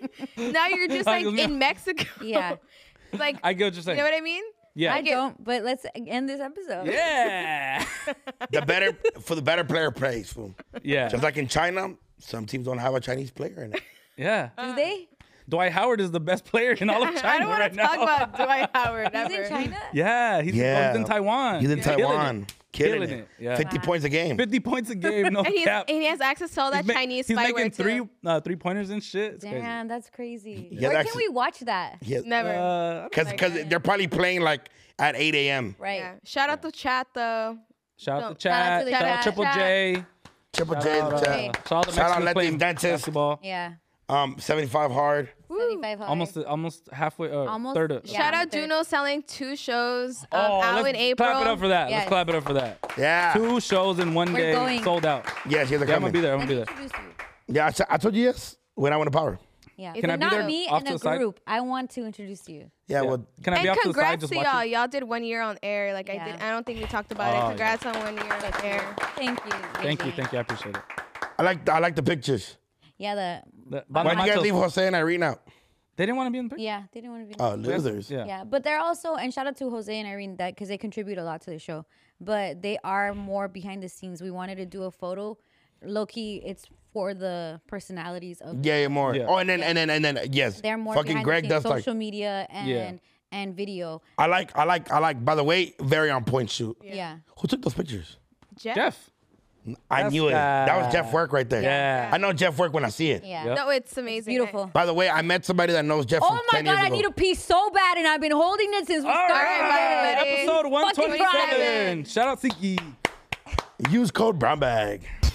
now you're just like in Mexico. Yeah. Like I get what you're you saying. know what I mean? Yeah. I don't, but let's end this episode. Yeah. The better for the better player plays. Fool. yeah. Just like in China, some teams don't have a Chinese player in it. Yeah. Do they? Dwight Howard is the best player in all of China I don't want right to talk now. about Dwight Howard He's ever. in China? Yeah, he's, Yeah. he's in Taiwan. He's in Killing Taiwan, it. killing, Killing it. it, yeah. Fifty points a game. fifty points a game, no And, he's, cap. and he has access to all that he's ma- Chinese he's spyware making too. three uh, three pointers and shit. It's crazy. Damn, that's crazy. Yeah, Where that's- can we watch that? Yeah, Never. Uh, because because they're probably playing like at eight a.m. Right. Yeah. Shout out to chat though. shout No, out to shout out chat. to the Shout out chat. Triple Chat. J. Triple Shout J, out, uh, chat. shout out the Shout out Mexicans Letty playing Dentist. basketball. Yeah. Um, seventy-five hard. seventy-five hard. Almost almost halfway. Uh, Almost- third. Of, yeah. Shout out third. Juno selling two shows um, Oh, out let's in April. clap it up for that. Yes. Let's clap it up for that. Yeah. Two shows in one We're day, going. sold out. Yes, yes, they're Yeah, I'm coming. gonna be there. I'm Let gonna me be there. introduce you. Yeah, I, t- I told you yes when I went to Power. Yeah. Can but I be not there me off in to a the side? group. I want to introduce you. Yeah, Yeah. well, Can I be And off to the side congrats just to watching? y'all. Y'all did one year on air. Like I Yeah. did. I don't think we talked about Oh, it. Congrats on one year on air. Thank you. Thank you, Adrian. thank you. I appreciate it. I like I like the pictures. Yeah, the The- Why did you guys Machos- leave Jose and Irene out? They didn't want to be in the picture. yeah, they didn't want to be. Oh, losers. Yeah. Yeah, but they're also, and shout out to Jose and Irene that because they contribute a lot to the show. But they are more behind the scenes. We wanted to do a photo, low key. It's for the personalities of. Yeah, yeah, more. Yeah. Oh, and then and then and then yes. They're more Fucking behind Greg the does scenes, like. social media and Yeah. and video. I like I like I like. By the way, very on point shoot. Yeah. Who took those pictures? Jeff. Jeff. I That's knew it. That was guy. Jeff work right there. Yeah. I know Jeff work when I see it. Yeah. Yep. No, it's amazing. Beautiful. By the way, I met somebody that knows Jeff Oh from my ten God, years I ago. need a piece so bad, and I've been holding it since we All started. right, right, buddy. episode one Fucking twenty-seven. Friday. Shout out Siki. Use code Brown Bag.